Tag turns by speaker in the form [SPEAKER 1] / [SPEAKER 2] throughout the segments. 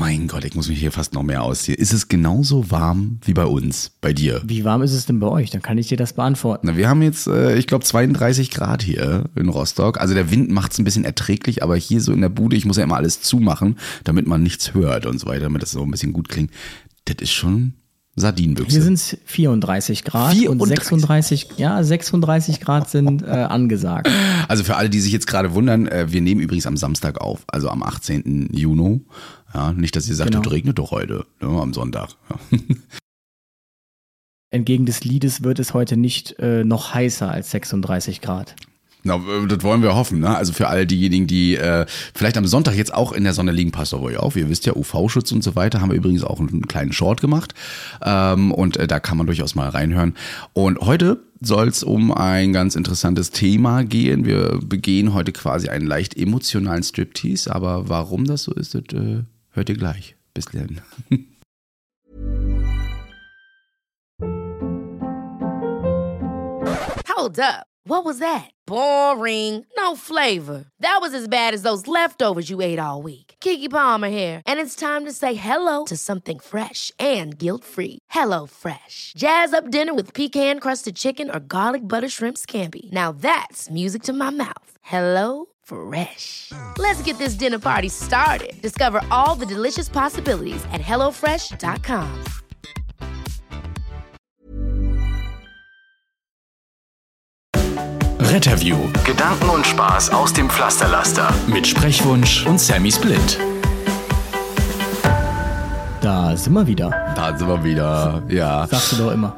[SPEAKER 1] Mein Gott, ich muss mich hier fast noch mehr ausziehen. Ist es genauso warm wie bei uns, bei dir?
[SPEAKER 2] Wie warm ist es denn bei euch? Dann kann ich dir das beantworten.
[SPEAKER 1] Na, wir haben jetzt, ich glaube, 32 Grad hier in Rostock. Also der Wind macht es ein bisschen erträglich, aber hier so in der Bude, ich muss ja immer alles zumachen, damit man nichts hört und so weiter, damit das so ein bisschen gut klingt. Das ist schon Sardinenbüchse.
[SPEAKER 2] Hier sind es 34 Grad
[SPEAKER 1] 34?
[SPEAKER 2] und 36 Grad sind angesagt.
[SPEAKER 1] Also für alle, die sich jetzt gerade wundern, wir nehmen übrigens am Samstag auf, also am 18. Juni. Ja, nicht, dass ihr sagt,
[SPEAKER 2] Genau.
[SPEAKER 1] das regnet doch heute, am Sonntag. Ja.
[SPEAKER 2] Entgegen des Liedes wird es heute nicht noch heißer als 36 Grad.
[SPEAKER 1] Na, das wollen wir hoffen, ne? Also für all diejenigen, die vielleicht am Sonntag jetzt auch in der Sonne liegen, passt auf euch auf. Ihr wisst ja, UV-Schutz und so weiter, haben wir übrigens auch einen kleinen Short gemacht. Und da kann man durchaus mal reinhören. Und heute soll es um ein ganz interessantes Thema gehen. Wir begehen heute quasi einen leicht emotionalen Striptease. Aber warum das so ist, das hört ihr gleich. Bis dann.
[SPEAKER 3] Hold up. What was that? Boring. No flavor. That was as bad as those leftovers you ate all week. Keke Palmer here, and it's time to say hello to something fresh and guilt-free. Hello Fresh. Jazz up dinner with pecan-crusted chicken or garlic butter shrimp scampi. Now that's music to my mouth. Hello Fresh. Let's get this dinner party started. Discover all the delicious possibilities at hellofresh.com.
[SPEAKER 4] Retterview. Gedanken und Spaß aus dem Pflasterlaster. Mit Sprechwunsch und Sammy Split.
[SPEAKER 2] Da sind wir wieder.
[SPEAKER 1] Da sind wir wieder, ja.
[SPEAKER 2] Sagst du doch immer.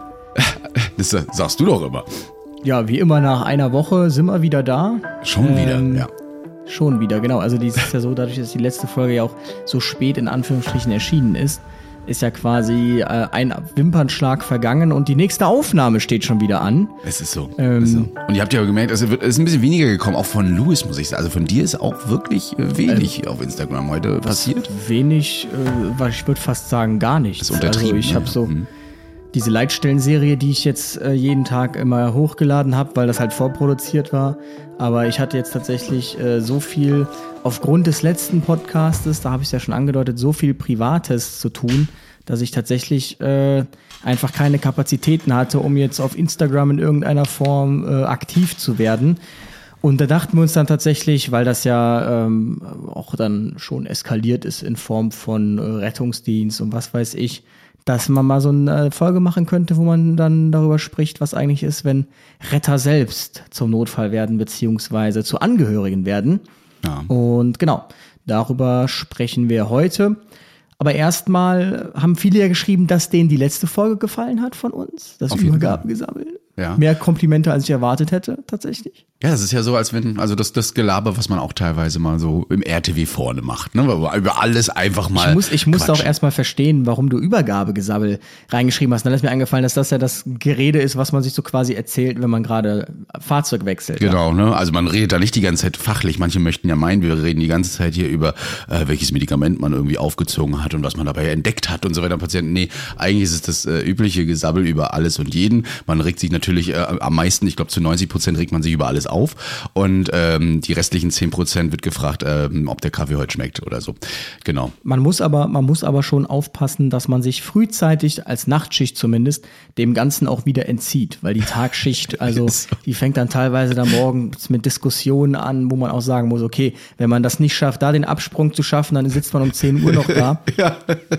[SPEAKER 1] Das sagst du doch immer.
[SPEAKER 2] Ja, wie immer nach einer Woche sind wir wieder da.
[SPEAKER 1] Schon wieder, ja.
[SPEAKER 2] Schon wieder, genau. Also dies ist ja so, dadurch, dass die letzte Folge ja auch so spät in Anführungsstrichen erschienen ist ja quasi ein Wimpernschlag vergangen und die nächste Aufnahme steht schon wieder an.
[SPEAKER 1] Es ist so. Und ihr habt ja gemerkt, es ist ein bisschen weniger gekommen, auch von Louis, muss ich sagen. Also von dir ist auch wirklich wenig auf Instagram heute passiert.
[SPEAKER 2] Wenig, ich würde fast sagen gar nichts.
[SPEAKER 1] Das ist untertrieben.
[SPEAKER 2] Also ich habe so diese Leitstellenserie, die ich jetzt jeden Tag immer hochgeladen habe, weil das halt vorproduziert war. Aber ich hatte jetzt tatsächlich so viel, aufgrund des letzten Podcastes, da habe ich es ja schon angedeutet, so viel Privates zu tun, dass ich tatsächlich einfach keine Kapazitäten hatte, um jetzt auf Instagram in irgendeiner Form aktiv zu werden. Und da dachten wir uns dann tatsächlich, weil das ja auch dann schon eskaliert ist in Form von Rettungsdienst und was weiß ich, dass man mal so eine Folge machen könnte, wo man dann darüber spricht, was eigentlich ist, wenn Retter selbst zum Notfall werden, beziehungsweise zu Angehörigen werden.
[SPEAKER 1] Ja.
[SPEAKER 2] Und genau, darüber sprechen wir heute. Aber erstmal haben viele ja geschrieben, dass denen die letzte Folge gefallen hat von uns. Das Übergaben gesammelt.
[SPEAKER 1] Ja.
[SPEAKER 2] Mehr Komplimente, als ich erwartet hätte, tatsächlich.
[SPEAKER 1] Ja, das ist ja so, als wenn, also das Gelaber, was man auch teilweise mal so im RTW vorne macht, ne? Über alles einfach mal.
[SPEAKER 2] Ich musste auch erstmal verstehen, warum du Übergabegesabbel reingeschrieben hast. Dann ist mir eingefallen, dass das ja das Gerede ist, was man sich so quasi erzählt, wenn man gerade Fahrzeug wechselt.
[SPEAKER 1] Genau, ne? Also man redet da nicht die ganze Zeit fachlich. Manche möchten ja meinen, wir reden die ganze Zeit hier über, welches Medikament man irgendwie aufgezogen hat und was man dabei entdeckt hat und so weiter. Patienten, nee, eigentlich ist es das übliche Gesabbel über alles und jeden. Man regt sich natürlich am meisten, ich glaube zu 90% regt man sich über alles auf und die restlichen 10% wird gefragt, ob der Kaffee heute schmeckt oder so. Genau.
[SPEAKER 2] Man muss aber schon aufpassen, dass man sich frühzeitig, als Nachtschicht zumindest, dem Ganzen auch wieder entzieht, weil die Tagschicht, also die fängt dann teilweise dann morgens mit Diskussionen an, wo man auch sagen muss, okay, wenn man das nicht schafft, da den Absprung zu schaffen, dann sitzt man um 10 Uhr noch da.
[SPEAKER 1] Ja,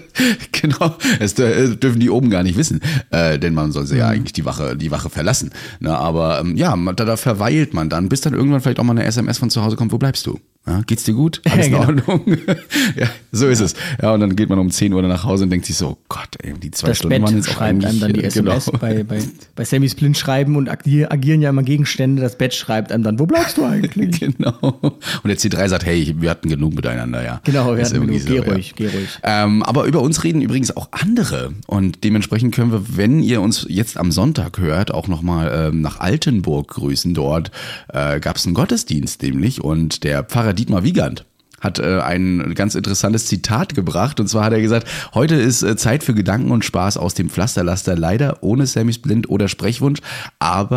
[SPEAKER 1] genau. Das dürfen die oben gar nicht wissen, denn man soll ja eigentlich die Wache verlassen. Na, aber da verweilt man dann, bis dann irgendwann vielleicht auch mal eine SMS von zu Hause kommt, wo bleibst du? Ja, geht's dir gut? Alles in Ordnung? Ja, so ist es. Ja, und dann geht man um 10 Uhr nach Hause und denkt sich so, oh Gott, ey, die 2 Stunden waren jetzt auch
[SPEAKER 2] schreibt einem dann die SMS bei Sammy Splint schreiben und agieren ja immer Gegenstände. Das Bett schreibt einem dann, wo bleibst du eigentlich?
[SPEAKER 1] Genau. Und der C3 sagt, hey, wir hatten genug miteinander, ja.
[SPEAKER 2] Genau, wir hatten genug. So, geh ruhig.
[SPEAKER 1] Aber über uns reden übrigens auch andere. Und dementsprechend können wir, wenn ihr uns jetzt am Sonntag hört, auch nochmal nach Altenburg grüßen. Dort gab es einen Gottesdienst nämlich und der Pfarrer Dietmar Wiegand hat ein ganz interessantes Zitat gebracht. Und zwar hat er gesagt, heute ist Zeit für Gedanken und Spaß aus dem Pflasterlaster, leider ohne Sammy Splint oder Sprechwunsch, aber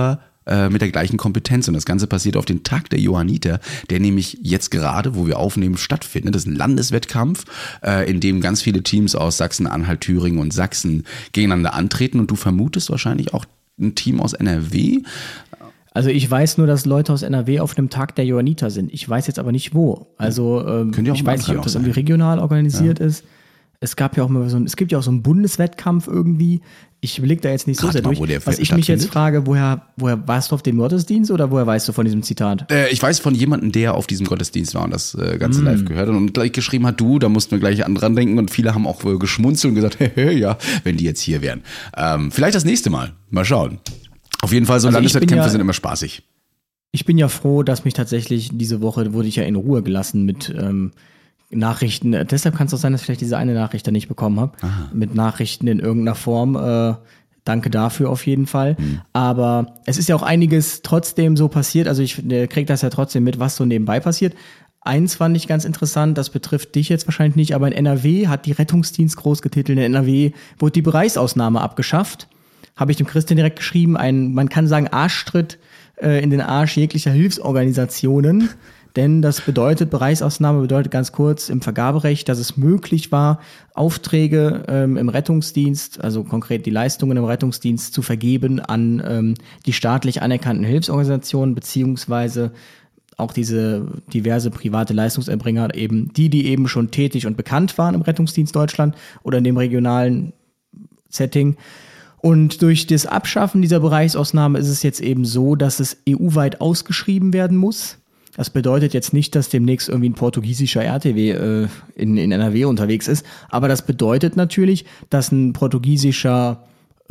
[SPEAKER 1] mit der gleichen Kompetenz. Und das Ganze passiert auf den Tag der Johanniter, der nämlich jetzt gerade, wo wir aufnehmen, stattfindet. Das ist ein Landeswettkampf, in dem ganz viele Teams aus Sachsen, Anhalt, Thüringen und Sachsen gegeneinander antreten. Und du vermutest wahrscheinlich auch ein Team aus NRW.
[SPEAKER 2] Also ich weiß nur, dass Leute aus NRW auf einem Tag der Johanniter sind. Ich weiß jetzt aber nicht wo. Also ich weiß nicht, ob das irgendwie regional organisiert ist. Es gab ja auch mal es gibt ja auch so einen Bundeswettkampf irgendwie. Ich blick da jetzt nicht so sehr durch. Was ich mich jetzt frage, woher warst du auf dem Gottesdienst oder woher weißt du von diesem Zitat?
[SPEAKER 1] Ich weiß von jemandem, der auf diesem Gottesdienst war und das Ganze live gehört hat und gleich geschrieben hat, da mussten wir gleich dran denken und viele haben auch geschmunzelt und gesagt, ja, wenn die jetzt hier wären. Vielleicht das nächste Mal. Mal schauen. Auf jeden Fall, so Landeswettkämpfe sind immer spaßig.
[SPEAKER 2] Ich bin ja froh, dass mich tatsächlich diese Woche wurde ich ja in Ruhe gelassen mit Nachrichten. Deshalb kann es auch sein, dass ich vielleicht diese eine Nachricht da nicht bekommen habe. Mit Nachrichten in irgendeiner Form. Danke dafür auf jeden Fall. Aber es ist ja auch einiges trotzdem so passiert. Also ich kriege das ja trotzdem mit, was so nebenbei passiert. Eins fand ich ganz interessant, das betrifft dich jetzt wahrscheinlich nicht, aber in NRW hat die Rettungsdienst groß getitelt. In NRW wurde die Bereichsausnahme abgeschafft. Habe ich dem Christian direkt geschrieben, man kann sagen, Arschtritt in den Arsch jeglicher Hilfsorganisationen. Denn das Bereichsausnahme bedeutet ganz kurz im Vergaberecht, dass es möglich war, Aufträge im Rettungsdienst, also konkret die Leistungen im Rettungsdienst zu vergeben an die staatlich anerkannten Hilfsorganisationen, beziehungsweise auch diese diverse private Leistungserbringer, eben die eben schon tätig und bekannt waren im Rettungsdienst Deutschland oder in dem regionalen Setting. Und durch das Abschaffen dieser Bereichsausnahme ist es jetzt eben so, dass es EU-weit ausgeschrieben werden muss. Das bedeutet jetzt nicht, dass demnächst irgendwie ein portugiesischer RTW in NRW unterwegs ist, aber das bedeutet natürlich, dass ein portugiesischer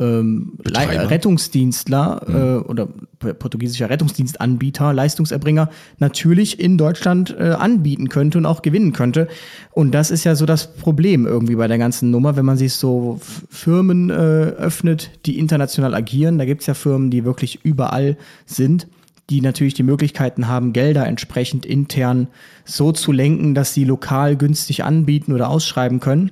[SPEAKER 2] Rettungsdienstler oder portugiesischer Rettungsdienstanbieter, Leistungserbringer natürlich in Deutschland anbieten könnte und auch gewinnen könnte. Und das ist ja so das Problem irgendwie bei der ganzen Nummer, wenn man sich so Firmen öffnet, die international agieren. Da gibt's ja Firmen, die wirklich überall sind, die natürlich die Möglichkeiten haben, Gelder entsprechend intern so zu lenken, dass sie lokal günstig anbieten oder ausschreiben können,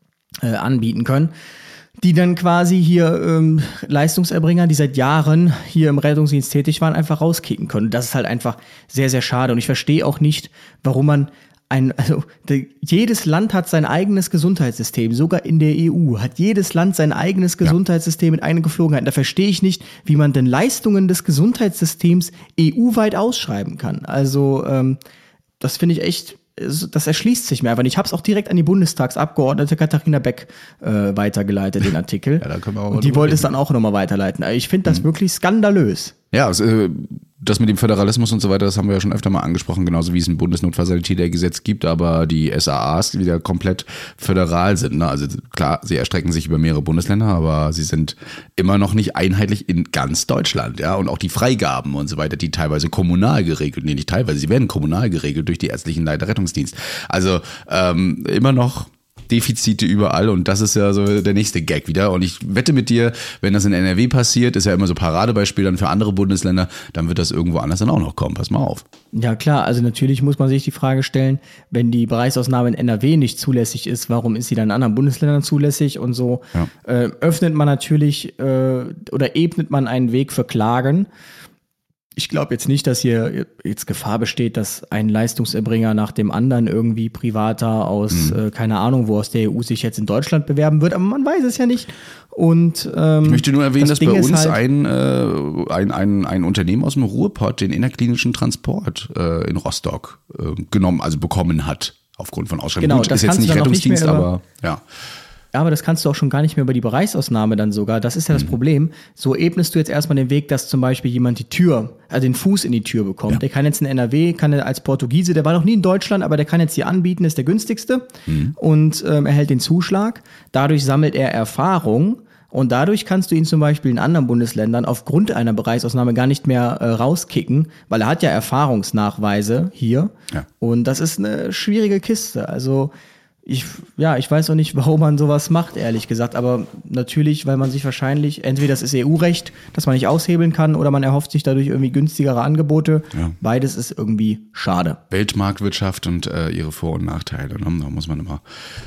[SPEAKER 2] die dann quasi hier Leistungserbringer, die seit Jahren hier im Rettungsdienst tätig waren, einfach rauskicken können. Das ist halt einfach sehr, sehr schade. Und ich verstehe auch nicht, warum man jedes Land hat sein eigenes Gesundheitssystem, sogar in der EU hat jedes Land sein eigenes Gesundheitssystem mit eigenen Geflogenheiten. Da verstehe ich nicht, wie man denn Leistungen des Gesundheitssystems EU-weit ausschreiben kann. Also das finde ich echt, das erschließt sich mir einfach nicht. Ich habe es auch direkt an die Bundestagsabgeordnete Katharina Beck weitergeleitet, den Artikel.
[SPEAKER 1] Ja, da können wir auch
[SPEAKER 2] und die wollte es dann auch nochmal weiterleiten. Ich finde das wirklich skandalös.
[SPEAKER 1] Ja, das mit dem Föderalismus und so weiter, das haben wir ja schon öfter mal angesprochen, genauso wie es ein Bundesnotfallsanitätergesetz gibt, aber die SAAs wieder komplett föderal sind. Ne? Also klar, sie erstrecken sich über mehrere Bundesländer, aber sie sind immer noch nicht einheitlich in ganz Deutschland. Ja, und auch die Freigaben und so weiter, die teilweise kommunal geregelt, nee, nicht teilweise, sie werden kommunal geregelt durch die ärztlichen Leiter Rettungsdienst. Also immer noch Defizite überall und das ist ja so der nächste Gag wieder und ich wette mit dir, wenn das in NRW passiert, ist ja immer so Paradebeispiel dann für andere Bundesländer, dann wird das irgendwo anders dann auch noch kommen, pass mal auf.
[SPEAKER 2] Ja klar, also natürlich muss man sich die Frage stellen, wenn die Bereichsausnahme in NRW nicht zulässig ist, warum ist sie dann in anderen Bundesländern zulässig und so öffnet man natürlich oder ebnet man einen Weg für Klagen. Ich glaube jetzt nicht, dass hier jetzt Gefahr besteht, dass ein Leistungserbringer nach dem anderen irgendwie privater aus, keine Ahnung, wo aus der EU sich jetzt in Deutschland bewerben wird, aber man weiß es ja nicht. Und
[SPEAKER 1] ich möchte nur erwähnen, dass bei uns halt ein Unternehmen aus dem Ruhrpott den innerklinischen Transport in Rostock bekommen hat, aufgrund von Ausschreibungen.
[SPEAKER 2] Genau,
[SPEAKER 1] gut,
[SPEAKER 2] das
[SPEAKER 1] ist jetzt nicht Rettungsdienst, aber ja.
[SPEAKER 2] Ja, aber das kannst du auch schon gar nicht mehr über die Bereichsausnahme dann sogar. Das ist ja das Problem. So ebnest du jetzt erstmal den Weg, dass zum Beispiel jemand den Fuß in die Tür bekommt. Ja. Der kann jetzt in NRW, kann er als Portugiese, der war noch nie in Deutschland, aber der kann jetzt hier anbieten, ist der günstigste und erhält den Zuschlag. Dadurch sammelt er Erfahrung und dadurch kannst du ihn zum Beispiel in anderen Bundesländern aufgrund einer Bereichsausnahme gar nicht mehr rauskicken, weil er hat ja Erfahrungsnachweise hier. Ja. Und das ist eine schwierige Kiste. Also ich weiß auch nicht, warum man sowas macht, ehrlich gesagt. Aber natürlich, weil man sich wahrscheinlich, entweder das ist EU-Recht, das man nicht aushebeln kann, oder man erhofft sich dadurch irgendwie günstigere Angebote. Ja. Beides ist irgendwie schade.
[SPEAKER 1] Weltmarktwirtschaft und ihre Vor- und Nachteile. Ne? Da muss man immer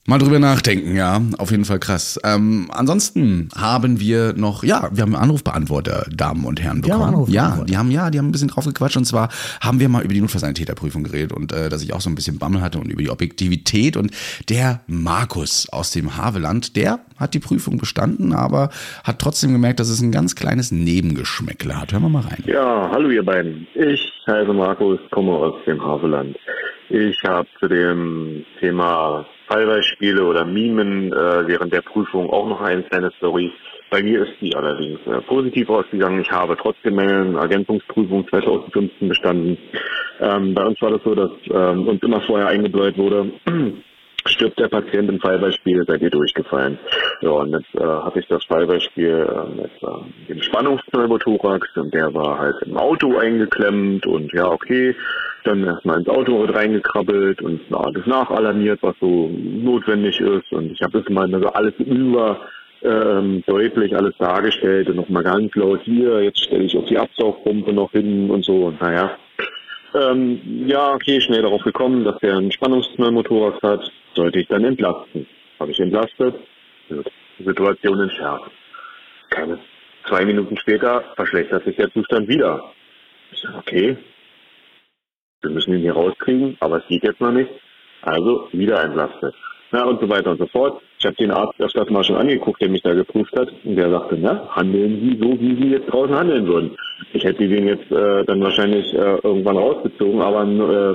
[SPEAKER 1] Mal drüber nachdenken, ja, auf jeden Fall krass. Ansonsten haben wir noch, wir haben einen Anrufbeantworter, Damen und Herren, bekommen. Die haben ein bisschen drauf gequatscht, und zwar haben wir mal über die Notfallsanitäterprüfung geredet und dass ich auch so ein bisschen Bammel hatte und über die Objektivität, und der Markus aus dem Havelland, der hat die Prüfung bestanden, aber hat trotzdem gemerkt, dass es ein ganz kleines Nebengeschmäckle hat. Hören wir mal rein.
[SPEAKER 5] Ja, hallo ihr beiden. Ich heiße Markus, komme aus dem Havelland. Ich habe zu dem Thema Fallbeispiele oder Mimen während der Prüfung auch noch eine kleine Story. Bei mir ist die allerdings positiv ausgegangen. Ich habe trotzdem meine Ergänzungsprüfung 2015 bestanden. Bei uns war das so, dass uns immer vorher eingebläut wurde, stirbt der Patient im Fallbeispiel, seid ihr durchgefallen. Ja, und jetzt hatte ich das Fallbeispiel mit dem Spannungspneumothorax, und der war halt im Auto eingeklemmt, und ja, okay, dann erstmal ins Auto reingekrabbelt und alles nachalarmiert, was so notwendig ist, und ich habe das mal so alles deutlich alles dargestellt und nochmal ganz laut hier, jetzt stelle ich auf die Absaugpumpe noch hin und so, und naja. Schnell darauf gekommen, dass der einen Spannungspneumothorax hat, sollte ich dann entlasten. Habe ich entlastet, Situation entschärft. Keine 2 Minuten später verschlechtert sich der Zustand wieder. Ich sage, okay, wir müssen ihn hier rauskriegen, aber es geht jetzt noch nicht, also wieder entlastet. Ja, und so weiter und so fort. Ich habe den Arzt öfters mal schon angeguckt, der mich da geprüft hat, und der sagte, handeln Sie so, wie Sie jetzt draußen handeln würden. Ich hätte den jetzt dann wahrscheinlich irgendwann rausgezogen, aber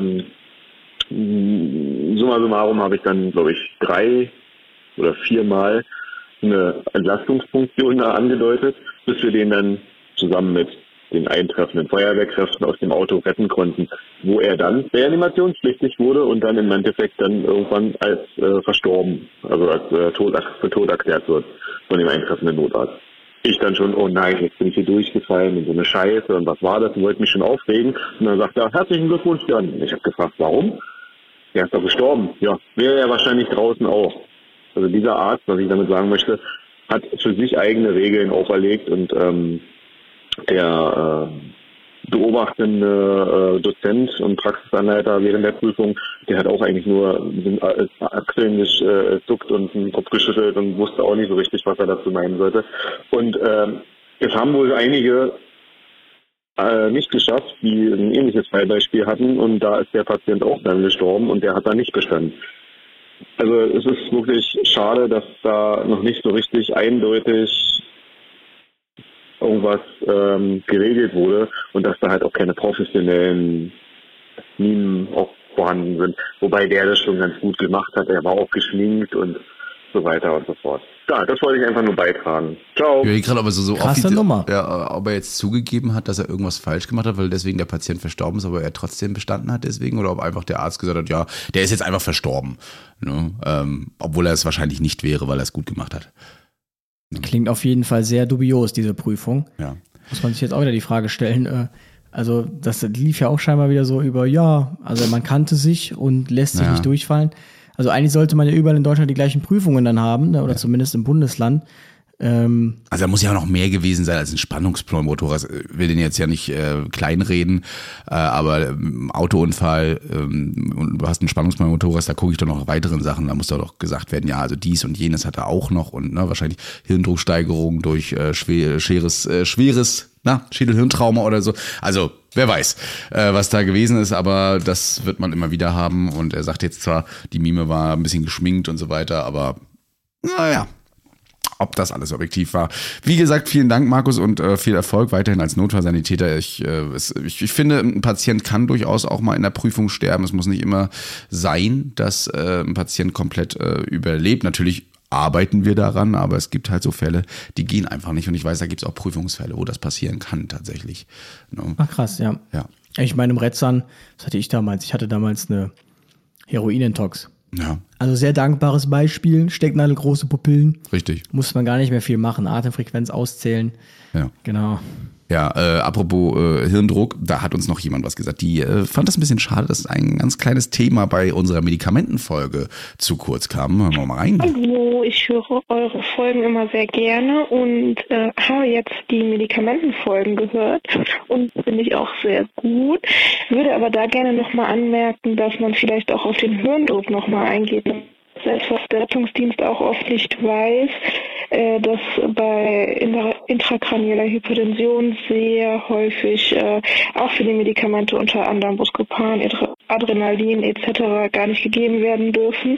[SPEAKER 5] summa summarum habe ich dann, glaube ich, 3 oder 4 Mal eine Entlastungsfunktion da angedeutet, bis wir den dann zusammen mit den eintreffenden Feuerwehrkräften aus dem Auto retten konnten, wo er dann reanimationspflichtig wurde und dann im Endeffekt dann irgendwann als verstorben, also als für tot erklärt wird von dem eintreffenden Notarzt. Ich dann schon, oh nein, jetzt bin ich hier durchgefallen und so eine Scheiße, und was war das, und wollte mich schon aufregen, und dann sagt er, herzlichen Glückwunsch, Jan. Ich habe gefragt, warum? Der ist doch gestorben. Ja, wäre er wahrscheinlich draußen auch. Also dieser Arzt, was ich damit sagen möchte, hat für sich eigene Regeln auferlegt, und der beobachtende Dozent und Praxisanleiter während der Prüfung, der hat auch eigentlich nur Achseln gezuckt und den Kopf geschüttelt und wusste auch nicht so richtig, was er dazu meinen sollte. Und es haben wohl einige nicht geschafft, die ein ähnliches Fallbeispiel hatten, und da ist der Patient auch dann gestorben und der hat da nicht bestanden. Also es ist wirklich schade, dass da noch nicht so richtig eindeutig irgendwas geregelt wurde und dass da halt auch keine professionellen Mimen auch vorhanden sind. Wobei der das schon ganz gut gemacht hat. Er war auch geschminkt und so weiter und so fort. Ja, das wollte ich einfach nur beitragen. Ciao.
[SPEAKER 1] Ja, gerade aber so
[SPEAKER 2] krasse Nummer.
[SPEAKER 1] Ja, ob er jetzt zugegeben hat, dass er irgendwas falsch gemacht hat, weil deswegen der Patient verstorben ist, aber er trotzdem bestanden hat deswegen, oder ob einfach der Arzt gesagt hat, ja, der ist jetzt einfach verstorben. Ne? Obwohl er es wahrscheinlich nicht wäre, weil er es gut gemacht hat.
[SPEAKER 2] Klingt auf jeden Fall sehr dubios, diese Prüfung.
[SPEAKER 1] Ja.
[SPEAKER 2] Muss man sich jetzt auch wieder die Frage stellen, also das lief ja auch scheinbar wieder so über, also man kannte sich und lässt sich nicht durchfallen. Also eigentlich sollte man ja überall in Deutschland die gleichen Prüfungen dann haben, ne, oder zumindest im Bundesland.
[SPEAKER 1] Also da muss ja auch noch mehr gewesen sein als ein Spannungspneumothorax. Ich will den jetzt ja nicht kleinreden, aber Autounfall und du hast einen Spannungspneumothorax, da gucke ich doch noch weiteren Sachen, da muss doch gesagt werden, ja, also dies und jenes hat er auch noch, und wahrscheinlich Hirndrucksteigerung durch schweres Schädel-Hirntrauma oder so. Also wer weiß, was da gewesen ist, aber das wird man immer wieder haben, und er sagt jetzt zwar, die Mime war ein bisschen geschminkt und so weiter, aber naja, ob das alles objektiv war. Wie gesagt, vielen Dank, Markus, und viel Erfolg weiterhin als Notfallsanitäter. Ich finde, ein Patient kann durchaus auch mal in der Prüfung sterben. Es muss nicht immer sein, dass ein Patient komplett überlebt. Natürlich arbeiten wir daran, aber es gibt halt so Fälle, die gehen einfach nicht. Und ich weiß, da gibt es auch Prüfungsfälle, wo das passieren kann tatsächlich. No.
[SPEAKER 2] Ach krass, ja. Ich meine, im Retzern, was hatte ich damals? Ich hatte damals eine Heroinintox.
[SPEAKER 1] Ja.
[SPEAKER 2] Also sehr dankbares Beispiel, Stecknadel, große Pupillen.
[SPEAKER 1] Richtig.
[SPEAKER 2] Muss man gar nicht mehr viel machen, Atemfrequenz auszählen.
[SPEAKER 1] Ja.
[SPEAKER 2] Genau.
[SPEAKER 1] Ja, apropos Hirndruck, da hat uns noch jemand was gesagt. Die fand das ein bisschen schade, dass ein ganz kleines Thema bei unserer Medikamentenfolge zu kurz kam. Hören wir mal rein.
[SPEAKER 6] Hallo, ich höre eure Folgen immer sehr gerne und habe jetzt die Medikamentenfolgen gehört und finde ich auch sehr gut. Würde aber da gerne nochmal anmerken, dass man vielleicht auch auf den Hirndruck nochmal eingeht. selbst was der Rettungsdienst auch oft nicht weiß, dass bei intrakranieller Hypertension sehr häufig auch für die Medikamente unter anderem Buscopan, Adrenalin etc. gar nicht gegeben werden dürfen.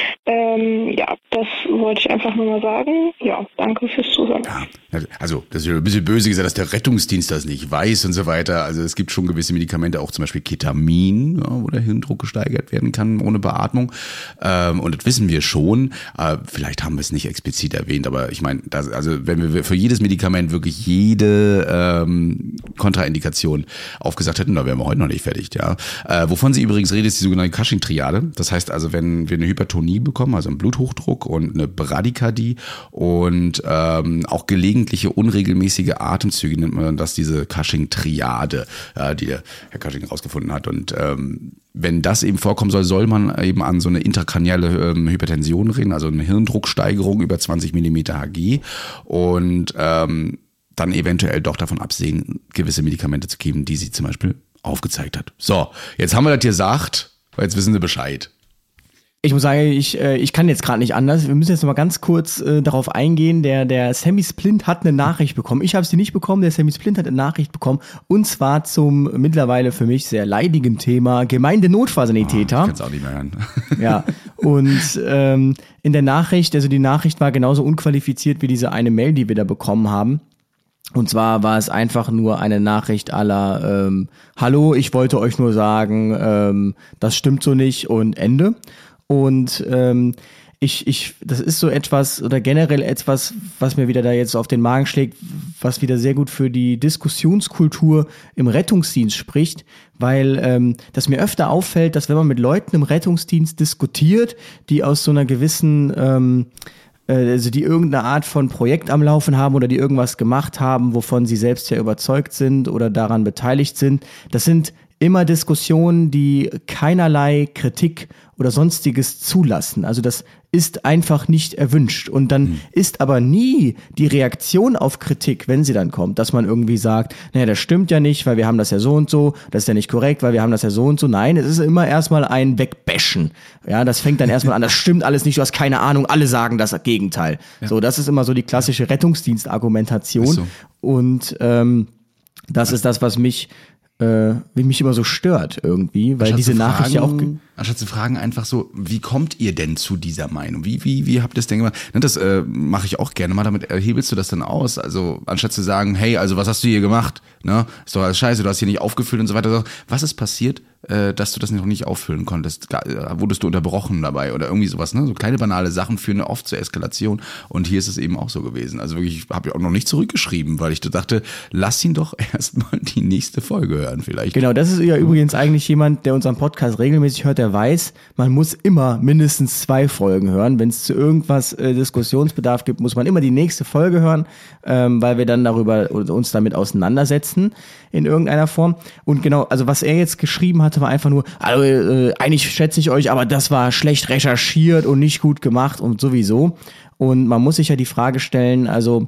[SPEAKER 6] Das wollte ich einfach nur mal sagen. Ja, danke fürs Zuhören.
[SPEAKER 1] Ja, also das ist ja ein bisschen böse gesagt, dass der Rettungsdienst das nicht weiß und so weiter. Also es gibt schon gewisse Medikamente, auch zum Beispiel Ketamin, ja, wo der Hirndruck gesteigert werden kann ohne Beatmung. Und das wissen wir schon. Vielleicht haben wir es nicht explizit erwähnt, aber ich meine, also wenn wir für jedes Medikament wirklich jede Kontraindikation aufgesagt hätten, da wären wir heute noch nicht fertig. Ja. Wovon sie übrigens redet, ist die sogenannte Cushing-Triade. Das heißt also, wenn wir eine Hypertonie bekommen, also einen Bluthochdruck und eine Bradykardie und auch gelegentliche unregelmäßige Atemzüge, nennt man das diese Cushing-Triade, die der Herr Cushing rausgefunden hat. Und wenn das eben vorkommen soll man eben an so eine intrakranielle Hypertension reden, also eine Hirndrucksteigerung über 20 mm Hg und dann eventuell doch davon absehen, gewisse Medikamente zu geben, die sie zum Beispiel aufgezeigt hat. So, jetzt haben wir das gesagt, jetzt wissen Sie Bescheid.
[SPEAKER 2] Ich muss sagen, ich kann jetzt gerade nicht anders. Wir müssen jetzt noch mal ganz kurz darauf eingehen. Der Sammy Splint hat eine Nachricht bekommen. Ich habe sie nicht bekommen. Der Sammy Splint hat eine Nachricht bekommen. Und zwar zum mittlerweile für mich sehr leidigen Thema Gemeindenotfallsanitäter.
[SPEAKER 1] Ich kann es auch nicht mehr hören.
[SPEAKER 2] Ja, und in der Nachricht, also die Nachricht war genauso unqualifiziert wie diese eine Mail, die wir da bekommen haben. Und zwar war es einfach nur eine Nachricht à la Hallo, ich wollte euch nur sagen, das stimmt so nicht und Ende. Und das ist so etwas oder generell etwas, was mir wieder da jetzt auf den Magen schlägt, was wieder sehr gut für die Diskussionskultur im Rettungsdienst spricht, weil das mir öfter auffällt, dass wenn man mit Leuten im Rettungsdienst diskutiert, die aus so einer gewissen also die irgendeine Art von Projekt am Laufen haben oder die irgendwas gemacht haben, wovon sie selbst ja überzeugt sind oder daran beteiligt sind. Das sind immer Diskussionen, die keinerlei Kritik oder sonstiges zulassen. Also das ist einfach nicht erwünscht. Und dann ist aber nie die Reaktion auf Kritik, wenn sie dann kommt, dass man irgendwie sagt, naja, das stimmt ja nicht, weil wir haben das ja so und so, das ist ja nicht korrekt, weil wir haben das ja so und so. Nein, es ist immer erstmal ein Wegbashen. Ja, das fängt dann erstmal an, das stimmt alles nicht, du hast keine Ahnung, alle sagen das Gegenteil. Ja. So, das ist immer so die klassische Rettungsdienstargumentation. So. Und das ist das, was mich immer so stört irgendwie, weil diese Nachricht ja auch...
[SPEAKER 1] Anstatt zu fragen einfach so, wie kommt ihr denn zu dieser Meinung? Wie habt ihr das denn gemacht? Das mache ich auch gerne mal, damit hebelst du das dann aus. Also anstatt zu sagen, hey, also was hast du hier gemacht? Ne? Ist doch alles scheiße, du hast hier nicht aufgefüllt und so weiter. Was ist passiert, dass du das noch nicht auffüllen konntest? Wurdest du unterbrochen dabei oder irgendwie sowas? Ne? So kleine banale Sachen führen oft zur Eskalation und hier ist es eben auch so gewesen. Also wirklich, habe ich auch noch nicht zurückgeschrieben, weil ich dachte, lass ihn doch erstmal die nächste Folge hören vielleicht.
[SPEAKER 2] Genau, das ist ja übrigens eigentlich jemand, der unseren Podcast regelmäßig hört, der weiß, man muss immer mindestens 2 Folgen hören. Wenn es zu irgendwas Diskussionsbedarf gibt, muss man immer die nächste Folge hören, weil wir dann uns damit auseinandersetzen in irgendeiner Form. Und genau, also was er jetzt geschrieben hatte, war einfach nur, also eigentlich schätze ich euch, aber das war schlecht recherchiert und nicht gut gemacht und sowieso. Und man muss sich ja die Frage stellen, also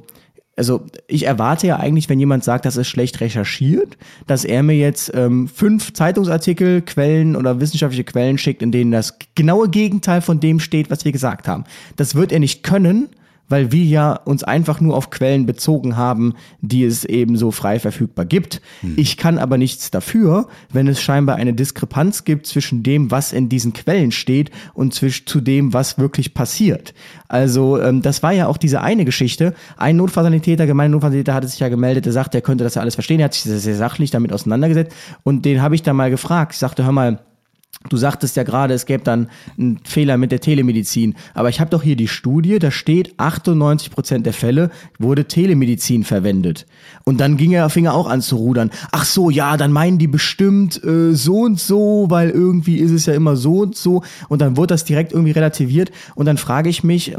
[SPEAKER 2] ich erwarte ja eigentlich, wenn jemand sagt, das ist schlecht recherchiert, dass er mir jetzt 5 Zeitungsartikel, Quellen oder wissenschaftliche Quellen schickt, in denen das genaue Gegenteil von dem steht, was wir gesagt haben. Das wird er nicht können, weil wir ja uns einfach nur auf Quellen bezogen haben, die es eben so frei verfügbar gibt. Ich kann aber nichts dafür, wenn es scheinbar eine Diskrepanz gibt zwischen dem, was in diesen Quellen steht und zu dem, was wirklich passiert. Also das war ja auch diese eine Geschichte. Ein Gemeinnotfallsanitäter hatte sich ja gemeldet, der sagte, er könnte das ja alles verstehen, er hat sich sehr sachlich damit auseinandergesetzt und den habe ich dann mal gefragt. Ich sagte, hör mal, du sagtest ja gerade, es gäbe dann einen Fehler mit der Telemedizin. Aber ich habe doch hier die Studie, da steht, 98% der Fälle wurde Telemedizin verwendet. Und dann fing er auch an zu rudern. Ach so, ja, dann meinen die bestimmt so und so, weil irgendwie ist es ja immer so und so. Und dann wurde das direkt irgendwie relativiert. Und dann frage ich mich,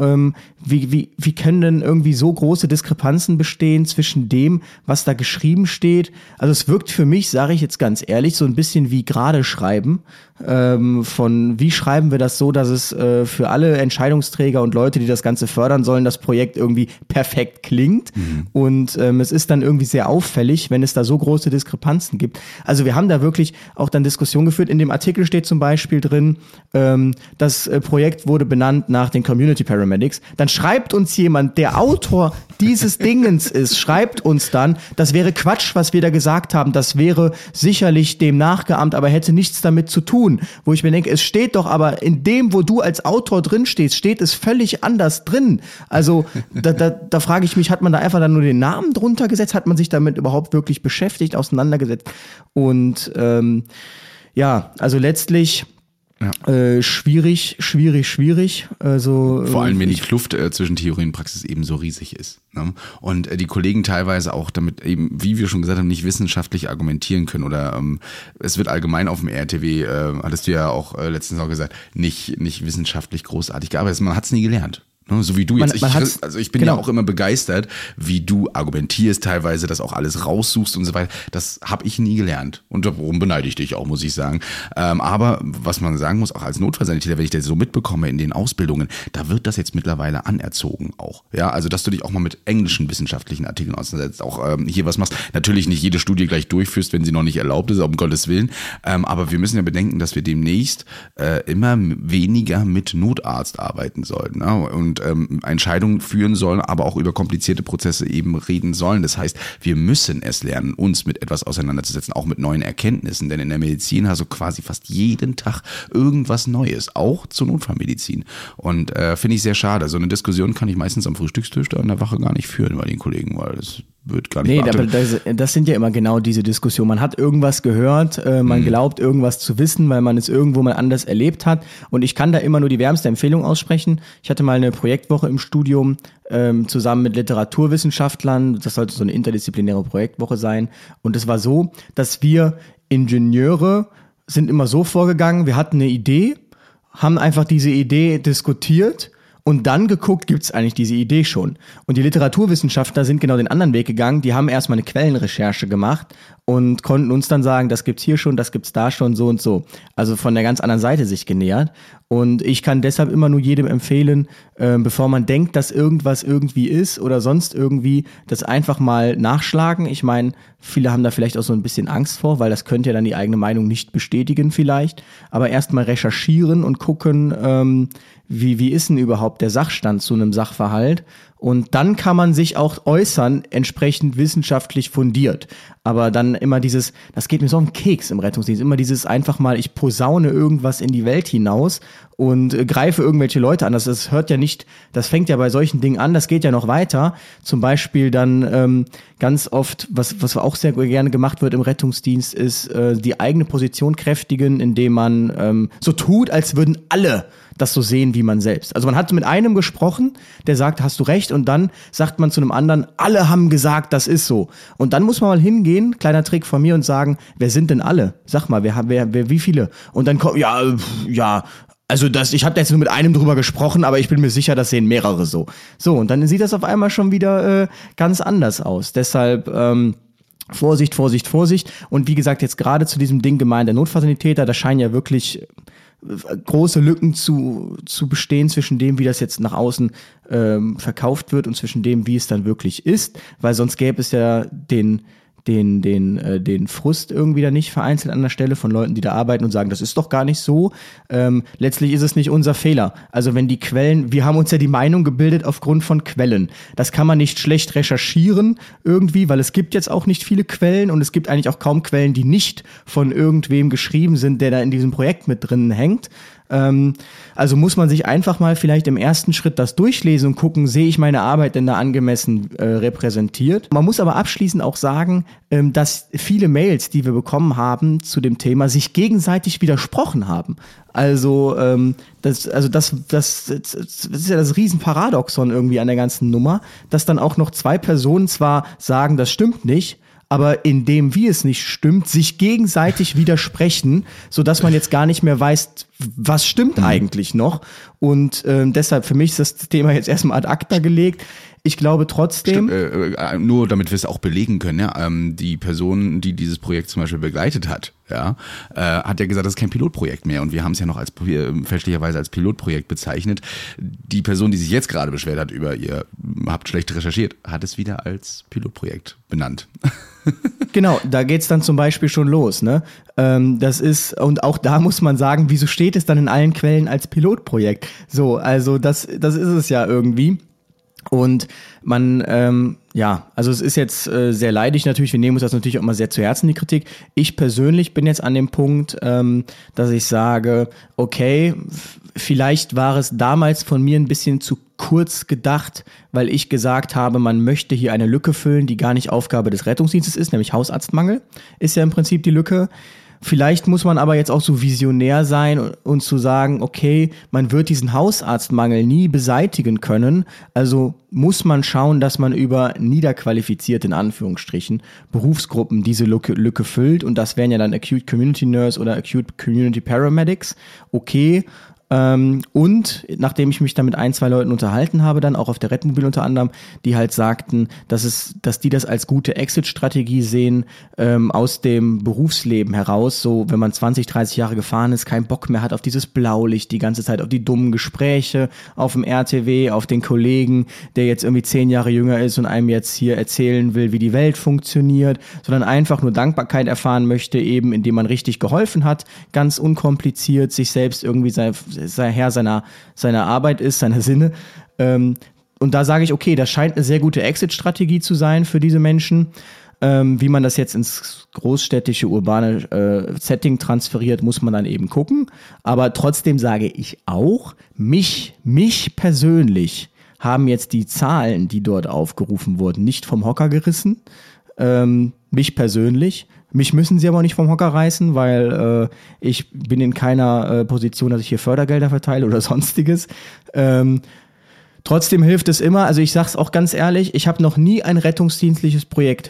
[SPEAKER 2] wie können denn irgendwie so große Diskrepanzen bestehen zwischen dem, was da geschrieben steht? Also es wirkt für mich, sage ich jetzt ganz ehrlich, so ein bisschen wie gerade schreiben. von wie schreiben wir das so, dass es für alle Entscheidungsträger und Leute, die das Ganze fördern sollen, das Projekt irgendwie perfekt klingt. Und es ist dann irgendwie sehr auffällig, wenn es da so große Diskrepanzen gibt. Also wir haben da wirklich auch dann Diskussionen geführt. In dem Artikel steht zum Beispiel drin, das Projekt wurde benannt nach den Community Paramedics. Dann schreibt uns jemand, der Autor dieses Dingens ist, schreibt uns dann, das wäre Quatsch, was wir da gesagt haben, das wäre sicherlich dem nachgeahmt, aber hätte nichts damit zu tun. Wo ich mir denke, es steht doch aber in dem, wo du als Autor drin stehst, steht es völlig anders drin. Also da frage ich mich, hat man da einfach dann nur den Namen drunter gesetzt? Hat man sich damit überhaupt wirklich beschäftigt, auseinandergesetzt? Und also letztlich schwierig. Also,
[SPEAKER 1] vor allem, wenn die Kluft zwischen Theorie und Praxis eben so riesig ist. Ne? Und die Kollegen teilweise auch damit eben, wie wir schon gesagt haben, nicht wissenschaftlich argumentieren können. Oder es wird allgemein auf dem RTW, hattest du ja auch letztens auch gesagt, nicht wissenschaftlich großartig gearbeitet. Man hat es nie gelernt. So wie du jetzt. Ich bin ja auch immer begeistert, wie du argumentierst, teilweise das auch alles raussuchst und so weiter. Das habe ich nie gelernt. Und darum beneide ich dich auch, muss ich sagen. Aber was man sagen muss, auch als Notfallsanitäter, wenn ich das so mitbekomme in den Ausbildungen, da wird das jetzt mittlerweile anerzogen auch. Ja, also dass du dich auch mal mit englischen wissenschaftlichen Artikeln auseinandersetzt, auch hier was machst. Natürlich nicht jede Studie gleich durchführst, wenn sie noch nicht erlaubt ist, um Gottes Willen. Aber wir müssen ja bedenken, dass wir demnächst immer weniger mit Notarzt arbeiten sollten. Ne? Und Entscheidungen führen sollen, aber auch über komplizierte Prozesse eben reden sollen. Das heißt, wir müssen es lernen, uns mit etwas auseinanderzusetzen, auch mit neuen Erkenntnissen. Denn in der Medizin hast du quasi fast jeden Tag irgendwas Neues, auch zur Notfallmedizin. Und finde ich sehr schade. So eine Diskussion kann ich meistens am Frühstückstisch da in der Wache gar nicht führen bei den Kollegen, weil das wird gar nicht
[SPEAKER 2] aber das sind ja immer genau diese Diskussionen. Man hat irgendwas gehört, man glaubt irgendwas zu wissen, weil man es irgendwo mal anders erlebt hat. Und ich kann da immer nur die wärmste Empfehlung aussprechen. Ich hatte mal eine Projektwoche im Studium zusammen mit Literaturwissenschaftlern. Das sollte so eine interdisziplinäre Projektwoche sein. Und es war so, dass wir Ingenieure sind immer so vorgegangen, wir hatten eine Idee, haben einfach diese Idee diskutiert und dann geguckt, gibt's eigentlich diese Idee schon. Und die Literaturwissenschaftler sind genau den anderen Weg gegangen. Die haben erstmal eine Quellenrecherche gemacht und konnten uns dann sagen, das gibt's hier schon, das gibt's da schon, so und so. Also von der ganz anderen Seite sich genähert. Und ich kann deshalb immer nur jedem empfehlen, bevor man denkt, dass irgendwas irgendwie ist oder sonst irgendwie, das einfach mal nachschlagen. Ich meine, viele haben da vielleicht auch so ein bisschen Angst vor, weil das könnte ja dann die eigene Meinung nicht bestätigen vielleicht. Aber erstmal recherchieren und gucken, wie ist denn überhaupt der Sachstand zu einem Sachverhalt? Und dann kann man sich auch äußern, entsprechend wissenschaftlich fundiert. Aber dann immer dieses, das geht mir so auf den Keks im Rettungsdienst, immer dieses einfach mal, ich posaune irgendwas in die Welt hinaus und greife irgendwelche Leute an. Das hört ja nicht, das fängt ja bei solchen Dingen an, das geht ja noch weiter. Zum Beispiel dann ganz oft, was auch sehr gerne gemacht wird im Rettungsdienst, ist die eigene Position kräftigen, indem man so tut, als würden alle das so sehen wie man selbst. Also man hat mit einem gesprochen, der sagt, hast du recht, und dann sagt man zu einem anderen, alle haben gesagt, das ist so. Und dann muss man mal hingehen, kleiner Trick von mir, und sagen, wer sind denn alle? Sag mal, wer wie viele? Und dann kommt, also ich habe jetzt nur mit einem drüber gesprochen, aber ich bin mir sicher, das sehen mehrere so. So, und dann sieht das auf einmal schon wieder ganz anders aus. Deshalb Vorsicht. Und wie gesagt, jetzt gerade zu diesem Ding gemeint, der Notfallsanitäter, da scheinen ja wirklich große Lücken zu bestehen zwischen dem, wie das jetzt nach außen verkauft wird, und zwischen dem, wie es dann wirklich ist, weil sonst gäbe es ja den Frust irgendwie da nicht vereinzelt an der Stelle von Leuten, die da arbeiten und sagen, das ist doch gar nicht so. Letztlich ist es nicht unser Fehler. Also wenn die Quellen, wir haben uns ja die Meinung gebildet aufgrund von Quellen. Das kann man nicht schlecht recherchieren irgendwie, weil es gibt jetzt auch nicht viele Quellen, und es gibt eigentlich auch kaum Quellen, die nicht von irgendwem geschrieben sind, der da in diesem Projekt mit drin hängt. Also muss man sich einfach mal vielleicht im ersten Schritt das durchlesen und gucken, sehe ich meine Arbeit denn da angemessen repräsentiert. Man muss aber abschließend auch sagen, dass viele Mails, die wir bekommen haben zu dem Thema, sich gegenseitig widersprochen haben. Also das ist ja das Riesenparadoxon irgendwie an der ganzen Nummer, dass dann auch noch zwei Personen zwar sagen, das stimmt nicht, aber indem, wie es nicht stimmt, sich gegenseitig widersprechen, sodass man jetzt gar nicht mehr weiß, was stimmt eigentlich noch? Und deshalb für mich ist das Thema jetzt erstmal ad acta gelegt. Ich glaube trotzdem...
[SPEAKER 1] Nur damit wir es auch belegen können, ja, die Person, die dieses Projekt zum Beispiel begleitet hat, ja, hat ja gesagt, das ist kein Pilotprojekt mehr und wir haben es ja noch fälschlicherweise als Pilotprojekt bezeichnet. Die Person, die sich jetzt gerade beschwert hat über ihr, habt schlecht recherchiert, hat es wieder als Pilotprojekt benannt.
[SPEAKER 2] Genau, da geht's dann zum Beispiel schon los, ne? Das ist, und auch da muss man sagen, wieso steht es dann in allen Quellen als Pilotprojekt? So, also das ist es ja irgendwie. Und man, also es ist jetzt sehr leidig natürlich, wir nehmen uns das natürlich auch immer sehr zu Herzen, die Kritik. Ich persönlich bin jetzt an dem Punkt, dass ich sage, okay, vielleicht war es damals von mir ein bisschen zu kurz gedacht, weil ich gesagt habe, man möchte hier eine Lücke füllen, die gar nicht Aufgabe des Rettungsdienstes ist, nämlich Hausarztmangel, ist ja im Prinzip die Lücke. Vielleicht muss man aber jetzt auch so visionär sein und zu sagen, okay, man wird diesen Hausarztmangel nie beseitigen können, also muss man schauen, dass man über niederqualifizierte, in Anführungsstrichen, Berufsgruppen diese Lücke füllt und das wären ja dann Acute Community Nurse oder Acute Community Paramedics, okay. Und nachdem ich mich da mit 1-2 Leuten unterhalten habe, dann auch auf der Redmobil unter anderem, die halt sagten, dass die das als gute Exit-Strategie sehen, aus dem Berufsleben heraus, so wenn man 20, 30 Jahre gefahren ist, keinen Bock mehr hat auf dieses Blaulicht die ganze Zeit, auf die dummen Gespräche, auf dem RTW, auf den Kollegen, der jetzt irgendwie 10 Jahre jünger ist und einem jetzt hier erzählen will, wie die Welt funktioniert, sondern einfach nur Dankbarkeit erfahren möchte, eben indem man richtig geholfen hat, ganz unkompliziert, sich selbst irgendwie Herr seiner Arbeit ist, seiner Sinne. Und da sage ich, okay, das scheint eine sehr gute Exit-Strategie zu sein für diese Menschen. Wie man das jetzt ins großstädtische, urbane Setting transferiert, muss man dann eben gucken. Aber trotzdem sage ich auch, mich persönlich haben jetzt die Zahlen, die dort aufgerufen wurden, nicht vom Hocker gerissen. Mich persönlich. Mich müssen sie aber auch nicht vom Hocker reißen, weil ich bin in keiner Position, dass ich hier Fördergelder verteile oder sonstiges. Trotzdem hilft es immer, also ich sag's auch ganz ehrlich, ich habe noch nie ein rettungsdienstliches Projekt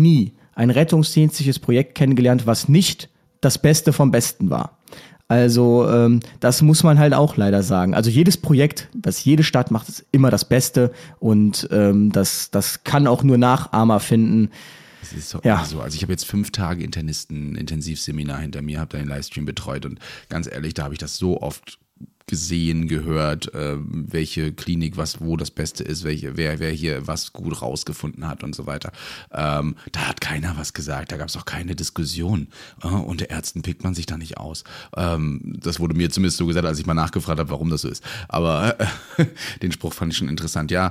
[SPEAKER 2] kennengelernt, was nicht das Beste vom Besten war. Also das muss man halt auch leider sagen. Also jedes Projekt, was jede Stadt macht, ist immer das Beste und das kann auch nur Nachahmer finden.
[SPEAKER 1] Das ist so, ja. Also ich habe jetzt 5 Tage Internisten-Intensivseminar hinter mir, habe da den Livestream betreut und ganz ehrlich, da habe ich das so oft gesehen, gehört, welche Klinik wo das Beste ist, wer hier was gut rausgefunden hat und so weiter. Da hat keiner was gesagt, da gab es auch keine Diskussion. Unter Ärzten pickt man sich da nicht aus. Das wurde mir zumindest so gesagt, als ich mal nachgefragt habe, warum das so ist. Aber den Spruch fand ich schon interessant. Ja,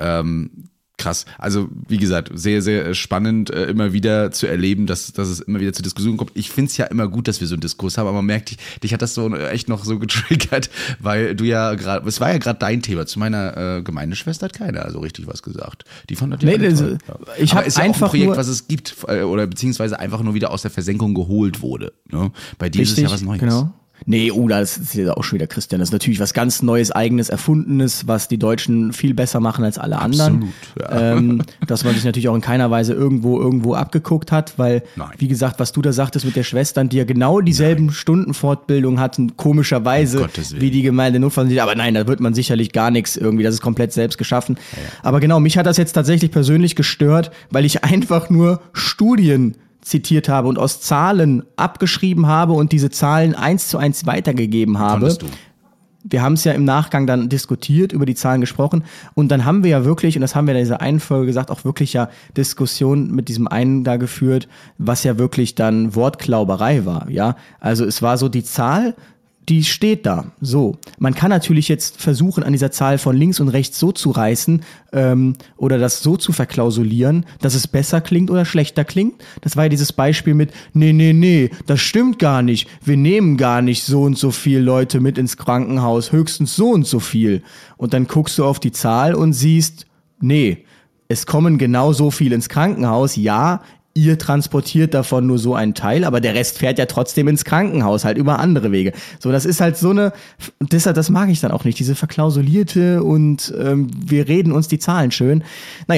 [SPEAKER 1] krass. Also wie gesagt, sehr, sehr spannend, immer wieder zu erleben, dass es immer wieder zur Diskussion kommt. Ich finde es ja immer gut, dass wir so einen Diskurs haben, aber man merkt, dich hat das so echt noch so getriggert, weil du ja gerade, es war ja gerade dein Thema. Zu meiner Gemeindeschwester hat keiner so richtig was gesagt. Die fand das ja toll.
[SPEAKER 2] Ich habe
[SPEAKER 1] ist ja einfach auch ein Projekt, was es gibt, oder beziehungsweise einfach nur wieder aus der Versenkung geholt wurde. Ne? Bei dir ist es ja was Neues. Genau.
[SPEAKER 2] Nee, das ist ja auch schon wieder Christian. Das ist natürlich was ganz Neues, Eigenes, Erfundenes, was die Deutschen viel besser machen als alle anderen. Absolut, ja. Dass man sich natürlich auch in keiner Weise irgendwo abgeguckt hat, weil, wie gesagt, was du da sagtest mit der Schwestern, die ja genau dieselben Stundenfortbildung hatten, komischerweise, wie die Gemeinde Notfall. Aber nein, da wird man sicherlich gar nichts irgendwie, das ist komplett selbst geschaffen. Ja. Aber genau, mich hat das jetzt tatsächlich persönlich gestört, weil ich einfach nur Studien zitiert habe und aus Zahlen abgeschrieben habe und diese Zahlen 1:1 weitergegeben habe.
[SPEAKER 1] Konntest du?
[SPEAKER 2] Wir haben es ja im Nachgang dann diskutiert, über die Zahlen gesprochen und dann haben wir ja wirklich, und das haben wir in dieser einen Folge gesagt, auch wirklich ja Diskussionen mit diesem einen da geführt, was ja wirklich dann Wortklauberei war, ja. Also es war so die Zahl, die steht da. So. Man kann natürlich jetzt versuchen, an dieser Zahl von links und rechts so zu reißen oder das so zu verklausulieren, dass es besser klingt oder schlechter klingt. Das war ja dieses Beispiel mit, nee, das stimmt gar nicht. Wir nehmen gar nicht so und so viel Leute mit ins Krankenhaus, höchstens so und so viel. Und dann guckst du auf die Zahl und siehst, nee, es kommen genau so viel ins Krankenhaus. Ja, ihr transportiert davon nur so einen Teil, aber der Rest fährt ja trotzdem ins Krankenhaus, halt über andere Wege. So, das ist halt so eine, deshalb, das mag ich dann auch nicht, diese verklausulierte und wir reden uns die Zahlen schön. Naja,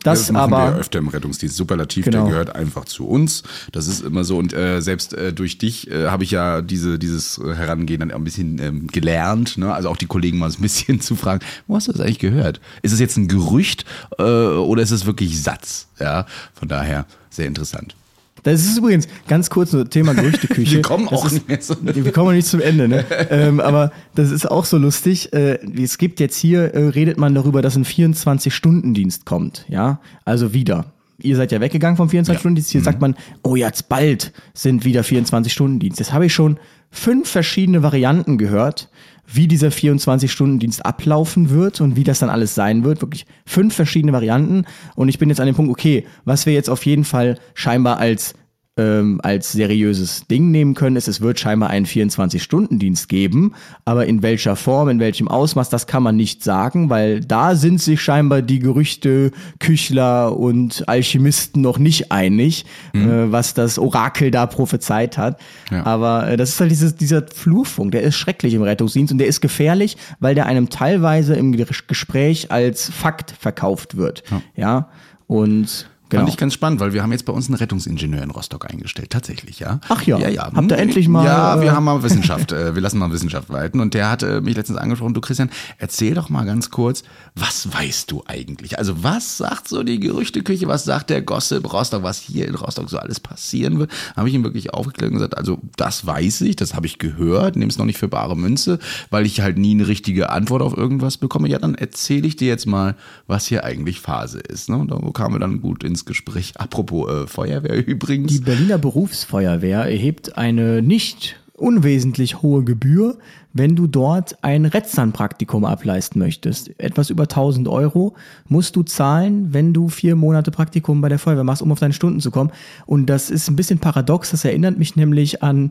[SPEAKER 1] Das machen wir ja öfter im Rettungsdienst. Superlativ, der gehört einfach zu uns. Das ist immer so. Und selbst durch dich habe ich ja dieses Herangehen dann ein bisschen gelernt. Ne? Also auch die Kollegen mal ein bisschen zu fragen, wo hast du das eigentlich gehört? Ist es jetzt ein Gerücht oder ist es wirklich Satz? Ja, von daher sehr interessant.
[SPEAKER 2] Das ist übrigens ganz kurz nur Thema Gerüchteküche.
[SPEAKER 1] Wir kommen auch nicht mehr so.
[SPEAKER 2] Wir kommen nicht zum Ende, ne? Aber das ist auch so lustig. Es gibt jetzt hier, redet man darüber, dass ein 24-Stunden-Dienst kommt, ja? Also wieder. Ihr seid ja weggegangen vom 24-Stunden-Dienst. Hier sagt man, oh, jetzt bald sind wieder 24-Stunden-Dienst. Jetzt habe ich schon 5 verschiedene Varianten gehört, wie dieser 24-Stunden-Dienst ablaufen wird und wie das dann alles sein wird. Wirklich 5 verschiedene Varianten. Und ich bin jetzt an dem Punkt, okay, was wir jetzt auf jeden Fall scheinbar als seriöses Ding nehmen können, ist, es wird scheinbar einen 24-Stunden-Dienst geben, aber in welcher Form, in welchem Ausmaß, das kann man nicht sagen, weil da sind sich scheinbar die Gerüchte, Küchler und Alchemisten noch nicht einig, was das Orakel da prophezeit hat. Ja. Aber das ist halt dieser Flurfunk, der ist schrecklich im Rettungsdienst und der ist gefährlich, weil der einem teilweise im Gespräch als Fakt verkauft wird. Ja, und
[SPEAKER 1] Fand ich ganz spannend, weil wir haben jetzt bei uns einen Rettungsingenieur in Rostock eingestellt, tatsächlich, ja.
[SPEAKER 2] Ach ja, habt ihr endlich mal...
[SPEAKER 1] Ja, wir haben mal Wissenschaft, wir lassen mal Wissenschaft walten und der hat mich letztens angesprochen, du Christian, erzähl doch mal ganz kurz, was weißt du eigentlich? Also was sagt so die Gerüchteküche, was sagt der Gossip Rostock, was hier in Rostock so alles passieren wird? Habe ich ihm wirklich aufgeklärt und gesagt, also das weiß ich, das habe ich gehört, nehme es noch nicht für bare Münze, weil ich halt nie eine richtige Antwort auf irgendwas bekomme. Ja, dann erzähle ich dir jetzt mal, was hier eigentlich Phase ist. Ne? Und da kamen wir dann gut ins Gespräch. Apropos Feuerwehr übrigens.
[SPEAKER 2] Die Berliner Berufsfeuerwehr erhebt eine nicht unwesentlich hohe Gebühr, wenn du dort ein Retzern-Praktikum ableisten möchtest. Etwas über 1.000 Euro musst du zahlen, wenn du 4 Monate Praktikum bei der Feuerwehr machst, um auf deine Stunden zu kommen. Und das ist ein bisschen paradox. Das erinnert mich nämlich an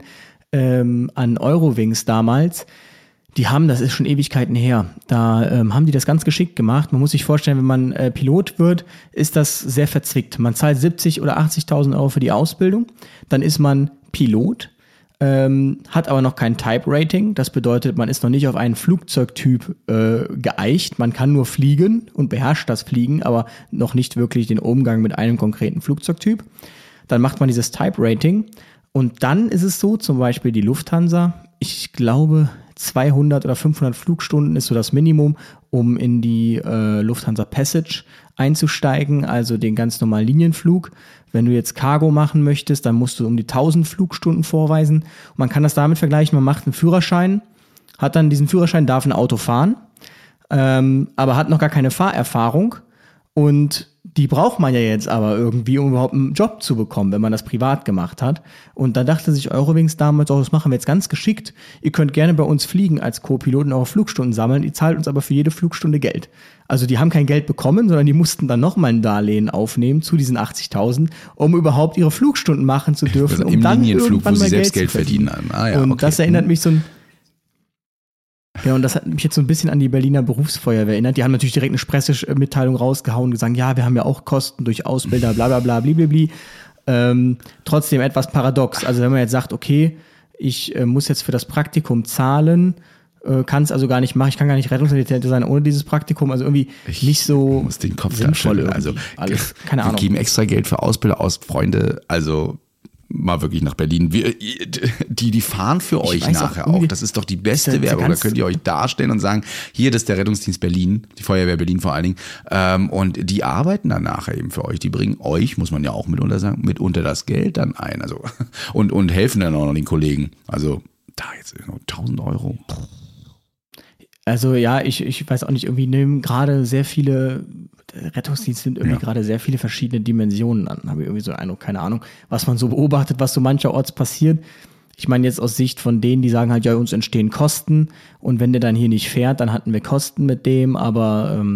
[SPEAKER 2] Eurowings damals. Die haben, das ist schon Ewigkeiten her, da haben die das ganz geschickt gemacht. Man muss sich vorstellen, wenn man Pilot wird, ist das sehr verzwickt. Man zahlt 70.000 oder 80.000 Euro für die Ausbildung, dann ist man Pilot, hat aber noch kein Type-Rating. Das bedeutet, man ist noch nicht auf einen Flugzeugtyp geeicht. Man kann nur fliegen und beherrscht das Fliegen, aber noch nicht wirklich den Umgang mit einem konkreten Flugzeugtyp. Dann macht man dieses Type-Rating und dann ist es so, zum Beispiel die Lufthansa, ich glaube 200 oder 500 Flugstunden ist so das Minimum, um in die Lufthansa Passage einzusteigen, also den ganz normalen Linienflug. Wenn du jetzt Cargo machen möchtest, dann musst du um die 1000 Flugstunden vorweisen. Und man kann das damit vergleichen, man macht einen Führerschein, hat dann diesen Führerschein, darf ein Auto fahren, aber hat noch gar keine Fahrerfahrung und die braucht man ja jetzt aber irgendwie, um überhaupt einen Job zu bekommen, wenn man das privat gemacht hat. Und da dachte sich Eurowings damals, das machen wir jetzt ganz geschickt. Ihr könnt gerne bei uns fliegen als Co-Piloten, eure Flugstunden sammeln. Ihr zahlt uns aber für jede Flugstunde Geld. Also die haben kein Geld bekommen, sondern die mussten dann nochmal ein Darlehen aufnehmen zu diesen 80.000, um überhaupt ihre Flugstunden machen zu dürfen.
[SPEAKER 1] Also im
[SPEAKER 2] dann
[SPEAKER 1] Linienflug, wo sie selbst Geld verdienen.
[SPEAKER 2] Und das erinnert mich und das hat mich jetzt so ein bisschen an die Berliner Berufsfeuerwehr erinnert. Die haben natürlich direkt eine Pressemitteilung rausgehauen und gesagt, ja, wir haben ja auch Kosten durch Ausbilder, bla bla bla, blibli. Trotzdem etwas paradox. Also wenn man jetzt sagt, okay, ich muss jetzt für das Praktikum zahlen, kann es also gar nicht machen, ich kann gar nicht Rettungsassistent sein ohne dieses Praktikum, also irgendwie nicht so
[SPEAKER 1] muss den Kopf sinnvoll. Also
[SPEAKER 2] alles, keine Ahnung.
[SPEAKER 1] Wir geben extra Geld für Ausbilder aus, Freunde, also mal wirklich nach Berlin. Die fahren für euch nachher auch. Das ist doch die beste Werbung. Da könnt ihr euch darstellen und sagen, hier, das ist der Rettungsdienst Berlin, die Feuerwehr Berlin vor allen Dingen. Und die arbeiten dann nachher eben für euch. Die bringen euch, muss man ja auch mitunter sagen, mitunter das Geld dann ein. Also und helfen dann auch noch den Kollegen. Also da jetzt 1.000 Euro.
[SPEAKER 2] Also ja, ich weiß auch nicht, irgendwie nehmen gerade sehr viele Rettungsdienste sind irgendwie gerade sehr viele verschiedene Dimensionen an. Habe ich irgendwie so einen Eindruck, keine Ahnung, was man so beobachtet, was so mancherorts passiert. Ich meine jetzt aus Sicht von denen, die sagen halt, ja, uns entstehen Kosten und wenn der dann hier nicht fährt, dann hatten wir Kosten mit dem, aber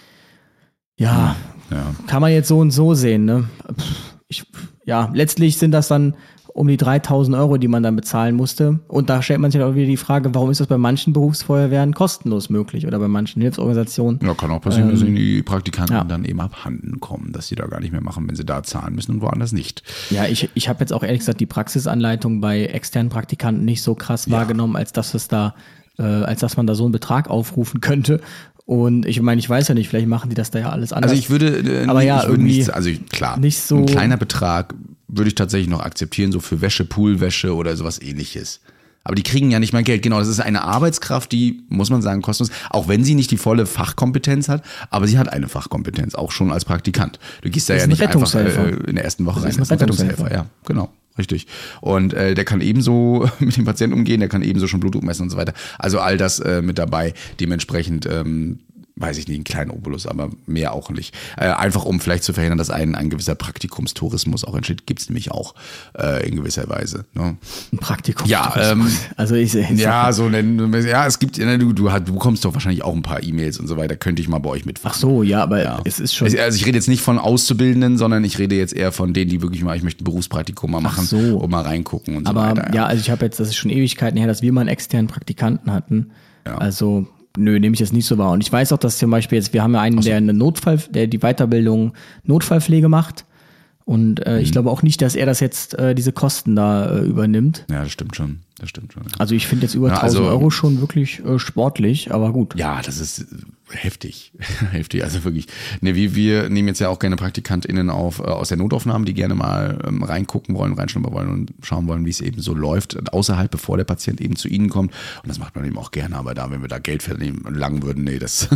[SPEAKER 2] kann man jetzt so und so sehen, ne? Letztlich sind das dann um die 3.000 Euro, die man dann bezahlen musste. Und da stellt man sich auch wieder die Frage, warum ist das bei manchen Berufsfeuerwehren kostenlos möglich oder bei manchen Hilfsorganisationen?
[SPEAKER 1] Ja, kann auch passieren, dass die Praktikanten dann eben abhanden kommen, dass sie da gar nicht mehr machen, wenn sie da zahlen müssen und woanders nicht.
[SPEAKER 2] Ja, ich habe jetzt auch ehrlich gesagt die Praxisanleitung bei externen Praktikanten nicht so krass wahrgenommen, als dass man da so einen Betrag aufrufen könnte. Und ich meine, ich weiß ja nicht, vielleicht machen die das da ja alles anders.
[SPEAKER 1] Also ich würde,
[SPEAKER 2] aber ja,
[SPEAKER 1] ich würde
[SPEAKER 2] irgendwie
[SPEAKER 1] nicht, also klar,
[SPEAKER 2] nicht so
[SPEAKER 1] ein kleiner Betrag würde ich tatsächlich noch akzeptieren, so für Wäsche, Poolwäsche oder sowas ähnliches. Aber die kriegen ja nicht mal Geld. Genau, das ist eine Arbeitskraft, die, muss man sagen, kostenlos, auch wenn sie nicht die volle Fachkompetenz hat, aber sie hat eine Fachkompetenz, auch schon als Praktikant. Du gehst da ja nicht einfach in der ersten Woche rein.
[SPEAKER 2] Das ist ein Rettungshelfer,
[SPEAKER 1] ja, genau. Richtig. Und der kann ebenso mit dem Patienten umgehen, der kann ebenso schon Blutdruck messen und so weiter. Also all das mit dabei. Dementsprechend weiß ich nicht, einen kleinen Obolus, aber mehr auch nicht. Einfach um vielleicht zu verhindern, dass ein gewisser Praktikumstourismus auch entsteht, gibt es nämlich auch in gewisser Weise. Ne?
[SPEAKER 2] Ein Praktikumstourismus?
[SPEAKER 1] Ja,
[SPEAKER 2] also ich
[SPEAKER 1] ja, so es gibt, du bekommst doch wahrscheinlich auch ein paar E-Mails und so weiter, könnte ich mal bei euch mitfahren.
[SPEAKER 2] Ach so, ja, aber es ist schon...
[SPEAKER 1] Also ich rede jetzt nicht von Auszubildenden, sondern ich rede jetzt eher von denen, die wirklich mal, ich möchte ein Berufspraktikum mal machen und mal reingucken und
[SPEAKER 2] aber,
[SPEAKER 1] so weiter.
[SPEAKER 2] Ja, also ich habe jetzt, das ist schon Ewigkeiten her, dass wir mal einen externen Praktikanten hatten. Ja. Also... Nö, nehme ich jetzt nicht so wahr. Und ich weiß auch, dass zum Beispiel jetzt, wir haben ja einen, der die Weiterbildung Notfallpflege macht. Und ich glaube auch nicht, dass er das jetzt, diese Kosten da übernimmt.
[SPEAKER 1] Ja, das stimmt schon. Ja.
[SPEAKER 2] Also ich finde jetzt über 1.000 Euro schon wirklich sportlich, aber gut.
[SPEAKER 1] Ja, das ist heftig. Heftig, also wirklich. Ne, wir nehmen jetzt ja auch gerne PraktikantInnen auf aus der Notaufnahme, die gerne mal reingucken wollen, reinschnuppern wollen und schauen wollen, wie es eben so läuft, außerhalb, bevor der Patient eben zu ihnen kommt. Und das macht man eben auch gerne, aber wenn wir da Geld verlangen würden, nee, das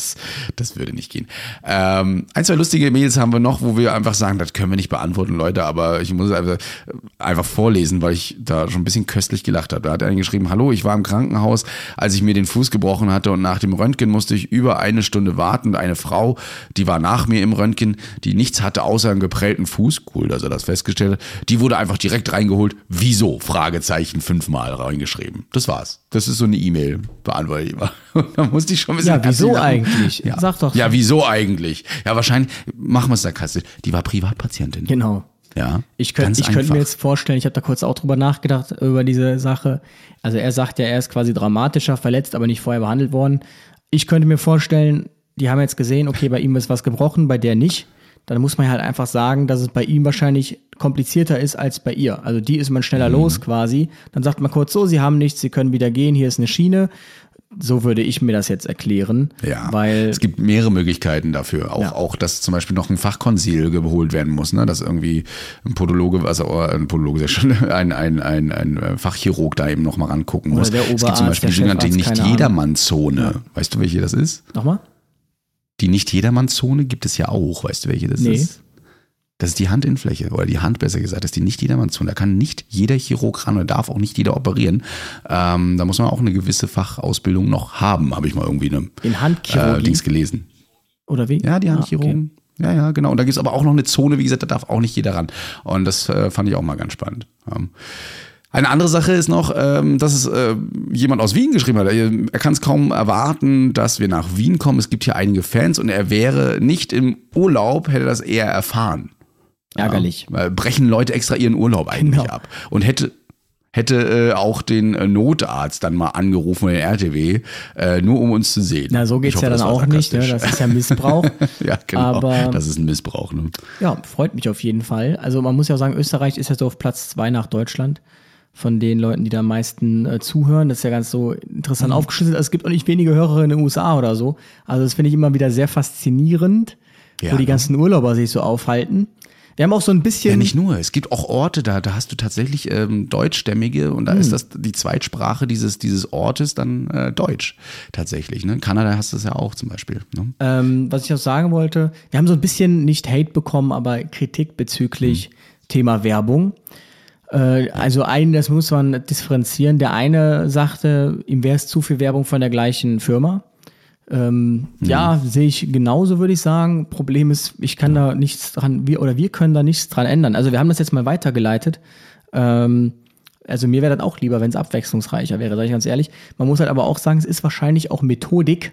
[SPEAKER 1] würde nicht gehen. 1, 2 lustige Mails haben wir noch, wo wir einfach sagen, das können wir nicht beantworten, Leute, aber ich muss es einfach vorlesen, weil ich da schon ein bisschen köstlich gelacht habe. Da hat er geschrieben, hallo, ich war im Krankenhaus, als ich mir den Fuß gebrochen hatte und nach dem Röntgen musste ich über 1 Stunde warten. Eine Frau, die war nach mir im Röntgen, die nichts hatte außer einen geprellten Fuß, cool, dass er das festgestellt hat, die wurde einfach direkt reingeholt. Wieso? Fragezeichen 5-mal reingeschrieben. Das war's. Das ist so eine E-Mail, beantworte ich mal. Da musste ich schon ein bisschen...
[SPEAKER 2] Ja, wieso eigentlich?
[SPEAKER 1] Ja.
[SPEAKER 2] Sag doch.
[SPEAKER 1] Ja, wieso eigentlich? Ja, wahrscheinlich, machen wir es sarkastisch, die war Privatpatientin.
[SPEAKER 2] Genau.
[SPEAKER 1] Ja,
[SPEAKER 2] ich könnte mir jetzt vorstellen, ich habe da kurz auch drüber nachgedacht, über diese Sache. Also er sagt ja, er ist quasi dramatischer, verletzt, aber nicht vorher behandelt worden. Ich könnte mir vorstellen, die haben jetzt gesehen, okay, bei ihm ist was gebrochen, bei der nicht. Dann muss man halt einfach sagen, dass es bei ihm wahrscheinlich komplizierter ist als bei ihr. Also die ist man schneller los quasi. Dann sagt man kurz so, sie haben nichts, sie können wieder gehen, hier ist eine Schiene. So würde ich mir das jetzt erklären. Ja, weil
[SPEAKER 1] es gibt mehrere Möglichkeiten dafür. Auch, dass zum Beispiel noch ein Fachkonsil geholt werden muss, ne? Dass irgendwie ein Podologe, ein Fachchirurg da eben noch mal rangucken muss.
[SPEAKER 2] Oder der Oberarzt,
[SPEAKER 1] es gibt zum Beispiel die sogenannte Nicht-Jedermann-Zone. Ja. Weißt du, welche das ist?
[SPEAKER 2] Nochmal?
[SPEAKER 1] Die Nicht-Jedermann-Zone gibt es ja auch. Weißt du, welche das ist? Das ist die Handinnenfläche, oder die Hand besser gesagt, das ist die Nicht-Jedermann-Zone. Da kann nicht jeder Chirurg ran oder darf auch nicht jeder operieren. Da muss man auch eine gewisse Fachausbildung noch haben, habe ich mal irgendwie
[SPEAKER 2] in Handchirurgie
[SPEAKER 1] Dings gelesen.
[SPEAKER 2] Oder wie?
[SPEAKER 1] Ja, die Handchirurgen. Okay. Ja, genau. Und da gibt es aber auch noch eine Zone, wie gesagt, da darf auch nicht jeder ran. Und das fand ich auch mal ganz spannend. Eine andere Sache ist noch, dass es jemand aus Wien geschrieben hat. Er kann es kaum erwarten, dass wir nach Wien kommen. Es gibt hier einige Fans und er wäre nicht im Urlaub, hätte das eher erfahren.
[SPEAKER 2] Ärgerlich.
[SPEAKER 1] Ja, brechen Leute extra ihren Urlaub eigentlich ab. Und hätte auch den Notarzt dann mal angerufen, den RTW, nur um uns zu sehen.
[SPEAKER 2] Na, so geht's ja dann auch nicht, ne? Das ist ja Missbrauch.
[SPEAKER 1] Ja, genau. Aber das ist ein Missbrauch, ne?
[SPEAKER 2] Ja, freut mich auf jeden Fall. Also man muss ja auch sagen, Österreich ist ja so auf Platz 2 nach Deutschland. Von den Leuten, die da am meisten zuhören. Das ist ja ganz so interessant aufgeschlüsselt. Also es gibt auch nicht wenige Hörer in den USA oder so. Also das finde ich immer wieder sehr faszinierend, wo die ganzen Urlauber sich so aufhalten. Wir haben auch so ein bisschen...
[SPEAKER 1] Ja, nicht nur. Es gibt auch Orte, da hast du tatsächlich Deutschstämmige und da ist das die Zweitsprache dieses Ortes dann Deutsch tatsächlich. Ne? In Kanada hast du das ja auch zum Beispiel. Ne?
[SPEAKER 2] Was ich auch sagen wollte, wir haben so ein bisschen nicht Hate bekommen, aber Kritik bezüglich Thema Werbung. Also das muss man differenzieren. Der eine sagte, ihm wäre es zu viel Werbung von der gleichen Firma. Ja, sehe ich genauso, würde ich sagen. Problem ist, ich kann da nichts dran, wir können da nichts dran ändern. Also wir haben das jetzt mal weitergeleitet. Also mir wäre das auch lieber, wenn es abwechslungsreicher wäre, sage ich ganz ehrlich. Man muss halt aber auch sagen, es ist wahrscheinlich auch Methodik,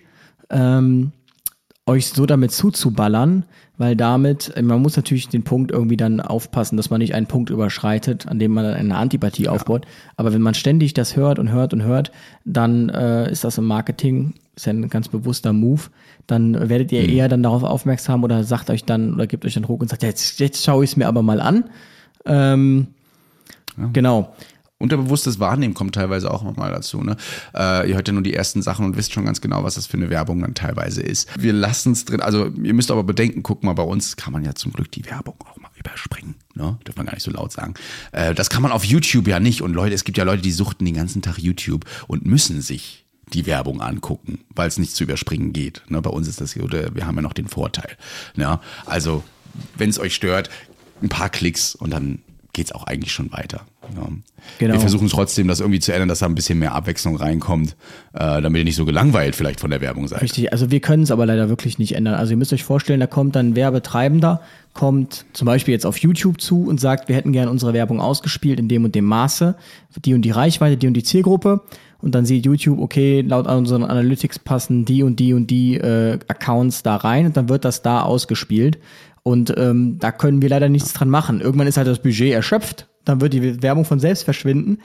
[SPEAKER 2] euch so damit zuzuballern, weil damit, man muss natürlich den Punkt irgendwie dann aufpassen, dass man nicht einen Punkt überschreitet, an dem man dann eine Antipathie aufbaut. Aber wenn man ständig das hört und hört und hört, dann ist das im Marketing, ist ja ein ganz bewusster Move, dann werdet ihr eher dann darauf aufmerksam oder sagt euch dann oder gebt euch dann Druck und sagt, jetzt schaue ich es mir aber mal an. Genau.
[SPEAKER 1] unterbewusstes Wahrnehmen kommt teilweise auch mal dazu. Ne? Ihr hört ja nur die ersten Sachen und wisst schon ganz genau, was das für eine Werbung dann teilweise ist. Wir lassen es drin, also ihr müsst aber bedenken, guck mal, bei uns kann man ja zum Glück die Werbung auch mal überspringen. Ne? Darf man gar nicht so laut sagen. Das kann man auf YouTube ja nicht. Und Leute, es gibt ja Leute, die suchten den ganzen Tag YouTube und müssen sich die Werbung angucken, weil es nicht zu überspringen geht. Ne? Bei uns ist das hier, wir haben ja noch den Vorteil. Ne? Also, wenn es euch stört, ein paar Klicks und dann geht's auch eigentlich schon weiter. Ja.
[SPEAKER 2] Genau.
[SPEAKER 1] Wir versuchen trotzdem, das irgendwie zu ändern, dass da ein bisschen mehr Abwechslung reinkommt, damit ihr nicht so gelangweilt vielleicht von der Werbung seid.
[SPEAKER 2] Richtig, also wir können es aber leider wirklich nicht ändern. Also ihr müsst euch vorstellen, da kommt dann ein Werbetreibender, kommt zum Beispiel jetzt auf YouTube zu und sagt, wir hätten gerne unsere Werbung ausgespielt in dem und dem Maße, die und die Reichweite, die und die Zielgruppe. Und dann sieht YouTube, okay, laut unseren Analytics passen die und die Accounts da rein und dann wird das da ausgespielt. Und da können wir leider nichts dran machen. Irgendwann ist halt das Budget erschöpft, dann wird die Werbung von selbst verschwinden.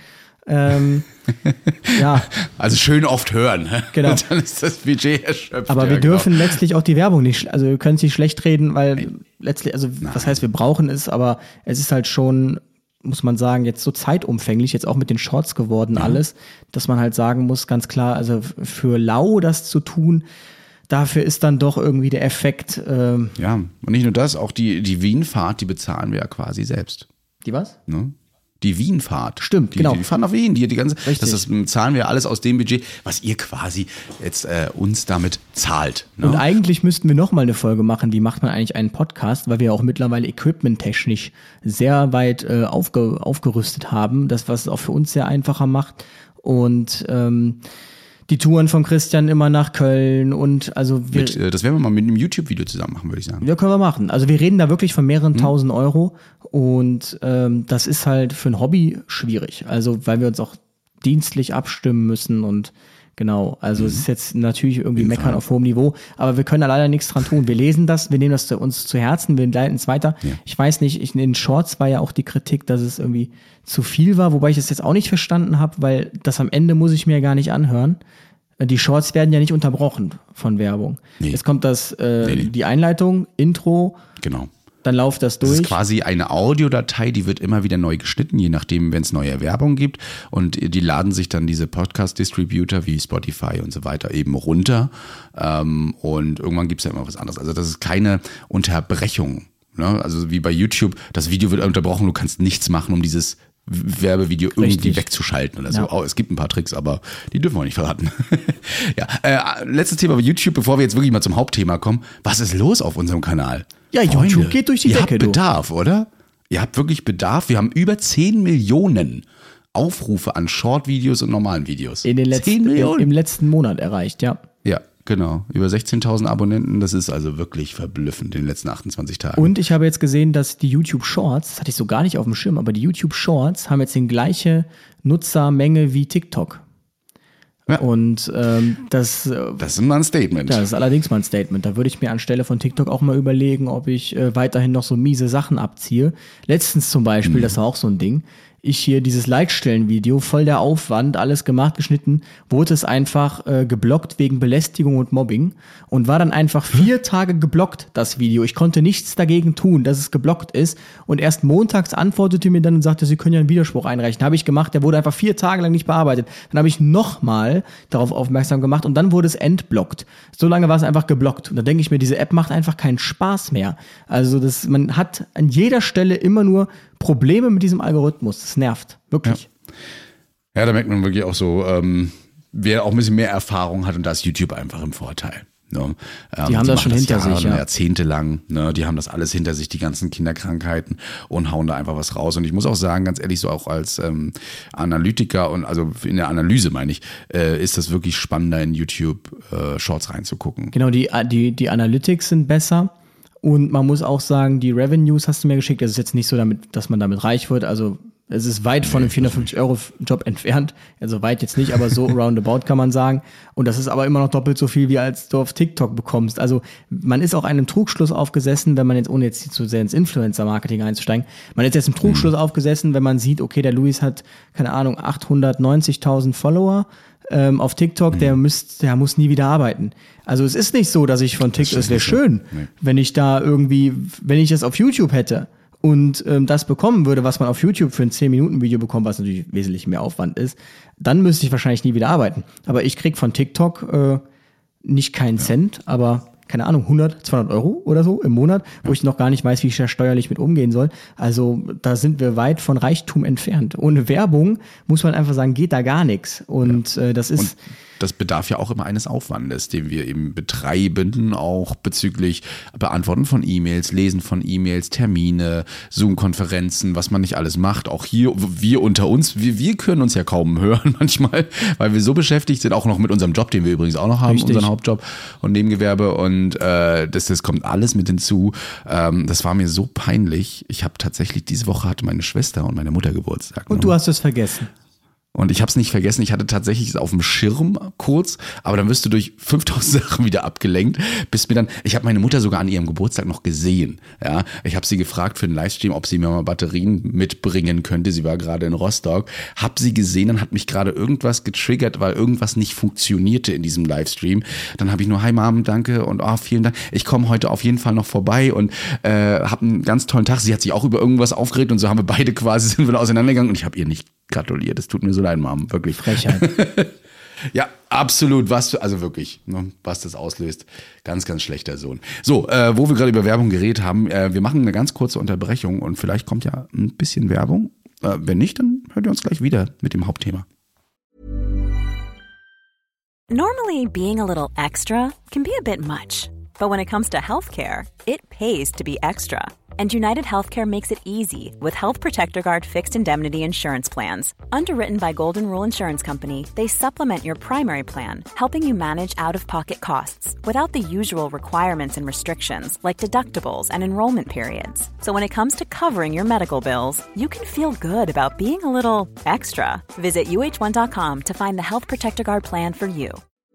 [SPEAKER 2] Ja.
[SPEAKER 1] Also schön oft hören.
[SPEAKER 2] Genau.
[SPEAKER 1] Und dann ist das Budget erschöpft.
[SPEAKER 2] Aber wir dürfen letztlich auch die Werbung nicht, also wir können es nicht schlecht reden, weil letztlich, also was heißt, wir brauchen es, aber es ist halt schon, muss man sagen, jetzt so zeitumfänglich, jetzt auch mit den Shorts geworden alles, dass man halt sagen muss, ganz klar, also für lau das zu tun, dafür ist dann doch irgendwie der Effekt.
[SPEAKER 1] Ja, und nicht nur das, auch die Wien-Fahrt, die bezahlen wir ja quasi selbst.
[SPEAKER 2] Die was?
[SPEAKER 1] Ne? Die Wien-Fahrt.
[SPEAKER 2] Stimmt, genau.
[SPEAKER 1] Die fahren nach Wien. Die ganze,
[SPEAKER 2] Richtig.
[SPEAKER 1] das zahlen wir alles aus dem Budget, was ihr quasi jetzt uns damit zahlt. Ne?
[SPEAKER 2] Und eigentlich müssten wir noch mal eine Folge machen, wie macht man eigentlich einen Podcast, weil wir auch mittlerweile equipmenttechnisch sehr weit aufgerüstet haben, das was es auch für uns sehr einfacher macht. Und die Touren von Christian immer nach Köln und also
[SPEAKER 1] das werden wir mal mit einem YouTube-Video zusammen machen, würde ich sagen.
[SPEAKER 2] Ja, können wir machen. Also wir reden da wirklich von mehreren tausend Euro und das ist halt für ein Hobby schwierig. Also weil wir uns auch dienstlich abstimmen müssen und genau. Also es ist jetzt natürlich irgendwie meckern auf hohem Niveau, aber wir können da leider nichts dran tun. Wir lesen das, wir nehmen das uns zu Herzen, wir leiten es weiter. Ja. Ich weiß nicht, in den Shorts war ja auch die Kritik, dass es irgendwie zu viel war, wobei ich das jetzt auch nicht verstanden habe, weil das am Ende muss ich mir gar nicht anhören. Die Shorts werden ja nicht unterbrochen von Werbung. Nee. Jetzt kommt die Einleitung, Intro.
[SPEAKER 1] Genau.
[SPEAKER 2] Dann läuft das durch.
[SPEAKER 1] Das ist quasi eine Audiodatei, die wird immer wieder neu geschnitten, je nachdem, wenn es neue Werbung gibt. Und die laden sich dann diese Podcast-Distributor wie Spotify und so weiter eben runter. Und irgendwann gibt es ja immer was anderes. Also das ist keine Unterbrechung. Ne? Also wie bei YouTube, das Video wird unterbrochen, du kannst nichts machen, um dieses Werbevideo irgendwie wegzuschalten oder so. Ja. Oh, es gibt ein paar Tricks, aber die dürfen wir nicht verraten. Ja. Letztes Thema bei YouTube, bevor wir jetzt wirklich mal zum Hauptthema kommen. Was ist los auf unserem Kanal?
[SPEAKER 2] Ja, Freunde, YouTube geht durch die Decke.
[SPEAKER 1] Ihr habt Bedarf, oder? Ihr habt wirklich Bedarf. Wir haben über 10 Millionen Aufrufe an Short-Videos und normalen Videos.
[SPEAKER 2] Im letzten Monat erreicht, ja.
[SPEAKER 1] Ja, genau. Über 16.000 Abonnenten. Das ist also wirklich verblüffend in den letzten 28 Tagen.
[SPEAKER 2] Und ich habe jetzt gesehen, dass die YouTube Shorts, das hatte ich so gar nicht auf dem Schirm, aber die YouTube Shorts haben jetzt die gleiche Nutzermenge wie TikTok. Ja. Und das ist
[SPEAKER 1] mal ein Statement.
[SPEAKER 2] Das ist allerdings mal ein Statement. Da würde ich mir anstelle von TikTok auch mal überlegen, ob ich weiterhin noch so miese Sachen abziehe. Letztens zum Beispiel, das war auch so ein Ding. Ich hier dieses Like-Stellen-Video, voll der Aufwand, alles gemacht, geschnitten, wurde es einfach geblockt wegen Belästigung und Mobbing und war dann einfach 4 Tage geblockt, das Video. Ich konnte nichts dagegen tun, dass es geblockt ist und erst montags antwortete mir dann und sagte, Sie können ja einen Widerspruch einreichen. Habe ich gemacht, der wurde einfach 4 Tage lang nicht bearbeitet. Dann habe ich nochmal darauf aufmerksam gemacht und dann wurde es entblockt. So lange war es einfach geblockt und da denke ich mir, diese App macht einfach keinen Spaß mehr. Also man hat an jeder Stelle immer nur Probleme mit diesem Algorithmus. Das nervt. Wirklich.
[SPEAKER 1] Ja, da merkt man wirklich auch so, wer auch ein bisschen mehr Erfahrung hat und da ist YouTube einfach im Vorteil. Ne?
[SPEAKER 2] Die haben das schon hinter sich, ja.
[SPEAKER 1] Jahrzehntelang, ne? Die haben das alles hinter sich, die ganzen Kinderkrankheiten und hauen da einfach was raus. Und ich muss auch sagen, ganz ehrlich, so auch als Analytiker und also in der Analyse meine ich, ist das wirklich spannender in YouTube Shorts reinzugucken.
[SPEAKER 2] Genau, die Analytics sind besser. Und man muss auch sagen, die Revenues hast du mir geschickt. Das ist jetzt nicht so, dass man damit reich wird. Also es ist weit von einem 450-Euro-Job entfernt. Also weit jetzt nicht, aber so roundabout kann man sagen. Und das ist aber immer noch doppelt so viel, wie als du auf TikTok bekommst. Also man ist auch einem Trugschluss aufgesessen, wenn man jetzt, ohne jetzt zu sehr ins Influencer-Marketing einzusteigen, man ist jetzt im Trugschluss aufgesessen, wenn man sieht, okay, der Luis hat, keine Ahnung, 890.000 Follower auf TikTok, der muss nie wieder arbeiten. Also es ist nicht so, dass ich von TikTok, es wäre schön, wenn ich das auf YouTube hätte und das bekommen würde, was man auf YouTube für ein 10-Minuten-Video bekommt, was natürlich wesentlich mehr Aufwand ist, dann müsste ich wahrscheinlich nie wieder arbeiten. Aber ich krieg von TikTok nicht keinen Cent, aber keine Ahnung, 100, 200 Euro oder so im Monat, wo ich noch gar nicht weiß, wie ich da steuerlich mit umgehen soll. Also da sind wir weit von Reichtum entfernt. Ohne Werbung, muss man einfach sagen, geht da gar nichts. Und das ist...
[SPEAKER 1] Und das bedarf ja auch immer eines Aufwandes, den wir eben betreiben, auch bezüglich Beantworten von E-Mails, Lesen von E-Mails, Termine, Zoom-Konferenzen, was man nicht alles macht. Auch hier, wir unter uns, wir können uns ja kaum hören manchmal, weil wir so beschäftigt sind, auch noch mit unserem Job, den wir übrigens auch noch haben,
[SPEAKER 2] Richtig.
[SPEAKER 1] unseren Hauptjob und Nebengewerbe. Und das kommt alles mit hinzu. Das war mir so peinlich. Ich habe tatsächlich, diese Woche hatte meine Schwester und meine Mutter Geburtstag.
[SPEAKER 2] Und du hast es vergessen.
[SPEAKER 1] Und ich habe es nicht vergessen, ich hatte tatsächlich es auf dem Schirm kurz, aber dann wirst du durch 5000 Sachen wieder abgelenkt, bis mir dann, ich habe meine Mutter sogar an ihrem Geburtstag noch gesehen, ja, ich habe sie gefragt für den Livestream, ob sie mir mal Batterien mitbringen könnte, sie war gerade in Rostock, habe sie gesehen, dann hat mich gerade irgendwas getriggert, weil irgendwas nicht funktionierte in diesem Livestream, dann habe ich nur, hi Mom, danke und vielen Dank, ich komme heute auf jeden Fall noch vorbei und habe einen ganz tollen Tag, sie hat sich auch über irgendwas aufgeregt und so haben wir beide quasi, sind wir auseinandergegangen und ich habe ihr nicht gratuliert, es tut mir so leid, Mom, wirklich.
[SPEAKER 2] Frechheit.
[SPEAKER 1] Ja, absolut, also wirklich, ne, was das auslöst, ganz, ganz schlechter Sohn. So, wo wir gerade über Werbung geredet haben, wir machen eine ganz kurze Unterbrechung und vielleicht kommt ja ein bisschen Werbung. Wenn nicht, dann hört ihr uns gleich wieder mit dem Hauptthema.
[SPEAKER 7] Normally, being a little extra can be a bit much, but when it comes to healthcare, it pays to be extra. And United Healthcare makes it easy with Health Protector Guard fixed indemnity insurance plans. Underwritten by Golden Rule Insurance Company, they supplement your primary plan, helping you manage out-of-pocket costs without the usual requirements and restrictions like deductibles and enrollment periods. So when it comes to covering your medical bills, you can feel good about being a little extra. Visit uh1.com to find the Health Protector Guard plan for you.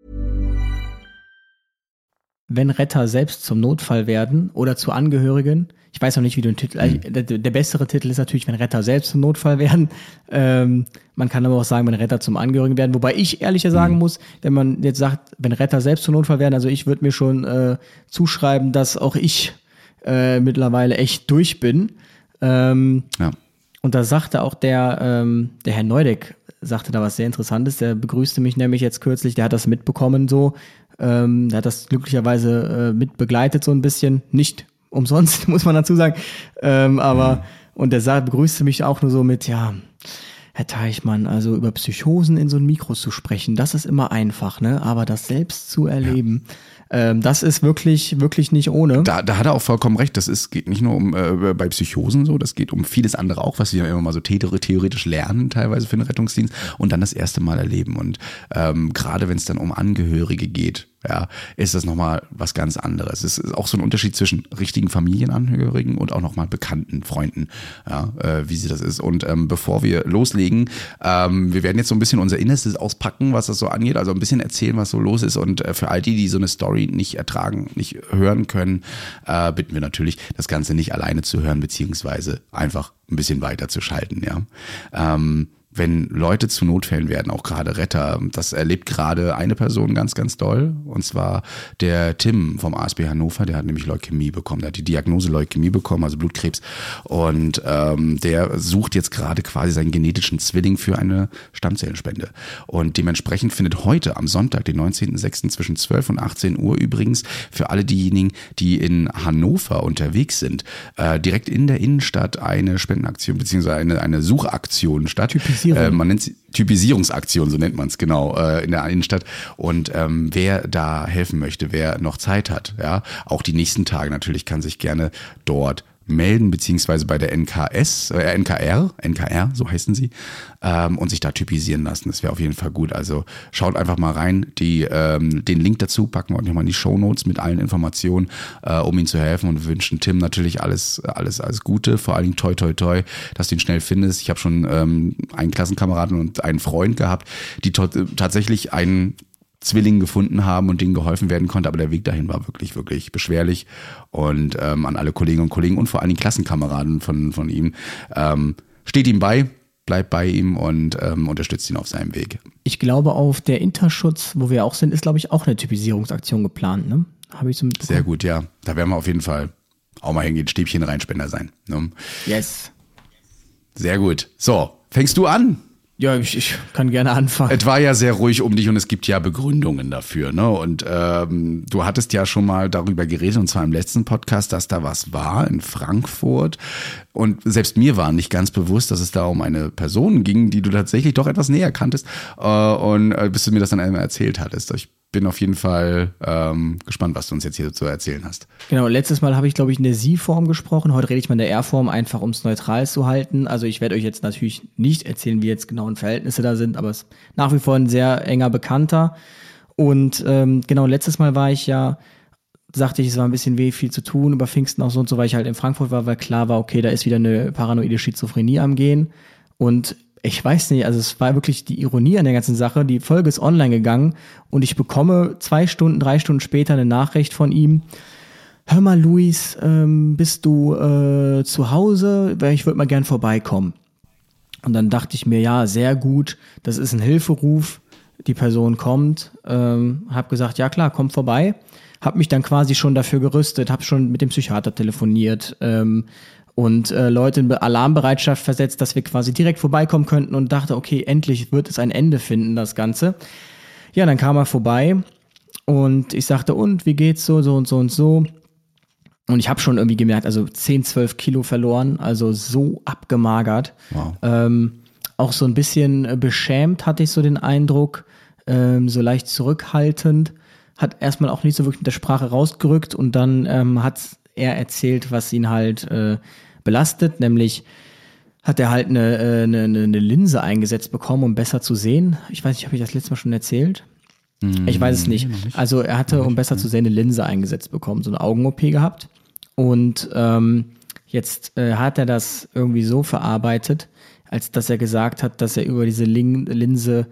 [SPEAKER 2] Wenn Retter selbst zum Notfall werden oder zu Angehörigen, ich weiß noch nicht, wie du den Titel, der bessere Titel ist natürlich, wenn Retter selbst zum Notfall werden. Man kann aber auch sagen, wenn Retter zum Angehörigen werden. Wobei ich ehrlicher sagen muss, wenn man jetzt sagt, wenn Retter selbst zum Notfall werden, also ich würde mir schon zuschreiben, dass auch ich mittlerweile echt durch bin. Ja. Und da sagte auch der Herr Neudeck, sagte da was sehr Interessantes, der begrüßte mich nämlich jetzt kürzlich, der hat das mitbekommen so, der hat das glücklicherweise mit begleitet so ein bisschen, nicht umsonst, muss man dazu sagen, und der begrüßte mich auch nur so mit, ja, Herr Teichmann, also über Psychosen in so ein Mikro zu sprechen, das ist immer einfach, ne, aber das selbst zu erleben, das ist wirklich, wirklich nicht ohne.
[SPEAKER 1] Da hat er auch vollkommen recht. Geht nicht nur um bei Psychosen so, das geht um vieles andere auch, was wir immer mal so theoretisch lernen, teilweise für den Rettungsdienst und dann das erste Mal erleben. Und gerade wenn es dann um Angehörige geht, ja, ist das nochmal was ganz anderes. Es ist auch so ein Unterschied zwischen richtigen Familienangehörigen und auch nochmal bekannten Freunden, ja, wie sie das ist. Und bevor wir loslegen, wir werden jetzt so ein bisschen unser Innerstes auspacken, was das so angeht, also ein bisschen erzählen, was so los ist. Und für all die so eine Story nicht ertragen, nicht hören können, bitten wir natürlich, das Ganze nicht alleine zu hören, beziehungsweise einfach ein bisschen weiter zu schalten, ja. Wenn Leute zu Notfällen werden, auch gerade Retter, das erlebt gerade eine Person ganz, ganz doll, und zwar der Tim vom ASB Hannover, der hat nämlich Leukämie bekommen, der hat die Diagnose Leukämie bekommen, also Blutkrebs, und der sucht jetzt gerade quasi seinen genetischen Zwilling für eine Stammzellenspende, und dementsprechend findet heute am Sonntag, den 19.06. zwischen 12 und 18 Uhr übrigens, für alle diejenigen, die in Hannover unterwegs sind, direkt in der Innenstadt eine Spendenaktion beziehungsweise eine Suchaktion statt. Man nennt sie Typisierungsaktion, so nennt man es genau, in der Innenstadt. Und wer da helfen möchte, wer noch Zeit hat, ja, auch die nächsten Tage natürlich, kann sich gerne dort melden, beziehungsweise bei der NKR, so heißen sie, und sich da typisieren lassen. Das wäre auf jeden Fall gut. Also schaut einfach mal rein. Den Link dazu packen wir euch nochmal in die Shownotes mit allen Informationen, um ihm zu helfen, und wir wünschen Tim natürlich alles Gute, vor allen Dingen toi toi toi, dass du ihn schnell findest. Ich habe schon einen Klassenkameraden und einen Freund gehabt, die tatsächlich einen Zwilling gefunden haben und denen geholfen werden konnte, aber der Weg dahin war wirklich, wirklich beschwerlich. Und an alle Kolleginnen und Kollegen und vor allem Klassenkameraden von ihm, steht ihm bei, bleibt bei ihm und unterstützt ihn auf seinem Weg.
[SPEAKER 2] Ich glaube, auf der Interschutz, wo wir auch sind, ist, glaube ich, auch eine Typisierungsaktion geplant, ne? Habe ich so mitbekommen.
[SPEAKER 1] Sehr gut, ja. Da werden wir auf jeden Fall auch mal hingehen, Stäbchen Reinspender sein. Ne?
[SPEAKER 2] Yes.
[SPEAKER 1] Sehr gut. So, fängst du an?
[SPEAKER 2] Ja, ich kann gerne anfangen.
[SPEAKER 1] Es war ja sehr ruhig um dich und es gibt ja Begründungen dafür, ne? Und du hattest ja schon mal darüber geredet, und zwar im letzten Podcast, dass da was war in Frankfurt. Und selbst mir war nicht ganz bewusst, dass es da um eine Person ging, die du tatsächlich doch etwas näher kanntest. Bis du mir das dann einmal erzählt hattest. Ich bin auf jeden Fall gespannt, was du uns jetzt hier zu erzählen hast.
[SPEAKER 2] Genau, letztes Mal habe ich, glaube ich, in der Sie-Form gesprochen. Heute rede ich mal in der Er-Form, einfach um es neutral zu halten. Also ich werde euch jetzt natürlich nicht erzählen, wie jetzt genauen Verhältnisse da sind, aber es ist nach wie vor ein sehr enger Bekannter. Und genau, letztes Mal sagte ich, es war ein bisschen viel zu tun über Pfingsten auch so und so, weil ich halt in Frankfurt war, weil klar war, okay, da ist wieder eine paranoide Schizophrenie am Gehen. Und ich weiß nicht, also es war wirklich die Ironie an der ganzen Sache. Die Folge ist online gegangen und ich bekomme 3 Stunden später eine Nachricht von ihm. Hör mal, Luis, bist du zu Hause? Ich würde mal gern vorbeikommen. Und dann dachte ich mir, ja, sehr gut, das ist ein Hilferuf. Die Person kommt, hab gesagt, ja klar, komm vorbei. Hab mich dann quasi schon dafür gerüstet, hab schon mit dem Psychiater telefoniert, und Leute in Alarmbereitschaft versetzt, dass wir quasi direkt vorbeikommen könnten und dachte, okay, endlich wird es ein Ende finden, das Ganze. Ja, dann kam er vorbei und ich sagte, und wie geht's so und so und so. Und ich habe schon irgendwie gemerkt, also 10, 12 Kilo verloren, also so abgemagert.
[SPEAKER 1] Wow.
[SPEAKER 2] Auch so ein bisschen beschämt hatte ich so den Eindruck, so leicht zurückhaltend, hat erstmal auch nicht so wirklich mit der Sprache rausgerückt und dann hat er erzählt, was ihn halt belastet, nämlich hat er halt eine Linse eingesetzt bekommen, um besser zu sehen. Ich weiß nicht, habe ich das letztes Mal schon erzählt? Ich weiß es nicht. Also er hatte, um besser zu sehen, eine Linse eingesetzt bekommen, so eine Augen-OP gehabt. Und jetzt hat er das irgendwie so verarbeitet, als dass er gesagt hat, dass er über diese Linse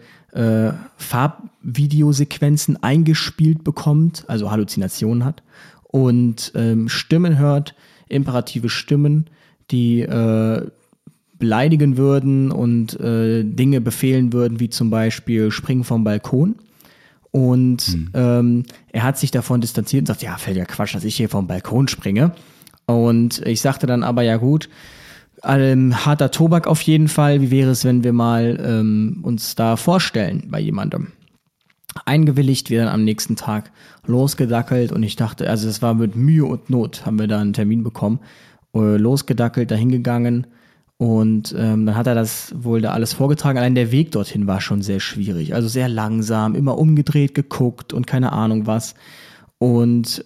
[SPEAKER 2] Farbvideosequenzen eingespielt bekommt, also Halluzinationen hat und Stimmen hört, imperative Stimmen, die beleidigen würden und Dinge befehlen würden, wie zum Beispiel springen vom Balkon. Und er hat sich davon distanziert und sagt, ja, fällt ja Quatsch, dass ich hier vom Balkon springe. Und ich sagte dann aber, ja gut, harter Tobak auf jeden Fall. Wie wäre es, wenn wir mal uns da vorstellen bei jemandem? Eingewilligt, wir dann am nächsten Tag losgedackelt und ich dachte, also das war mit Mühe und Not, haben wir da einen Termin bekommen, losgedackelt, dahin gegangen und dann hat er das wohl da alles vorgetragen. Allein der Weg dorthin war schon sehr schwierig, also sehr langsam, immer umgedreht, geguckt und keine Ahnung was. Und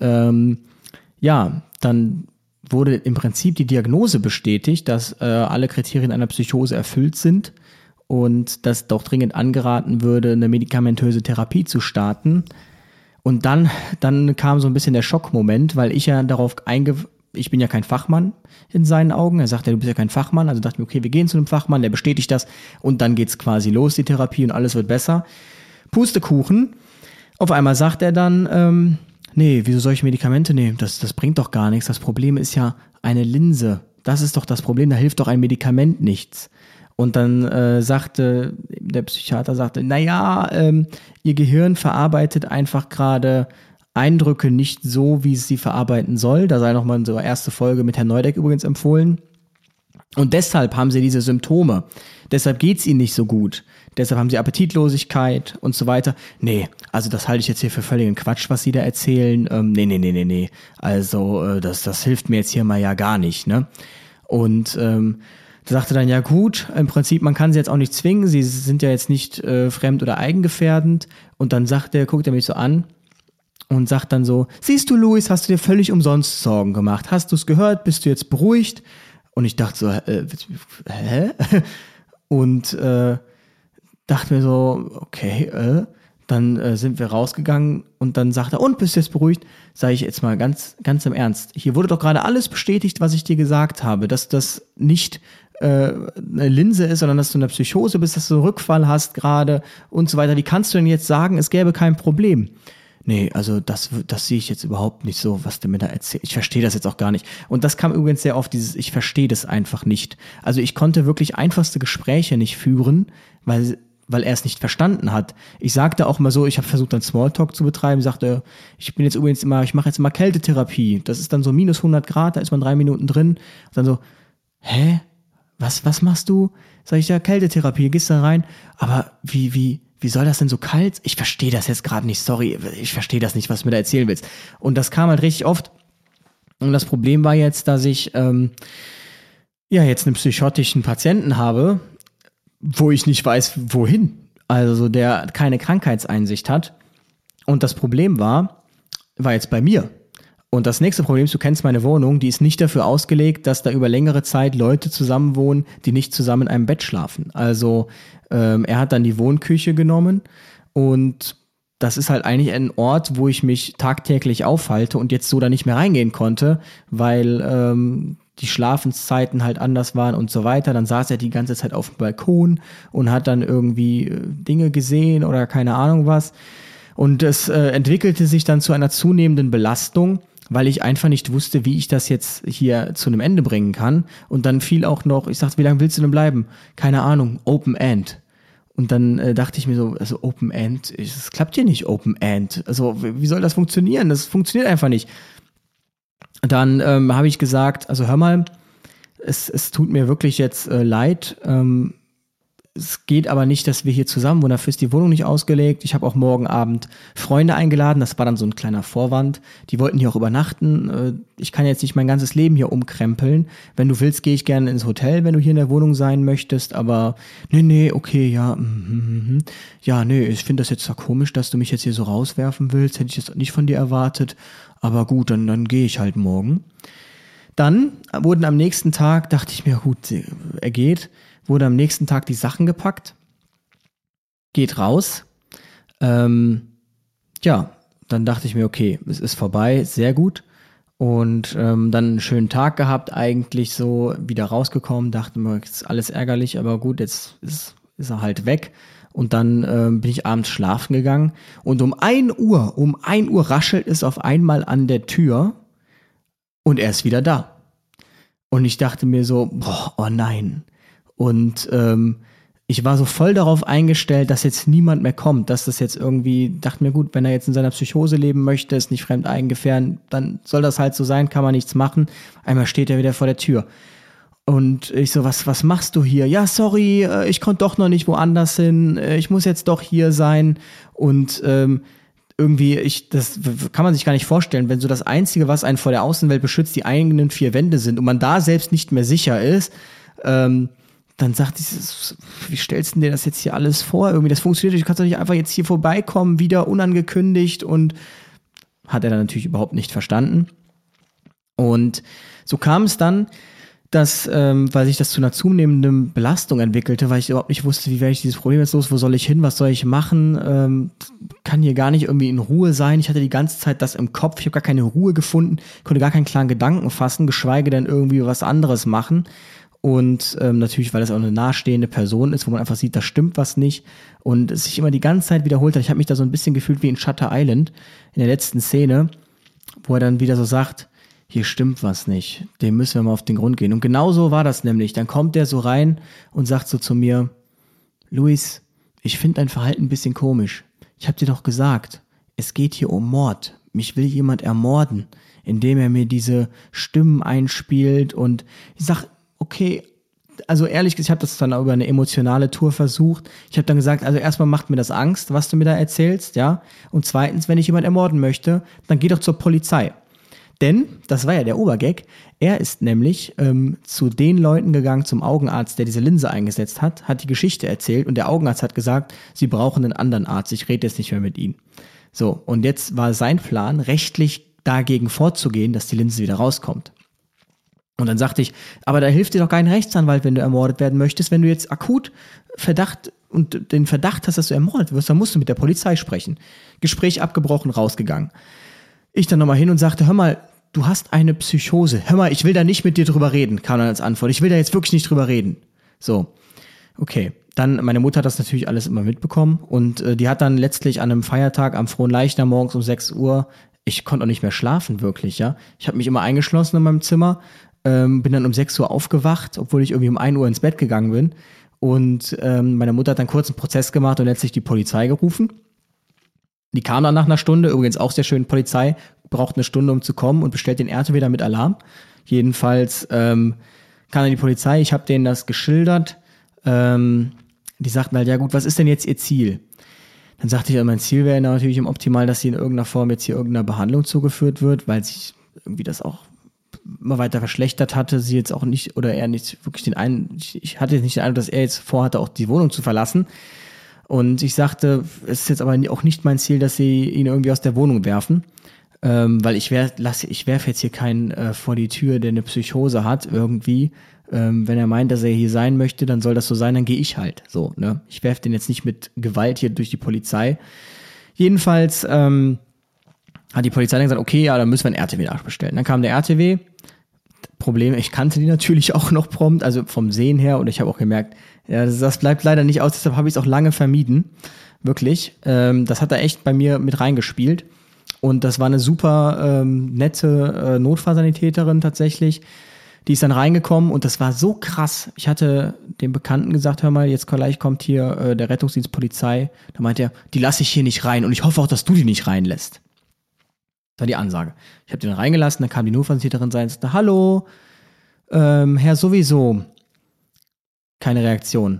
[SPEAKER 2] ja, dann wurde im Prinzip die Diagnose bestätigt, dass alle Kriterien einer Psychose erfüllt sind und dass doch dringend angeraten würde, eine medikamentöse Therapie zu starten. Und dann kam so ein bisschen der Schockmoment, weil ich ja ich bin ja kein Fachmann in seinen Augen. Er sagt ja, du bist ja kein Fachmann. Also dachte ich mir, okay, wir gehen zu einem Fachmann, der bestätigt das und dann geht's quasi los, die Therapie und alles wird besser. Pustekuchen. Auf einmal sagt er dann, nee, wieso solche Medikamente? Nee, das bringt doch gar nichts. Das Problem ist ja eine Linse. Das ist doch das Problem, da hilft doch ein Medikament nichts. Und dann sagte der Psychiater, naja, ihr Gehirn verarbeitet einfach gerade Eindrücke nicht so, wie es sie verarbeiten soll. Da sei nochmal so erste Folge mit Herrn Neudeck übrigens empfohlen. Und deshalb haben sie diese Symptome. Deshalb geht's ihnen nicht so gut. Deshalb haben sie Appetitlosigkeit und so weiter. Nee, also das halte ich jetzt hier für völligen Quatsch, was sie da erzählen. Nee. Also das hilft mir jetzt hier mal ja gar nicht, ne? Und da sagte dann, ja gut, im Prinzip, man kann sie jetzt auch nicht zwingen, sie sind ja jetzt nicht fremd- oder eigengefährdend. Und dann guckt er mich so an und sagt dann so, siehst du, Luis, hast du dir völlig umsonst Sorgen gemacht? Hast du es gehört? Bist du jetzt beruhigt? Und ich dachte so, hä? Und dachte mir so, okay, dann sind wir rausgegangen und dann sagt er, und bist du jetzt beruhigt? Sage ich jetzt mal ganz im Ernst. Hier wurde doch gerade alles bestätigt, was ich dir gesagt habe, dass das nicht eine Linse ist, sondern dass du in der Psychose bist, dass du einen Rückfall hast gerade und so weiter. Wie kannst du denn jetzt sagen, es gäbe kein Problem? Nee, also das sehe ich jetzt überhaupt nicht so, was der mir da erzählt. Ich verstehe das jetzt auch gar nicht. Und das kam übrigens sehr oft, ich verstehe das einfach nicht. Also ich konnte wirklich einfachste Gespräche nicht führen, weil weil er es nicht verstanden hat. Ich sagte auch mal so, ich habe versucht dann Smalltalk zu betreiben, sagte, ich mache jetzt immer Kältetherapie. Das ist dann so minus 100 Grad, da ist man 3 Minuten drin. Und dann so, hä? Was machst du? Sag ich, ja, Kältetherapie, gehst da rein. Aber wie soll das denn so kalt? Ich verstehe das jetzt gerade nicht, sorry, ich verstehe das nicht, was du mir da erzählen willst. Und das kam halt richtig oft. Und das Problem war jetzt, dass ich jetzt einen psychotischen Patienten habe, wo ich nicht weiß, wohin. Also der keine Krankheitseinsicht hat. Und das Problem war jetzt bei mir. Und das nächste Problem ist, du kennst meine Wohnung, die ist nicht dafür ausgelegt, dass da über längere Zeit Leute zusammenwohnen, die nicht zusammen in einem Bett schlafen. Also er hat dann die Wohnküche genommen und das ist halt eigentlich ein Ort, wo ich mich tagtäglich aufhalte und jetzt so da nicht mehr reingehen konnte, weil die Schlafenszeiten halt anders waren und so weiter. Dann saß er die ganze Zeit auf dem Balkon und hat dann irgendwie Dinge gesehen oder keine Ahnung was. Und es entwickelte sich dann zu einer zunehmenden Belastung, weil ich einfach nicht wusste, wie ich das jetzt hier zu einem Ende bringen kann. Und dann fiel auch noch, ich sagte, wie lange willst du denn bleiben? Keine Ahnung, Open End. Und dann dachte ich mir so, also Open End, es klappt hier nicht Open End. Also wie soll das funktionieren? Das funktioniert einfach nicht. Dann habe ich gesagt, also hör mal, es tut mir wirklich jetzt leid. Es geht aber nicht, dass wir hier zusammen wohnen. Dafür ist die Wohnung nicht ausgelegt. Ich habe auch morgen Abend Freunde eingeladen. Das war dann so ein kleiner Vorwand. Die wollten hier auch übernachten. Ich kann jetzt nicht mein ganzes Leben hier umkrempeln. Wenn du willst, gehe ich gerne ins Hotel, wenn du hier in der Wohnung sein möchtest. Aber nee, okay, ja. Ja, nee, ich finde das jetzt zwar komisch, dass du mich jetzt hier so rauswerfen willst. Hätte ich das nicht von dir erwartet. Aber gut, dann gehe ich halt morgen. Dann wurden am nächsten Tag, dachte ich mir, gut, er geht, wurde am nächsten Tag die Sachen gepackt, geht raus. Dann dachte ich mir, okay, es ist vorbei, sehr gut. Und dann einen schönen Tag gehabt, eigentlich so wieder rausgekommen, dachte mir, jetzt ist alles ärgerlich, aber gut, jetzt ist er halt weg. Und dann bin ich abends schlafen gegangen und um 1 Uhr raschelt es auf einmal an der Tür und er ist wieder da. Und ich dachte mir so, oh nein. Und ich war so voll darauf eingestellt, dass jetzt niemand mehr kommt, dass das jetzt irgendwie, dachte mir, gut, wenn er jetzt in seiner Psychose leben möchte, ist nicht fremdeigengefährdet, dann soll das halt so sein, kann man nichts machen. Einmal steht er wieder vor der Tür. Und ich so, was machst du hier? Ja, sorry, ich konnte doch noch nicht woanders hin, ich muss jetzt doch hier sein. Und irgendwie, das kann man sich gar nicht vorstellen, wenn so das Einzige, was einen vor der Außenwelt beschützt, die eigenen 4 Wände sind und man da selbst nicht mehr sicher ist, dann sagt dieses, wie stellst du dir das jetzt hier alles vor? Irgendwie, das funktioniert nicht, du kannst doch nicht einfach jetzt hier vorbeikommen, wieder unangekündigt, und hat er dann natürlich überhaupt nicht verstanden. Und so kam es dann, dass, weil sich das zu einer zunehmenden Belastung entwickelte, weil ich überhaupt nicht wusste, wie werde ich dieses Problem jetzt los, wo soll ich hin, was soll ich machen, kann hier gar nicht irgendwie in Ruhe sein. Ich hatte die ganze Zeit das im Kopf, ich habe gar keine Ruhe gefunden, konnte gar keinen klaren Gedanken fassen, geschweige denn irgendwie was anderes machen. Und natürlich, weil das auch eine nahestehende Person ist, wo man einfach sieht, da stimmt was nicht und es sich immer die ganze Zeit wiederholt hat. Ich habe mich da so ein bisschen gefühlt wie in Shutter Island in der letzten Szene, wo er dann wieder so sagt, hier stimmt was nicht, dem müssen wir mal auf den Grund gehen. Und genau so war das nämlich. Dann kommt der so rein und sagt so zu mir, Luis, ich finde dein Verhalten ein bisschen komisch. Ich habe dir doch gesagt, es geht hier um Mord. Mich will jemand ermorden, indem er mir diese Stimmen einspielt. Und ich sag, okay, also ehrlich gesagt, ich habe das dann über eine emotionale Tour versucht. Ich habe dann gesagt, also erstmal macht mir das Angst, was du mir da erzählst, ja. Und zweitens, wenn ich jemand ermorden möchte, dann geh doch zur Polizei. Denn, das war ja der Obergag, er ist nämlich zu den Leuten gegangen, zum Augenarzt, der diese Linse eingesetzt hat die Geschichte erzählt und der Augenarzt hat gesagt, sie brauchen einen anderen Arzt, ich rede jetzt nicht mehr mit ihnen. So, und jetzt war sein Plan, rechtlich dagegen vorzugehen, dass die Linse wieder rauskommt. Und dann sagte ich, aber da hilft dir doch kein Rechtsanwalt, wenn du ermordet werden möchtest. Wenn du jetzt akut Verdacht und den Verdacht hast, dass du ermordet wirst, dann musst du mit der Polizei sprechen. Gespräch abgebrochen, rausgegangen. Ich dann nochmal hin und sagte, hör mal, du hast eine Psychose. Hör mal, ich will da nicht mit dir drüber reden, kam dann als Antwort. Ich will da jetzt wirklich nicht drüber reden. So, okay. Dann, meine Mutter hat das natürlich alles immer mitbekommen und die hat dann letztlich an einem Feiertag am Fronleichnam morgens um 6 Uhr, ich konnte auch nicht mehr schlafen, wirklich, ja. Ich habe mich immer eingeschlossen in meinem Zimmer, bin dann um 6 Uhr aufgewacht, obwohl ich irgendwie um 1 Uhr ins Bett gegangen bin. Und meine Mutter hat dann kurz einen Prozess gemacht und letztlich die Polizei gerufen. Die kam dann nach einer Stunde, übrigens auch sehr schön, Polizei braucht eine Stunde, um zu kommen und bestellt den RTW dann mit Alarm. Jedenfalls kam dann die Polizei, ich habe denen das geschildert. Die sagten halt, ja gut, was ist denn jetzt ihr Ziel? Dann sagte ich, mein Ziel wäre natürlich im Optimal, dass sie in irgendeiner Form jetzt hier irgendeiner Behandlung zugeführt wird, weil sich irgendwie das auch immer weiter verschlechtert hatte, sie jetzt auch nicht, oder er nicht wirklich ich hatte jetzt nicht den Eindruck, dass er jetzt vorhatte, auch die Wohnung zu verlassen. Und ich sagte, es ist jetzt aber auch nicht mein Ziel, dass sie ihn irgendwie aus der Wohnung werfen, weil ich werfe jetzt hier keinen vor die Tür, der eine Psychose hat irgendwie. Wenn er meint, dass er hier sein möchte, dann soll das so sein, dann gehe ich halt so, ne? Ich werfe den jetzt nicht mit Gewalt hier durch die Polizei. Jedenfalls hat die Polizei dann gesagt, okay, ja, dann müssen wir einen RTW nachbestellen. Dann kam der RTW. Problem, ich kannte die natürlich auch noch prompt, also vom Sehen her, und ich habe auch gemerkt, ja, das bleibt leider nicht aus, deshalb habe ich es auch lange vermieden, wirklich. Das hat da echt bei mir mit reingespielt und das war eine super nette Notfallsanitäterin tatsächlich, die ist dann reingekommen und das war so krass. Ich hatte dem Bekannten gesagt, hör mal, jetzt gleich kommt hier der Rettungsdienst Polizei, da meinte er, die lasse ich hier nicht rein und ich hoffe auch, dass du die nicht reinlässt. Das war die Ansage. Ich habe den reingelassen, dann kam die Notfallsanitäterin rein und sagte, hallo, Herr sowieso. Keine Reaktion.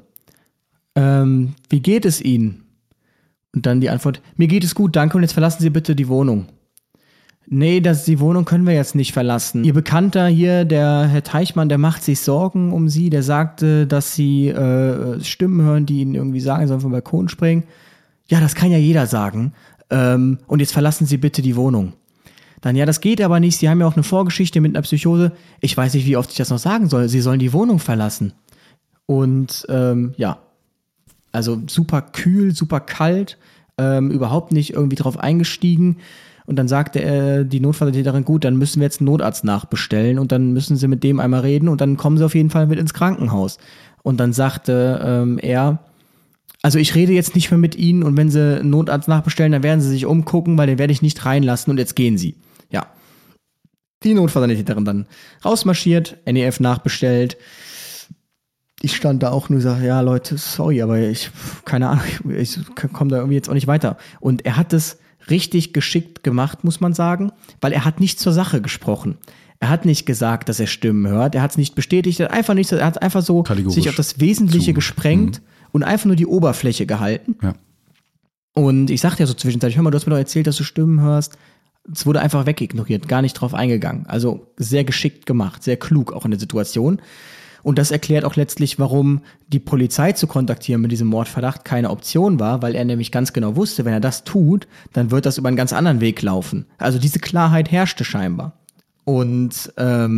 [SPEAKER 2] Wie geht es Ihnen? Und dann die Antwort, mir geht es gut, danke, und jetzt verlassen Sie bitte die Wohnung. Nee, die Wohnung können wir jetzt nicht verlassen. Ihr Bekannter hier, der Herr Teichmann, der macht sich Sorgen um Sie, der sagte, dass Sie Stimmen hören, die Ihnen irgendwie sagen, Sie sollen vom Balkon springen. Ja, das kann ja jeder sagen. Und jetzt verlassen Sie bitte die Wohnung. Dann, ja, das geht aber nicht, Sie haben ja auch eine Vorgeschichte mit einer Psychose. Ich weiß nicht, wie oft ich das noch sagen soll. Sie sollen die Wohnung verlassen. Und ja, also super kühl, super kalt, überhaupt nicht irgendwie drauf eingestiegen. Und dann sagte die Notfallsanitäterin, gut, dann müssen wir jetzt einen Notarzt nachbestellen und dann müssen Sie mit dem einmal reden und dann kommen Sie auf jeden Fall mit ins Krankenhaus. Und dann sagte er, also ich rede jetzt nicht mehr mit Ihnen und wenn Sie einen Notarzt nachbestellen, dann werden Sie sich umgucken, weil den werde ich nicht reinlassen und jetzt gehen Sie. Ja. Die Notfallsanitäterin dann rausmarschiert, NEF nachbestellt. Ich stand da auch nur und sage, ja Leute, sorry, aber keine Ahnung, ich komme da irgendwie jetzt auch nicht weiter. Und er hat es richtig geschickt gemacht, muss man sagen, weil er hat nicht zur Sache gesprochen. Er hat nicht gesagt, dass er Stimmen hört, er hat es nicht bestätigt, er hat einfach so sich auf das Wesentliche gesprengt und einfach nur die Oberfläche gehalten. Ja. Und ich sagte ja so zwischenzeitlich, hör mal, du hast mir doch erzählt, dass du Stimmen hörst. Es wurde einfach wegignoriert, gar nicht drauf eingegangen. Also sehr geschickt gemacht, sehr klug auch in der Situation. Und das erklärt auch letztlich, warum die Polizei zu kontaktieren mit diesem Mordverdacht keine Option war, weil er nämlich ganz genau wusste, wenn er das tut, dann wird das über einen ganz anderen Weg laufen. Also diese Klarheit herrschte scheinbar. Und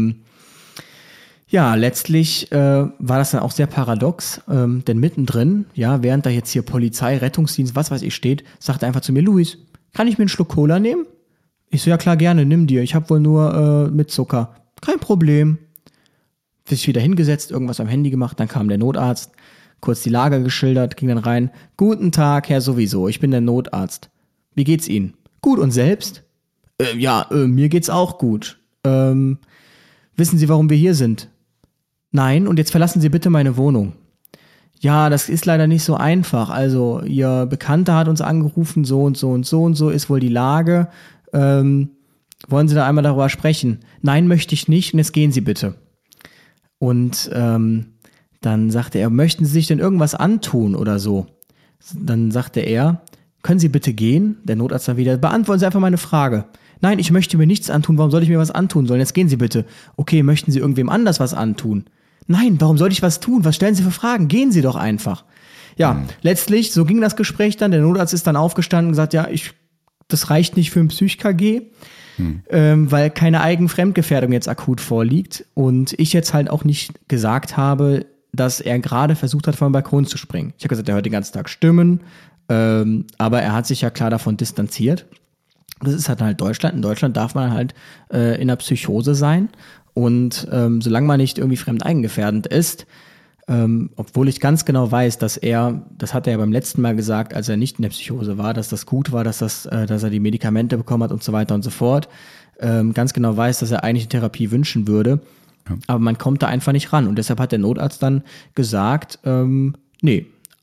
[SPEAKER 2] ja, letztlich war das dann auch sehr paradox, denn mittendrin, ja, während da jetzt hier Polizei, Rettungsdienst, was weiß ich steht, sagt er einfach zu mir, Luis, kann ich mir einen Schluck Cola nehmen? Ich so, ja klar, gerne, nimm dir, ich habe wohl nur mit Zucker. Kein Problem. Sich wieder hingesetzt, irgendwas am Handy gemacht, dann kam der Notarzt, kurz die Lage geschildert, ging dann rein. Guten Tag, Herr sowieso, ich bin der Notarzt. Wie geht's Ihnen? Gut, und selbst? Mir geht's auch gut. Wissen Sie, warum wir hier sind? Nein, und jetzt verlassen Sie bitte meine Wohnung. Ja, das ist leider nicht so einfach. Also, Ihr Bekannter hat uns angerufen, so und so und so und so ist wohl die Lage. Wollen Sie da einmal darüber sprechen? Nein, möchte ich nicht, und jetzt gehen Sie bitte. Und dann sagte er, möchten Sie sich denn irgendwas antun oder so? Dann sagte er, können Sie bitte gehen? Der Notarzt dann wieder, beantworten Sie einfach meine Frage. Nein, ich möchte mir nichts antun, warum soll ich mir was antun sollen? Jetzt gehen Sie bitte. Okay, möchten Sie irgendwem anders was antun? Nein, warum soll ich was tun? Was stellen Sie für Fragen? Gehen Sie doch einfach. Ja, letztlich, so ging das Gespräch dann. Der Notarzt ist dann aufgestanden und gesagt, ja, das reicht nicht für ein Psych-KG. Weil keine Eigenfremdgefährdung jetzt akut vorliegt und ich jetzt halt auch nicht gesagt habe, dass er gerade versucht hat, vom Balkon zu springen. Ich habe gesagt, er hört den ganzen Tag Stimmen, aber er hat sich ja klar davon distanziert. Das ist halt Deutschland. In Deutschland darf man halt in einer Psychose sein und solange man nicht irgendwie fremdeigengefährdend ist, obwohl ich ganz genau weiß, das hat er ja beim letzten Mal gesagt, als er nicht in der Psychose war, dass das gut war, dass er die Medikamente bekommen hat und so weiter und so fort. Ganz genau weiß, dass er eigentlich eine Therapie wünschen würde. Aber man kommt da einfach nicht ran. Und deshalb hat der Notarzt dann gesagt, nee,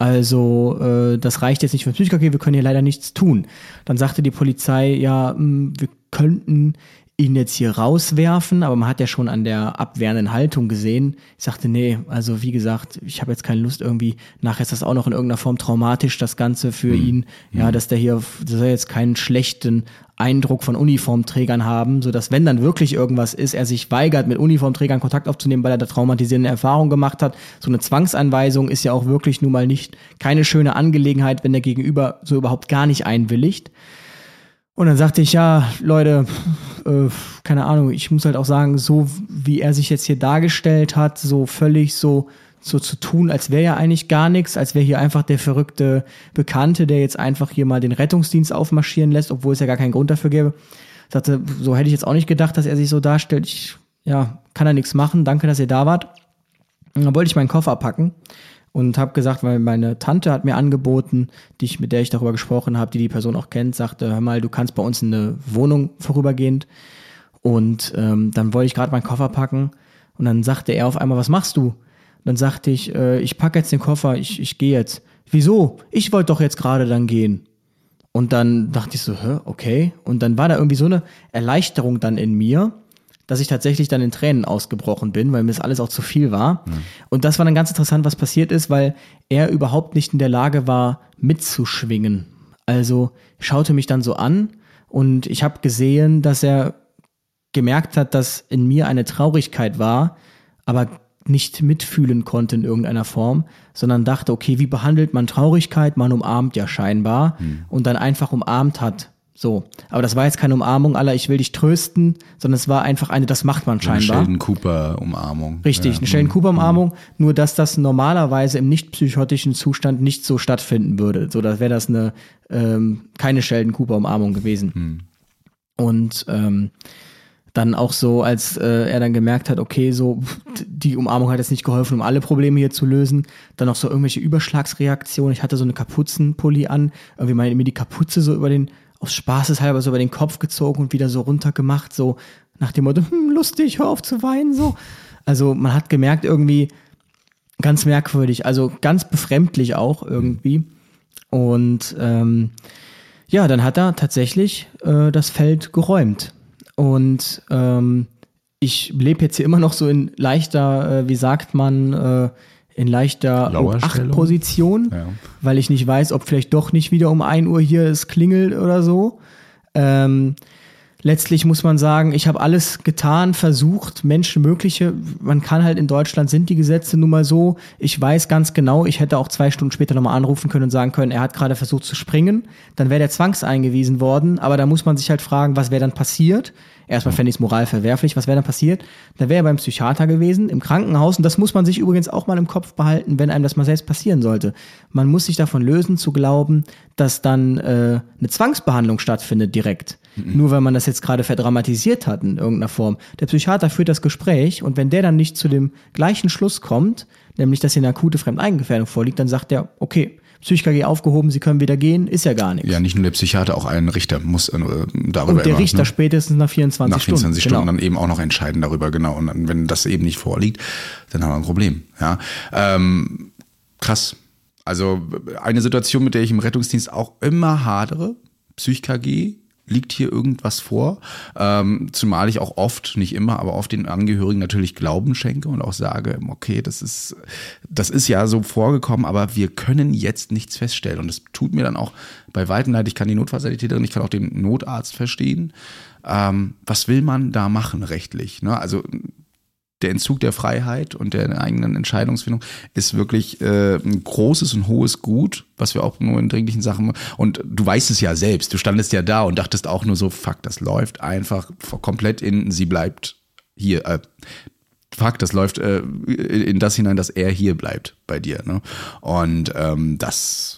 [SPEAKER 2] also das reicht jetzt nicht für Psych-KG, wir können hier leider nichts tun. Dann sagte die Polizei, ja, wir könnten ihn jetzt hier rauswerfen, aber man hat ja schon an der abwehrenden Haltung gesehen. Ich sagte, nee, also wie gesagt, ich habe jetzt keine Lust irgendwie, nachher ist das auch noch in irgendeiner Form traumatisch, das Ganze für ihn, ja, dass er jetzt keinen schlechten Eindruck von Uniformträgern haben, sodass, wenn dann wirklich irgendwas ist, er sich weigert, mit Uniformträgern Kontakt aufzunehmen, weil er da traumatisierende Erfahrungen gemacht hat. So eine Zwangsanweisung ist ja auch wirklich nun mal keine schöne Angelegenheit, wenn der Gegenüber so überhaupt gar nicht einwilligt. Und dann sagte ich, ja, Leute, keine Ahnung, ich muss halt auch sagen, so wie er sich jetzt hier dargestellt hat, so völlig so zu tun, als wäre ja eigentlich gar nichts, als wäre hier einfach der verrückte Bekannte, der jetzt einfach hier mal den Rettungsdienst aufmarschieren lässt, obwohl es ja gar keinen Grund dafür gäbe. Ich sagte, so hätte ich jetzt auch nicht gedacht, dass er sich so darstellt. Kann er nichts machen, danke, dass ihr da wart. Und dann wollte ich meinen Koffer packen. Und habe gesagt, weil meine Tante hat mir angeboten, mit der ich darüber gesprochen habe, die Person auch kennt, sagte, hör mal, du kannst bei uns in eine Wohnung vorübergehend. Und dann wollte ich gerade meinen Koffer packen. Und dann sagte er auf einmal, was machst du? Und dann sagte ich, ich packe jetzt den Koffer, ich gehe jetzt. Wieso? Ich wollte doch jetzt gerade dann gehen. Und dann dachte ich so, okay. Und dann war da irgendwie so eine Erleichterung dann in mir, dass ich tatsächlich dann in Tränen ausgebrochen bin, weil mir das alles auch zu viel war. Mhm. Und das war dann ganz interessant, was passiert ist, weil er überhaupt nicht in der Lage war, mitzuschwingen. Also schaute mich dann so an und ich habe gesehen, dass er gemerkt hat, dass in mir eine Traurigkeit war, aber nicht mitfühlen konnte in irgendeiner Form, sondern dachte, okay, wie behandelt man Traurigkeit? Man umarmt ja scheinbar und dann einfach umarmt hat. So, aber das war jetzt keine Umarmung aller, ich will dich trösten, sondern es war einfach das macht man scheinbar.
[SPEAKER 1] Eine Sheldon-Cooper-Umarmung.
[SPEAKER 2] Richtig, eine Sheldon-Cooper-Umarmung, nur dass das normalerweise im nicht-psychotischen Zustand nicht so stattfinden würde. So, da wäre das keine Sheldon-Cooper-Umarmung gewesen. Und dann auch so, als er dann gemerkt hat, okay, so die Umarmung hat jetzt nicht geholfen, um alle Probleme hier zu lösen. Dann auch so irgendwelche Überschlagsreaktionen. Ich hatte so eine Kapuzenpulli an, irgendwie mir die Kapuze so aus Spaßeshalber so über den Kopf gezogen und wieder so runtergemacht, so nach dem Motto, lustig, hör auf zu weinen, so. Also man hat gemerkt, irgendwie ganz merkwürdig, also ganz befremdlich auch irgendwie. Und dann hat er tatsächlich das Feld geräumt. Und ich lebe jetzt hier immer noch so in leichter, in leichter Achtposition, weil ich nicht weiß, ob vielleicht doch nicht wieder um 1 Uhr hier es klingelt oder so. Letztlich muss man sagen, ich habe alles getan, versucht, Menschenmögliche. Man kann halt in Deutschland, sind die Gesetze nun mal so. Ich weiß ganz genau, ich hätte auch 2 Stunden später nochmal anrufen können und sagen können, er hat gerade versucht zu springen. Dann wäre der zwangseingewiesen worden. Aber da muss man sich halt fragen, was wäre dann passiert? Erstmal fände ich es moral verwerflich, was wäre dann passiert? Da wäre er beim Psychiater gewesen, im Krankenhaus. Und das muss man sich übrigens auch mal im Kopf behalten, wenn einem das mal selbst passieren sollte. Man muss sich davon lösen, zu glauben, dass dann eine Zwangsbehandlung stattfindet direkt. Nur weil man das jetzt gerade verdramatisiert hat in irgendeiner Form. Der Psychiater führt das Gespräch und wenn der dann nicht zu dem gleichen Schluss kommt, nämlich dass hier eine akute Fremdeigengefährdung vorliegt, dann sagt er, okay, Psych-KG aufgehoben, Sie können wieder gehen, ist ja gar nichts.
[SPEAKER 1] Ja, nicht nur der Psychiater, auch ein Richter muss darüber
[SPEAKER 2] und der Richter spätestens nach 24 Stunden.
[SPEAKER 1] Nach 24 Stunden dann eben auch noch entscheiden darüber, genau. Und dann, wenn das eben nicht vorliegt, dann haben wir ein Problem. Ja, krass. Also eine Situation, mit der ich im Rettungsdienst auch immer hadere, Psych-KG, liegt hier irgendwas vor, zumal ich auch oft, nicht immer, aber oft den Angehörigen natürlich Glauben schenke und auch sage, okay, das ist ja so vorgekommen, aber wir können jetzt nichts feststellen und es tut mir dann auch bei weitem leid, ich kann die Notfallsanitäterin, ich kann auch den Notarzt verstehen, was will man da machen rechtlich, ne? Also der Entzug der Freiheit und der eigenen Entscheidungsfindung ist wirklich ein großes und hohes Gut, was wir auch nur in dringlichen Sachen, und du weißt es ja selbst, du standest ja da und dachtest auch nur so, fuck, das läuft einfach komplett sie bleibt hier, fuck, das läuft in das hinein, dass er hier bleibt bei dir, ne? Und das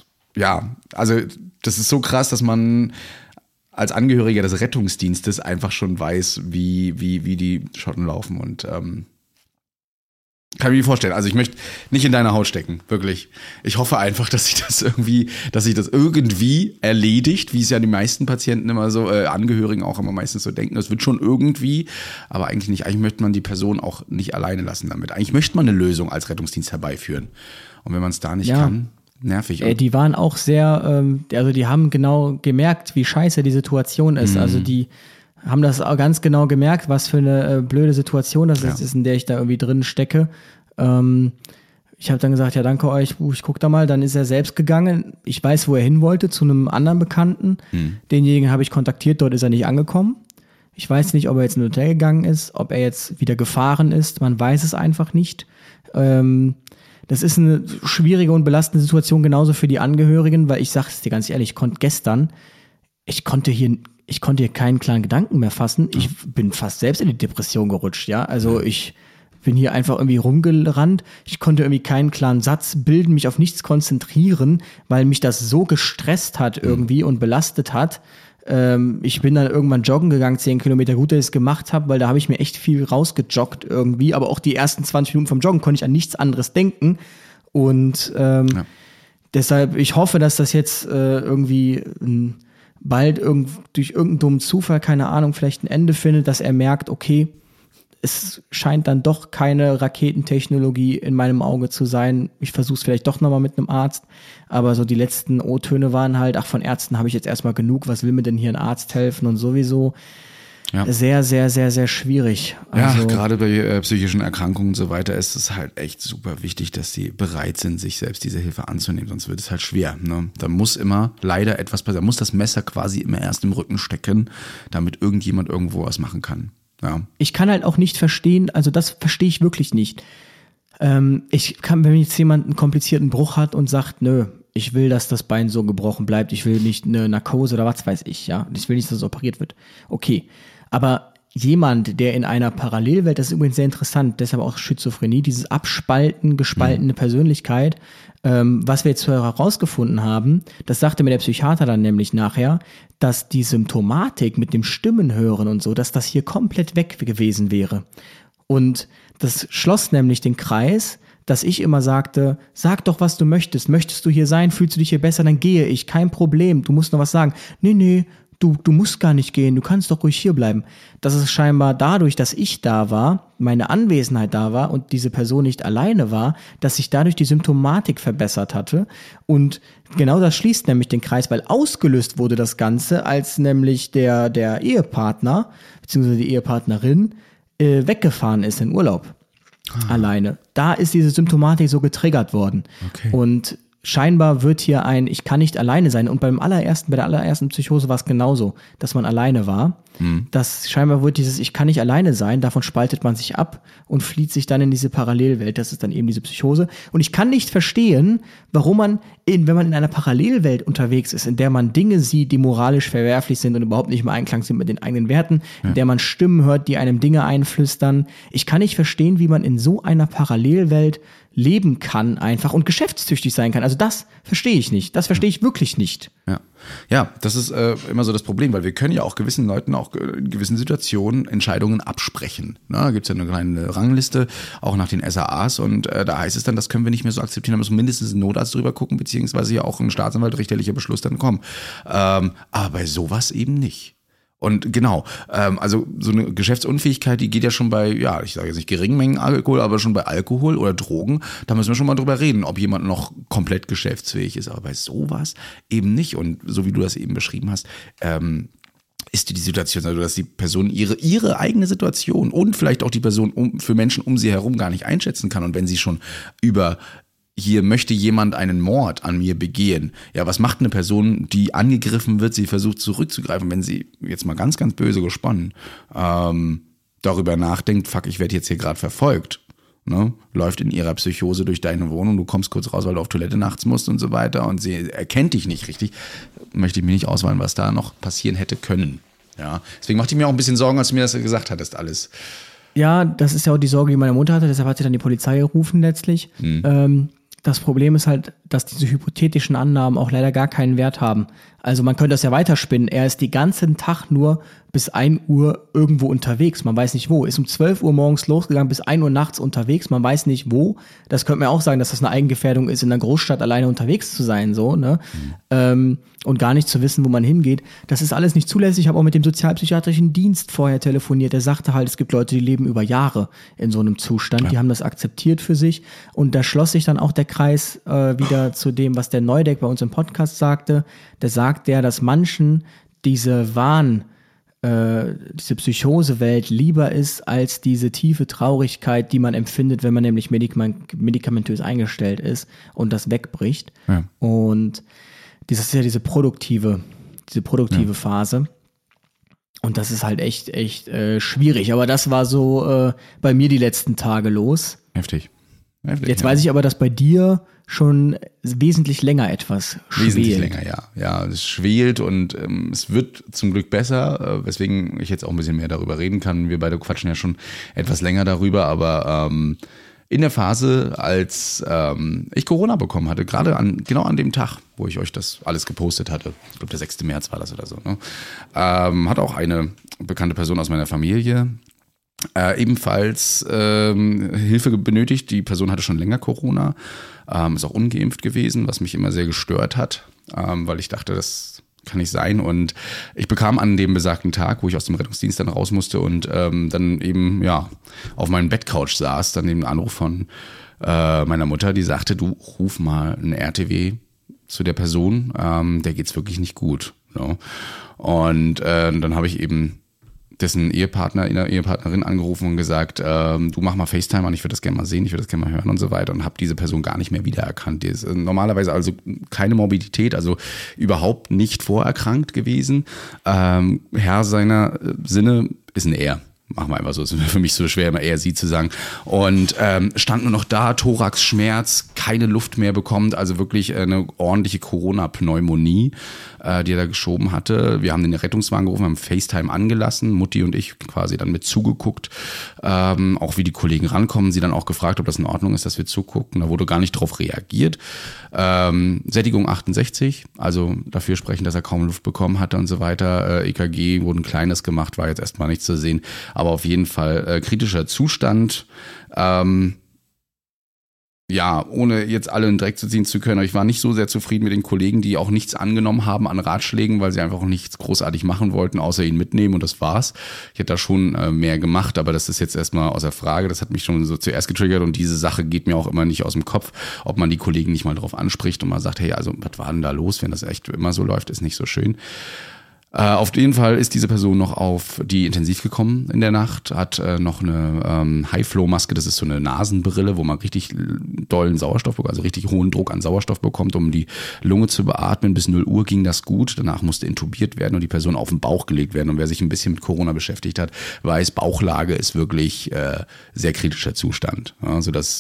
[SPEAKER 1] ist so krass, dass man als Angehöriger des Rettungsdienstes einfach schon weiß, wie die Schotten laufen und Kann ich mir vorstellen. Also ich möchte nicht in deiner Haut stecken, wirklich. Ich hoffe einfach, dass sich das irgendwie erledigt, wie es ja die meisten Patienten immer so, Angehörigen auch immer meistens so denken. Das wird schon irgendwie, aber eigentlich nicht. Eigentlich möchte man die Person auch nicht alleine lassen damit. Eigentlich möchte man eine Lösung als Rettungsdienst herbeiführen. Und wenn man es da nicht kann, nervig.
[SPEAKER 2] Die waren auch sehr, also die haben genau gemerkt, wie scheiße die Situation ist. Also die haben das auch ganz genau gemerkt, was für eine blöde Situation das ist, in der ich da irgendwie drin stecke. Ich habe dann gesagt, ja, danke euch, ich guck da mal. Dann ist er selbst gegangen. Ich weiß, wo er hin wollte, zu einem anderen Bekannten. Denjenigen habe ich kontaktiert, dort ist er nicht angekommen. Ich weiß nicht, ob er jetzt in ein Hotel gegangen ist, ob er jetzt wieder gefahren ist. Man weiß es einfach nicht. Das ist eine schwierige und belastende Situation, genauso für die Angehörigen, weil ich sage es dir ganz ehrlich, ich konnte hier keinen klaren Gedanken mehr fassen. Ich bin fast selbst in die Depression gerutscht, ja. Also ich bin hier einfach irgendwie rumgerannt. Ich konnte irgendwie keinen klaren Satz bilden, mich auf nichts konzentrieren, weil mich das so gestresst hat irgendwie und belastet hat. Ich bin dann irgendwann joggen gegangen, 10 Kilometer, gut, dass ich es gemacht habe, weil da habe ich mir echt viel rausgejoggt irgendwie. Aber auch die ersten 20 Minuten vom Joggen konnte ich an nichts anderes denken. Und deshalb, ich hoffe, dass das jetzt irgendwie bald durch irgendeinen dummen Zufall, keine Ahnung, vielleicht ein Ende findet, dass er merkt, okay, es scheint dann doch keine Raketentechnologie in meinem Auge zu sein. Ich versuche es vielleicht doch nochmal mit einem Arzt. Aber so die letzten O-Töne waren halt, von Ärzten habe ich jetzt erstmal genug. Was will mir denn hier ein Arzt helfen? Und sowieso sehr, sehr, sehr, sehr schwierig. Also,
[SPEAKER 1] ja, gerade bei psychischen Erkrankungen und so weiter ist es halt echt super wichtig, dass sie bereit sind, sich selbst diese Hilfe anzunehmen. Sonst wird es halt schwer. Ne? Da muss immer leider etwas passieren. Da muss das Messer quasi immer erst im Rücken stecken, damit irgendjemand irgendwo was machen kann. Ja.
[SPEAKER 2] Ich kann halt auch nicht verstehen, also das verstehe ich wirklich nicht. Wenn jetzt jemand einen komplizierten Bruch hat und sagt, nö, ich will, dass das Bein so gebrochen bleibt, ich will nicht eine Narkose oder was weiß ich, ja, ich will nicht, dass es operiert wird. Okay, aber jemand, der in einer Parallelwelt, das ist übrigens sehr interessant, deshalb auch Schizophrenie, dieses Abspalten, gespaltene Persönlichkeit, was wir jetzt herausgefunden haben, das sagte mir der Psychiater dann nämlich nachher, dass die Symptomatik mit dem Stimmenhören und so, dass das hier komplett weg gewesen wäre. Und das schloss nämlich den Kreis, dass ich immer sagte, sag doch, was du möchtest. Möchtest du hier sein? Fühlst du dich hier besser? Dann gehe ich. Kein Problem. Du musst noch was sagen. Nee, du musst gar nicht gehen. Du kannst doch ruhig hier bleiben. Das ist scheinbar dadurch, dass ich da war, meine Anwesenheit da war und diese Person nicht alleine war, dass sich dadurch die Symptomatik verbessert hatte. Und genau das schließt nämlich den Kreis, weil ausgelöst wurde das Ganze, als nämlich der Ehepartner bzw. die Ehepartnerin weggefahren ist in Urlaub. Alleine. Da ist diese Symptomatik so getriggert worden. Okay. Und scheinbar wird hier ich kann nicht alleine sein. Und bei der allerersten Psychose war es genauso, dass man alleine war. Das scheinbar wird ich kann nicht alleine sein, davon spaltet man sich ab und flieht sich dann in diese Parallelwelt. Das ist dann eben diese Psychose. Und ich kann nicht verstehen, warum man, wenn man in einer Parallelwelt unterwegs ist, in der man Dinge sieht, die moralisch verwerflich sind und überhaupt nicht im Einklang sind mit den eigenen Werten, in der man Stimmen hört, die einem Dinge einflüstern. Ich kann nicht verstehen, wie man in so einer Parallelwelt leben kann einfach und geschäftstüchtig sein kann. Also das verstehe ich nicht. Das verstehe ich wirklich nicht.
[SPEAKER 1] Ja, das ist immer so das Problem, weil wir können ja auch gewissen Leuten auch in gewissen Situationen Entscheidungen absprechen. Da gibt es ja eine kleine Rangliste, auch nach den SAAs und da heißt es dann, das können wir nicht mehr so akzeptieren, da muss mindestens ein Notarzt drüber gucken, beziehungsweise ja auch ein Staatsanwalt, richterlicher Beschluss dann kommen. Aber bei sowas eben nicht. Und genau, also so eine Geschäftsunfähigkeit, die geht ja schon bei, ich sage jetzt nicht geringen Mengen Alkohol, aber schon bei Alkohol oder Drogen, da müssen wir schon mal drüber reden, ob jemand noch komplett geschäftsfähig ist, aber bei sowas eben nicht. Und so wie du das eben beschrieben hast, ist die Situation, also dass die Person ihre eigene Situation und vielleicht auch die Person für Menschen um sie herum gar nicht einschätzen kann. Und wenn sie schon hier möchte jemand einen Mord an mir begehen. Ja, was macht eine Person, die angegriffen wird, sie versucht zurückzugreifen, wenn sie, jetzt mal ganz, ganz böse gesponnen, darüber nachdenkt, fuck, ich werde jetzt hier gerade verfolgt. Ne? Läuft in ihrer Psychose durch deine Wohnung, du kommst kurz raus, weil du auf Toilette nachts musst und so weiter und sie erkennt dich nicht richtig. Möchte ich mir nicht ausmalen, was da noch passieren hätte können. Ja, deswegen machte ich mir auch ein bisschen Sorgen, als du mir das gesagt hattest, alles.
[SPEAKER 2] Ja, das ist ja auch die Sorge, die meine Mutter hatte, deshalb hat sie dann die Polizei gerufen letztlich. Das Problem ist halt, dass diese hypothetischen Annahmen auch leider gar keinen Wert haben. Also man könnte das ja weiterspinnen. Er ist den ganzen Tag nur bis 1 Uhr irgendwo unterwegs, man weiß nicht wo, ist um 12 Uhr morgens losgegangen, bis 1 Uhr nachts unterwegs, man weiß nicht wo. Das könnte man auch sagen, dass das eine Eigengefährdung ist, in einer Großstadt alleine unterwegs zu sein, so, ne? Und gar nicht zu wissen, wo man hingeht. Das ist alles nicht zulässig. Ich habe auch mit dem sozialpsychiatrischen Dienst vorher telefoniert. Der sagte halt, es gibt Leute, die leben über Jahre in so einem Zustand. Ja. Die haben das akzeptiert für sich. Und da schloss sich dann auch der Kreis wieder zu dem, was der Neudeck bei uns im Podcast sagte. Da sagt der, dass manchen diese Psychosewelt lieber ist als diese tiefe Traurigkeit, die man empfindet, wenn man nämlich medikamentös eingestellt ist und das wegbricht. Ja. Und das ist ja diese produktive Phase. Und das ist halt echt schwierig. Aber das war so bei mir die letzten Tage los.
[SPEAKER 1] Heftig.
[SPEAKER 2] Jetzt weiß ich aber, dass bei dir schon wesentlich länger etwas schwelt.
[SPEAKER 1] Wesentlich länger, ja. Ja, es schwelt und es wird zum Glück besser, weswegen ich jetzt auch ein bisschen mehr darüber reden kann. Wir beide quatschen ja schon etwas länger darüber, aber in der Phase, als ich Corona bekommen hatte, genau an dem Tag, wo ich euch das alles gepostet hatte, ich glaube der 6. März war das oder so, ne? Hat auch eine bekannte Person aus meiner Familie ebenfalls Hilfe benötigt. Die Person hatte schon länger Corona, ist auch ungeimpft gewesen, was mich immer sehr gestört hat, weil ich dachte, das kann nicht sein. Und ich bekam an dem besagten Tag, wo ich aus dem Rettungsdienst dann raus musste und dann eben auf meinem Bettcouch saß, dann eben ein Anruf von meiner Mutter, die sagte, du ruf mal einen RTW zu der Person, der geht's wirklich nicht gut. So. Und dann habe ich eben dessen Ehepartnerin angerufen und gesagt, du mach mal FaceTime an, ich würde das gerne mal sehen, ich würde das gerne mal hören und so weiter und habe diese Person gar nicht mehr wiedererkannt. Die ist normalerweise also keine Morbidität, also überhaupt nicht vorerkrankt gewesen. Herr seiner Sinne ist ein Er. Machen wir einfach so, es ist für mich so schwer, immer eher sie zu sagen. Und stand nur noch da, Thoraxschmerz, keine Luft mehr bekommt, also wirklich eine ordentliche Corona-Pneumonie, die er da geschoben hatte. Wir haben den Rettungswagen gerufen, haben FaceTime angelassen, Mutti und ich quasi dann mit zugeguckt, auch wie die Kollegen rankommen, sie dann auch gefragt, ob das in Ordnung ist, dass wir zugucken. Da wurde gar nicht drauf reagiert. Sättigung 68, also dafür sprechen, dass er kaum Luft bekommen hatte und so weiter. EKG wurde ein kleines gemacht, war jetzt erstmal nichts zu sehen. Aber auf jeden Fall kritischer Zustand. Ohne jetzt alle in den Dreck zu ziehen zu können. Aber ich war nicht so sehr zufrieden mit den Kollegen, die auch nichts angenommen haben an Ratschlägen, weil sie einfach auch nichts großartig machen wollten, außer ihn mitnehmen und das war's. Ich hätte da schon mehr gemacht, aber das ist jetzt erstmal außer Frage. Das hat mich schon so zuerst getriggert und diese Sache geht mir auch immer nicht aus dem Kopf, ob man die Kollegen nicht mal drauf anspricht und mal sagt, hey, also was war denn da los, wenn das echt immer so läuft, ist nicht so schön. Auf jeden Fall ist diese Person noch auf die Intensiv gekommen in der Nacht, hat noch eine High-Flow-Maske, das ist so eine Nasenbrille, wo man richtig dollen Sauerstoff bekommt, also richtig hohen Druck an Sauerstoff bekommt, um die Lunge zu beatmen. Bis 0 Uhr ging das gut, danach musste intubiert werden und die Person auf den Bauch gelegt werden. Und wer sich ein bisschen mit Corona beschäftigt hat, weiß, Bauchlage ist wirklich sehr kritischer Zustand. Also dass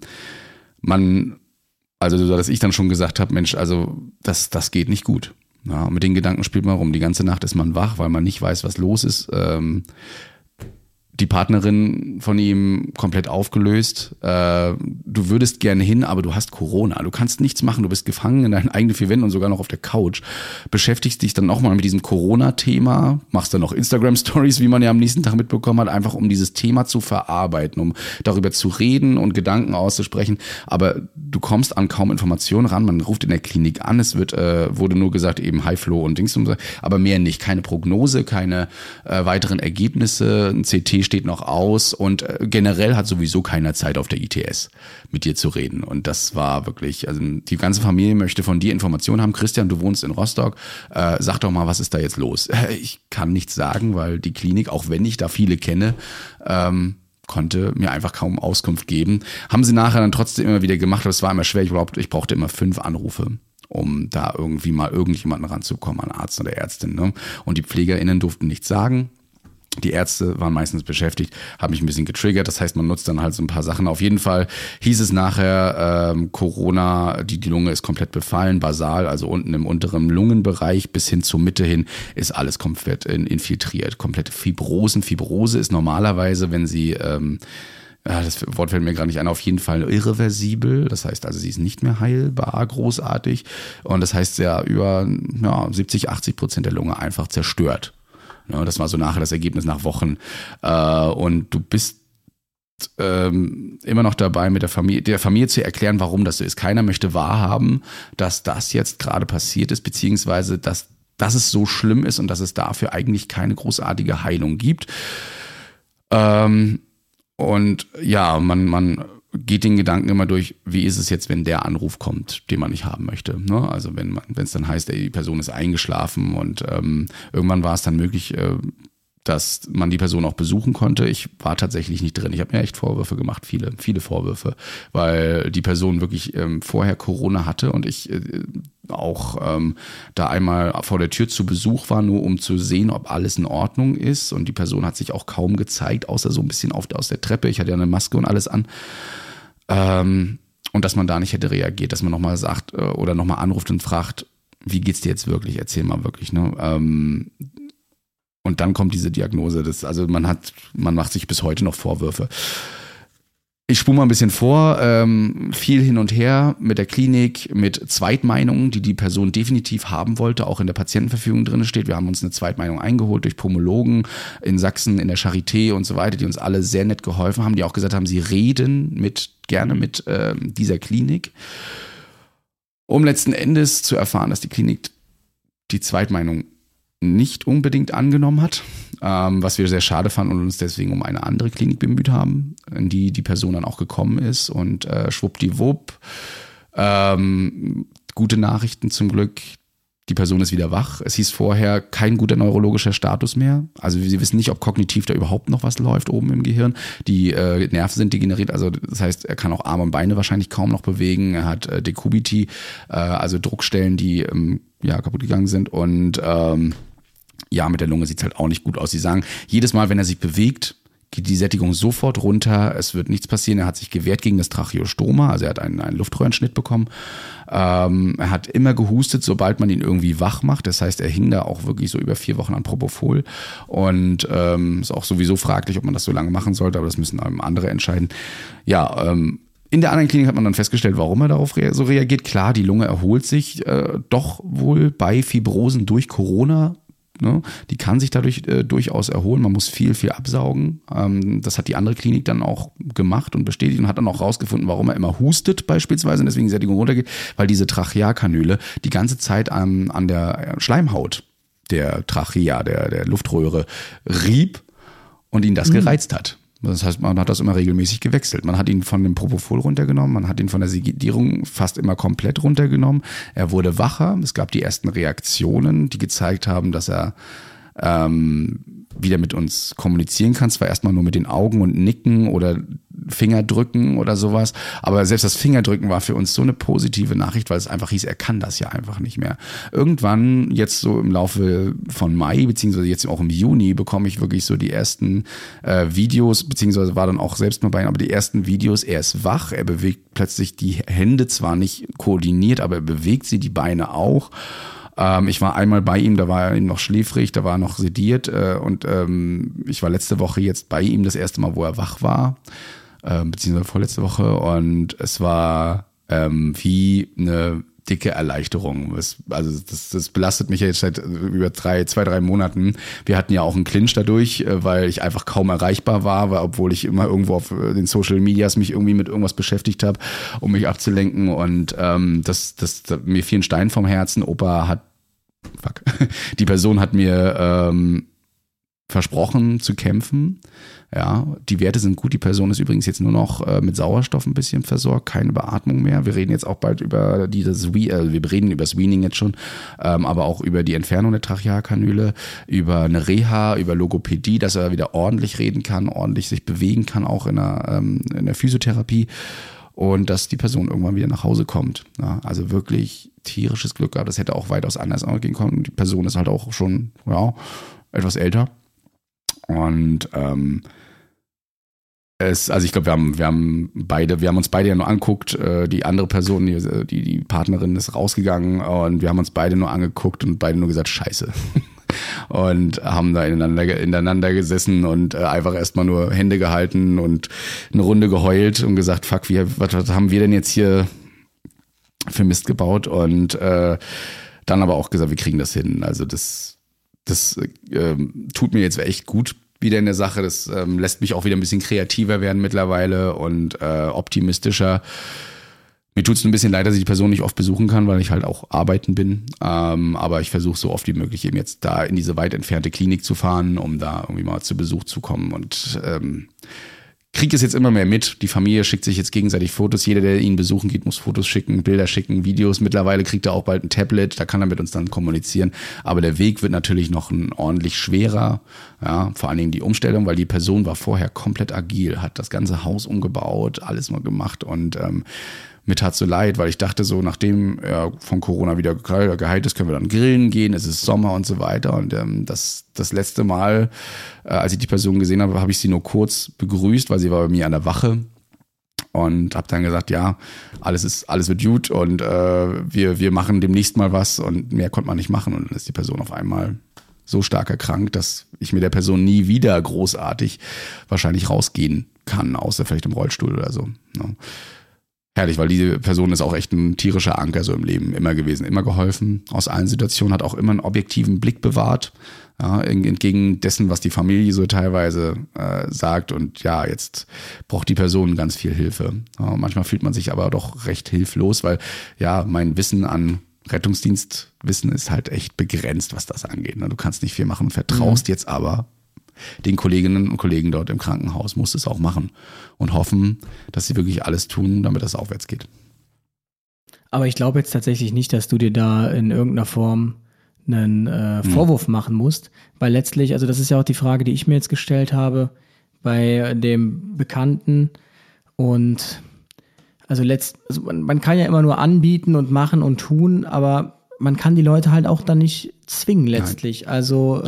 [SPEAKER 1] dass ich dann schon gesagt habe, Mensch, also das geht nicht gut. Ja, mit den Gedanken spielt man rum. Die ganze Nacht ist man wach, weil man nicht weiß, was los ist. Die Partnerin von ihm komplett aufgelöst. Du würdest gerne hin, aber du hast Corona. Du kannst nichts machen. Du bist gefangen in deinen eigenen 4 Wänden und sogar noch auf der Couch. Beschäftigst dich dann auch mal mit diesem Corona-Thema. Machst dann noch Instagram-Stories, wie man ja am nächsten Tag mitbekommen hat, einfach um dieses Thema zu verarbeiten, um darüber zu reden und Gedanken auszusprechen. Aber du kommst an kaum Informationen ran. Man ruft in der Klinik an. Es wurde nur gesagt, eben High-Flow und Dings, aber mehr nicht. Keine Prognose, keine weiteren Ergebnisse. Ein CT steht noch aus und generell hat sowieso keiner Zeit auf der ITS mit dir zu reden und das war wirklich, also die ganze Familie möchte von dir Informationen haben. Christian, du wohnst in Rostock, sag doch mal, was ist da jetzt los? Ich kann nichts sagen, weil die Klinik, auch wenn ich da viele kenne, konnte mir einfach kaum Auskunft geben. Haben sie nachher dann trotzdem immer wieder gemacht, aber es war immer schwer, ich brauchte immer 5 Anrufe, um da irgendwie mal irgendjemanden ranzukommen, an Arzt oder Ärztin, ne? Und die PflegerInnen durften nichts sagen. Die Ärzte waren meistens beschäftigt, haben mich ein bisschen getriggert. Das heißt, man nutzt dann halt so ein paar Sachen. Auf jeden Fall hieß es nachher, Corona, die Lunge ist komplett befallen, basal, also unten im unteren Lungenbereich bis hin zur Mitte hin ist alles komplett infiltriert. Komplette Fibrosen. Fibrose ist normalerweise, wenn sie das Wort fällt mir gerade nicht ein, auf jeden Fall irreversibel. Das heißt also, sie ist nicht mehr heilbar, großartig. Und das heißt ja, über 70-80% der Lunge einfach zerstört. Ja, das war so nachher das Ergebnis nach Wochen. Und du bist immer noch dabei, mit der Familie zu erklären, warum das so ist. Keiner möchte wahrhaben, dass das jetzt gerade passiert ist, beziehungsweise dass es so schlimm ist und dass es dafür eigentlich keine großartige Heilung gibt. Und ja, man geht den Gedanken immer durch, wie ist es jetzt, wenn der Anruf kommt, den man nicht haben möchte. Ne? Also wenn es dann heißt, die Person ist eingeschlafen und irgendwann war es dann möglich, dass man die Person auch besuchen konnte. Ich war tatsächlich nicht drin. Ich habe mir echt Vorwürfe gemacht, viele Vorwürfe, weil die Person wirklich vorher Corona hatte und ich auch da einmal vor der Tür zu Besuch war, nur um zu sehen, ob alles in Ordnung ist. Und die Person hat sich auch kaum gezeigt, außer so ein bisschen aus der Treppe. Ich hatte ja eine Maske und alles an. Und dass man da nicht hätte reagiert, dass man nochmal sagt oder nochmal anruft und fragt, wie geht's dir jetzt wirklich? Erzähl mal wirklich, ne? Und dann kommt diese Diagnose. Man macht sich bis heute noch Vorwürfe. Ich spule mal ein bisschen vor, viel hin und her mit der Klinik, mit Zweitmeinungen, die Person definitiv haben wollte, auch in der Patientenverfügung drin steht. Wir haben uns eine Zweitmeinung eingeholt durch Pomologen in Sachsen, in der Charité und so weiter, die uns alle sehr nett geholfen haben, die auch gesagt haben, sie reden gerne mit dieser Klinik, um letzten Endes zu erfahren, dass die Klinik die Zweitmeinung nicht unbedingt angenommen hat, was wir sehr schade fanden und uns deswegen um eine andere Klinik bemüht haben, in die Person dann auch gekommen ist und schwuppdiwupp, gute Nachrichten zum Glück, die Person ist wieder wach. Es hieß vorher kein guter neurologischer Status mehr, also sie wissen nicht, ob kognitiv da überhaupt noch was läuft oben im Gehirn, die Nerven sind degeneriert, also das heißt, er kann auch Arme und Beine wahrscheinlich kaum noch bewegen, er hat Dekubiti, also Druckstellen, die kaputt gegangen sind und mit der Lunge sieht es halt auch nicht gut aus. Sie sagen, jedes Mal, wenn er sich bewegt, geht die Sättigung sofort runter, es wird nichts passieren. Er hat sich gewehrt gegen das Tracheostoma, also er hat einen Luftröhrenschnitt bekommen. Er hat immer gehustet, sobald man ihn irgendwie wach macht. Das heißt, er hing da auch wirklich so über 4 Wochen an Propofol und ist auch sowieso fraglich, ob man das so lange machen sollte, aber das müssen andere entscheiden. Ja, in der anderen Klinik hat man dann festgestellt, warum er darauf so reagiert. Klar, die Lunge erholt sich doch wohl bei Fibrosen durch Corona. Ne? Die kann sich dadurch durchaus erholen. Man muss viel absaugen. Das hat die andere Klinik dann auch gemacht und bestätigt und hat dann auch rausgefunden, warum er immer hustet beispielsweise und deswegen die Sättigung runtergeht, weil diese Trachealkanüle die ganze Zeit an der Schleimhaut der Trachea, der Luftröhre rieb und ihn das gereizt hat. Das heißt, man hat das immer regelmäßig gewechselt. Man hat ihn von dem Propofol runtergenommen, man hat ihn von der Sedierung fast immer komplett runtergenommen. Er wurde wacher. Es gab die ersten Reaktionen, die gezeigt haben, dass er wieder mit uns kommunizieren kann. Zwar erstmal nur mit den Augen und Nicken oder Fingerdrücken oder sowas. Aber selbst das Fingerdrücken war für uns so eine positive Nachricht, weil es einfach hieß, er kann das ja einfach nicht mehr. Irgendwann, jetzt so im Laufe von Mai, beziehungsweise jetzt auch im Juni, bekomme ich wirklich so die ersten Videos, beziehungsweise war dann auch selbst mal bei ihm, aber die ersten Videos, er ist wach, er bewegt plötzlich die Hände, zwar nicht koordiniert, aber er bewegt sie, die Beine auch. Ich war einmal bei ihm, da war er eben noch schläfrig, da war er noch sediert und ich war letzte Woche jetzt bei ihm, das erste Mal, wo er wach war, beziehungsweise vorletzte Woche und es war wie eine dicke Erleichterung. Das belastet mich jetzt seit über 2-3 Monaten. Wir hatten ja auch einen Clinch dadurch, weil ich einfach kaum erreichbar war, obwohl ich immer irgendwo auf den Social Medias mich irgendwie mit irgendwas beschäftigt habe, um mich abzulenken und mir fiel ein Stein vom Herzen. Die Person hat mir versprochen zu kämpfen. Ja, die Werte sind gut. Die Person ist übrigens jetzt nur noch mit Sauerstoff ein bisschen versorgt, keine Beatmung mehr. Wir reden jetzt auch bald über wir reden über das Weaning jetzt schon, aber auch über die Entfernung der Trachealkanüle, über eine Reha, über Logopädie, dass er wieder ordentlich reden kann, ordentlich sich bewegen kann, auch in der Physiotherapie und dass die Person irgendwann wieder nach Hause kommt. Ja, also wirklich tierisches Glück gehabt. Das hätte auch weitaus anders ausgehen können. Die Person ist halt auch schon etwas älter. Und ich glaube, wir haben uns beide ja nur angeguckt, die andere Person, die Partnerin ist rausgegangen und wir haben uns beide nur angeguckt und beide nur gesagt, Scheiße. Und haben da ineinander gesessen und einfach erstmal nur Hände gehalten und eine Runde geheult und gesagt, fuck, was haben wir denn jetzt hier für Mist gebaut? Und dann aber auch gesagt, wir kriegen das hin. Also das das tut mir jetzt echt gut wieder in der Sache. Das lässt mich auch wieder ein bisschen kreativer werden mittlerweile und optimistischer. Mir tut es ein bisschen leid, dass ich die Person nicht oft besuchen kann, weil ich halt auch arbeiten bin. Aber ich versuche so oft wie möglich eben jetzt da in diese weit entfernte Klinik zu fahren, um da irgendwie mal zu Besuch zu kommen. Und kriege es jetzt immer mehr mit. Die Familie schickt sich jetzt gegenseitig Fotos. Jeder, der ihn besuchen geht, muss Fotos schicken, Bilder schicken, Videos. Mittlerweile kriegt er auch bald ein Tablet, da kann er mit uns dann kommunizieren. Aber der Weg wird natürlich noch ein ordentlich schwerer. Ja, vor allen Dingen die Umstellung, weil die Person war vorher komplett agil, hat das ganze Haus umgebaut, alles mal gemacht und mir tat so leid, weil ich dachte so, nachdem er von Corona wieder geheilt ist, können wir dann grillen gehen, es ist Sommer und so weiter. Und das letzte Mal, als ich die Person gesehen habe, habe ich sie nur kurz begrüßt, weil sie war bei mir an der Wache und habe dann gesagt, ja, alles wird gut und wir machen demnächst mal was und mehr konnte man nicht machen. Und dann ist die Person auf einmal so stark erkrankt, dass ich mit der Person nie wieder großartig wahrscheinlich rausgehen kann, außer vielleicht im Rollstuhl oder so. Ne? Herrlich, weil diese Person ist auch echt ein tierischer Anker so im Leben immer gewesen, immer geholfen, aus allen Situationen, hat auch immer einen objektiven Blick bewahrt, ja, entgegen dessen, was die Familie so teilweise sagt und ja, jetzt braucht die Person ganz viel Hilfe. Ja, manchmal fühlt man sich aber doch recht hilflos, weil ja, mein Wissen an Rettungsdienstwissen ist halt echt begrenzt, was das angeht. Du kannst nicht viel machen und vertraust jetzt aber den Kolleginnen und Kollegen dort im Krankenhaus, musst es auch machen und hoffen, dass sie wirklich alles tun, damit das aufwärts geht.
[SPEAKER 2] Aber ich glaube jetzt tatsächlich nicht, dass du dir da in irgendeiner Form einen Vorwurf machen musst, weil letztlich, also das ist ja auch die Frage, die ich mir jetzt gestellt habe bei dem Bekannten und also man kann ja immer nur anbieten und machen und tun, aber man kann die Leute halt auch dann nicht zwingen letztlich. Nein. Also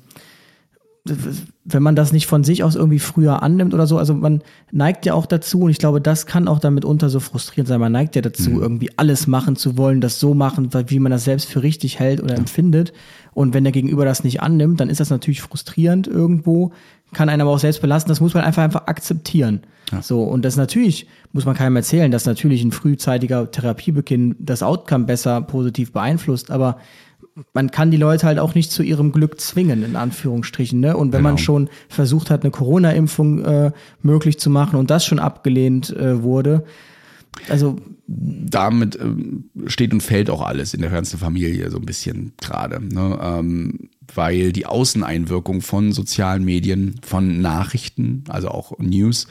[SPEAKER 2] wenn man das nicht von sich aus irgendwie früher annimmt oder so, also man neigt ja auch dazu und ich glaube, das kann auch dann mitunter so frustrierend sein, man neigt ja dazu, irgendwie alles machen zu wollen, das so machen, wie man das selbst für richtig hält oder empfindet und wenn der Gegenüber das nicht annimmt, dann ist das natürlich frustrierend irgendwo, kann einen aber auch selbst belasten, das muss man einfach akzeptieren. Ja. So, und das natürlich, muss man keinem erzählen, dass natürlich ein frühzeitiger Therapiebeginn das Outcome besser positiv beeinflusst, aber man kann die Leute halt auch nicht zu ihrem Glück zwingen, in Anführungsstrichen. Ne? Und wenn man schon versucht hat, eine Corona-Impfung möglich zu machen und das schon abgelehnt wurde, also
[SPEAKER 1] damit steht und fällt auch alles in der ganzen Familie so ein bisschen gerade. Ne? Weil die Außeneinwirkung von sozialen Medien, von Nachrichten, also auch News,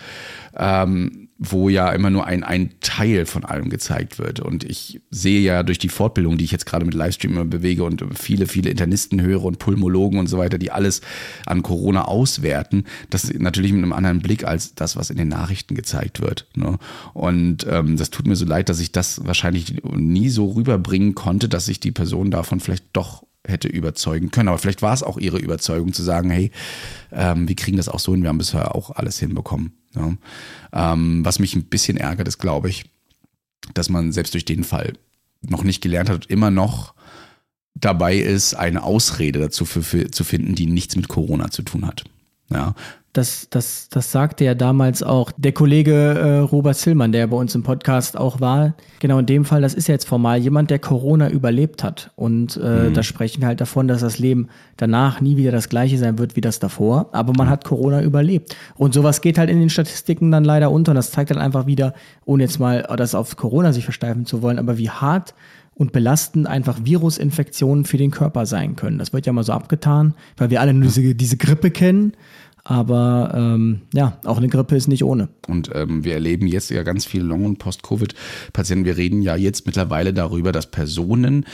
[SPEAKER 1] wo ja immer nur ein Teil von allem gezeigt wird. Und ich sehe ja durch die Fortbildung, die ich jetzt gerade mit Livestream immer bewege und viele, viele Internisten höre und Pulmologen und so weiter, die alles an Corona auswerten, das natürlich mit einem anderen Blick als das, was in den Nachrichten gezeigt wird. Ne? Und das tut mir so leid, dass ich das wahrscheinlich nie so rüberbringen konnte, dass ich die Person davon vielleicht doch hätte überzeugen können. Aber vielleicht war es auch ihre Überzeugung zu sagen, hey, wir kriegen das auch so hin, wir haben bisher auch alles hinbekommen. Ja. Was mich ein bisschen ärgert, ist, glaube ich, dass man selbst durch den Fall noch nicht gelernt hat und immer noch dabei ist, eine Ausrede dazu zu finden, die nichts mit Corona zu tun hat. Ja.
[SPEAKER 2] Das sagte ja damals auch der Kollege Robert Zillmann, der bei uns im Podcast auch war. Genau in dem Fall, das ist ja jetzt formal jemand, der Corona überlebt hat. Und da sprechen wir halt davon, dass das Leben danach nie wieder das gleiche sein wird wie das davor. Aber man hat Corona überlebt. Und sowas geht halt in den Statistiken dann leider unter. Und das zeigt dann einfach wieder, ohne jetzt mal das auf Corona sich versteifen zu wollen, aber wie hart und belastend einfach Virusinfektionen für den Körper sein können. Das wird ja mal so abgetan, weil wir alle nur diese Grippe kennen. Aber auch eine Grippe ist nicht ohne.
[SPEAKER 1] Und wir erleben jetzt ja ganz viele Long- und Post-Covid-Patienten. Wir reden ja jetzt mittlerweile darüber, dass Personen,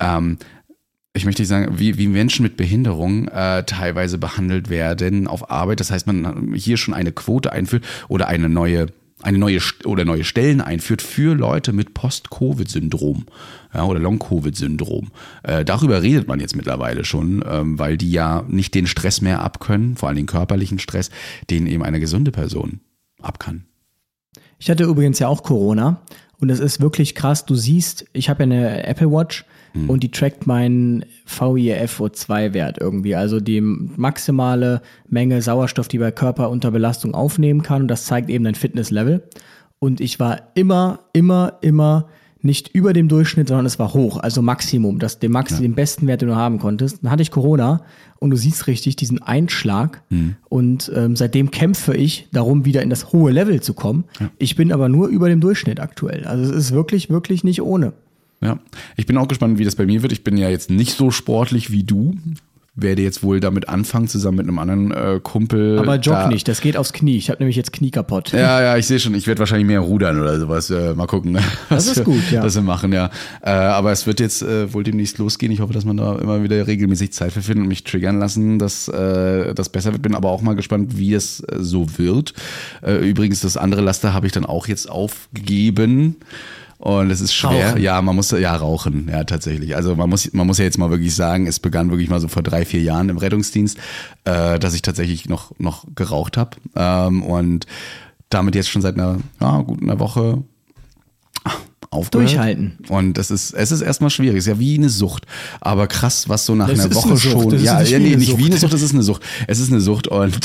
[SPEAKER 1] ich möchte nicht sagen, wie Menschen mit Behinderung teilweise behandelt werden auf Arbeit. Das heißt, man hier schon eine Quote einführt oder neue Stellen einführt für Leute mit Post-Covid-Syndrom, ja, oder Long-Covid-Syndrom. Darüber redet man jetzt mittlerweile schon, weil die ja nicht den Stress mehr abkönnen, vor allem den körperlichen Stress, den eben eine gesunde Person abkann.
[SPEAKER 2] Ich hatte übrigens ja auch Corona und es ist wirklich krass. Du siehst, ich habe ja eine Apple Watch und die trackt meinen VIFO2-Wert irgendwie, also die maximale Menge Sauerstoff, die bei Körper unter Belastung aufnehmen kann und das zeigt eben dein Fitnesslevel. Und ich war immer nicht über dem Durchschnitt, sondern es war hoch, also Maximum, den besten Wert, den du haben konntest. Dann hatte ich Corona und du siehst richtig diesen Einschlag und seitdem kämpfe ich darum, wieder in das hohe Level zu kommen. Ja. Ich bin aber nur über dem Durchschnitt aktuell. Also es ist wirklich, wirklich nicht ohne.
[SPEAKER 1] Ja, ich bin auch gespannt, wie das bei mir wird. Ich bin ja jetzt nicht so sportlich wie du. Werde jetzt wohl damit anfangen, zusammen mit einem anderen Kumpel.
[SPEAKER 2] Aber jogg nicht, das geht aufs Knie. Ich habe nämlich jetzt Knie kaputt.
[SPEAKER 1] Ja, ich sehe schon, ich werde wahrscheinlich mehr rudern oder sowas. Mal gucken.
[SPEAKER 2] Das ist gut, ja.
[SPEAKER 1] Was wir machen, ja. Aber es wird jetzt wohl demnächst losgehen. Ich hoffe, dass man da immer wieder regelmäßig Zeit für findet und mich triggern lassen, dass das besser wird. Bin aber auch mal gespannt, wie es so wird. Übrigens, das andere Laster habe ich dann auch jetzt aufgegeben. Und es ist schwer.
[SPEAKER 2] Rauchen.
[SPEAKER 1] Ja, man muss rauchen, ja, tatsächlich. Also man muss ja jetzt mal wirklich sagen, es begann wirklich mal so vor 3-4 Jahren im Rettungsdienst, dass ich tatsächlich noch geraucht habe. Und damit jetzt schon seit einer guten Woche aufgehört.
[SPEAKER 2] Durchhalten.
[SPEAKER 1] Und es ist erstmal schwierig. Es ist ja wie eine Sucht. Aber krass, was so nach
[SPEAKER 2] das
[SPEAKER 1] einer
[SPEAKER 2] ist
[SPEAKER 1] Woche
[SPEAKER 2] eine Sucht.
[SPEAKER 1] schon.
[SPEAKER 2] Das
[SPEAKER 1] Ja,
[SPEAKER 2] ist
[SPEAKER 1] nicht wie eine Sucht,
[SPEAKER 2] Sucht.
[SPEAKER 1] es ist eine Sucht. Es ist eine Sucht. Und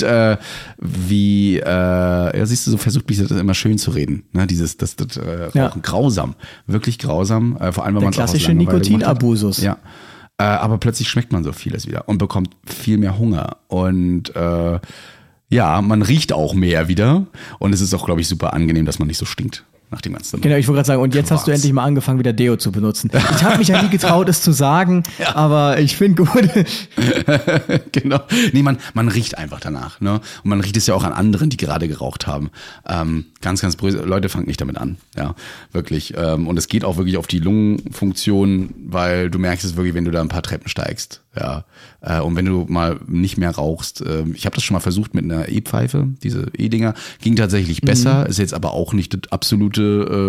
[SPEAKER 1] siehst du, so versucht mich das immer schön zu reden. Ne? Das Rauchen, grausam. Wirklich grausam. Vor allem, wenn man es auch aus
[SPEAKER 2] klassische
[SPEAKER 1] Langeweile gemacht hat.
[SPEAKER 2] Nikotinabusus.
[SPEAKER 1] Ja. Aber plötzlich schmeckt man so vieles wieder und bekommt viel mehr Hunger. Und man riecht auch mehr wieder. Und es ist auch, glaube ich, super angenehm, dass man nicht so stinkt. Nach dem ganzen
[SPEAKER 2] Genau, ich wollte gerade sagen, und jetzt hast du endlich mal angefangen, wieder Deo zu benutzen. Ich habe mich ja nie getraut, es zu sagen, aber ich finde gut.
[SPEAKER 1] Genau. Nee, man riecht einfach danach, ne? Und man riecht es ja auch an anderen, die gerade geraucht haben. Ganz, ganz böse. Leute, fangt nicht damit an. Ja, wirklich. Und es geht auch wirklich auf die Lungenfunktion, weil du merkst es wirklich, wenn du da ein paar Treppen steigst. Ja. Und wenn du mal nicht mehr rauchst, ich habe das schon mal versucht mit einer E-Pfeife, diese E-Dinger, ging tatsächlich besser, ist jetzt aber auch nicht das absolute,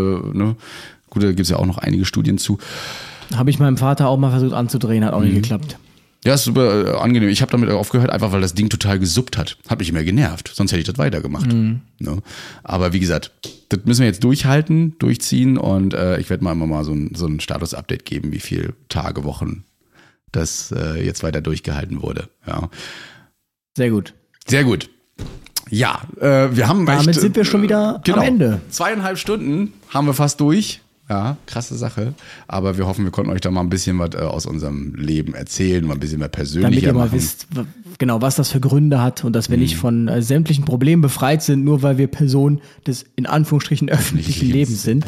[SPEAKER 1] Gut, da gibt's ja auch noch einige Studien zu.
[SPEAKER 2] Habe ich meinem Vater auch mal versucht anzudrehen, hat auch nicht geklappt.
[SPEAKER 1] Ja, ist super angenehm. Ich habe damit aufgehört, einfach weil das Ding total gesuppt hat. Hat mich immer genervt, sonst hätte ich das weitergemacht. Ne? Aber wie gesagt, das müssen wir jetzt durchziehen und ich werde mal immer mal so ein Status-Update geben, wie viel Tage, Wochen das jetzt weiter durchgehalten wurde. Ja.
[SPEAKER 2] Sehr gut.
[SPEAKER 1] Sehr gut. Ja, wir haben
[SPEAKER 2] damit sind wir schon wieder am Ende.
[SPEAKER 1] 2,5 Stunden haben wir fast durch. Ja, krasse Sache. Aber wir hoffen, wir konnten euch da mal ein bisschen was aus unserem Leben erzählen, mal ein bisschen mehr persönlicher
[SPEAKER 2] damit ihr mal
[SPEAKER 1] machen.
[SPEAKER 2] wisst, genau, was das für Gründe hat und dass wir nicht von sämtlichen Problemen befreit sind, nur weil wir Personen des in Anführungsstrichen öffentlichen Lebens sind.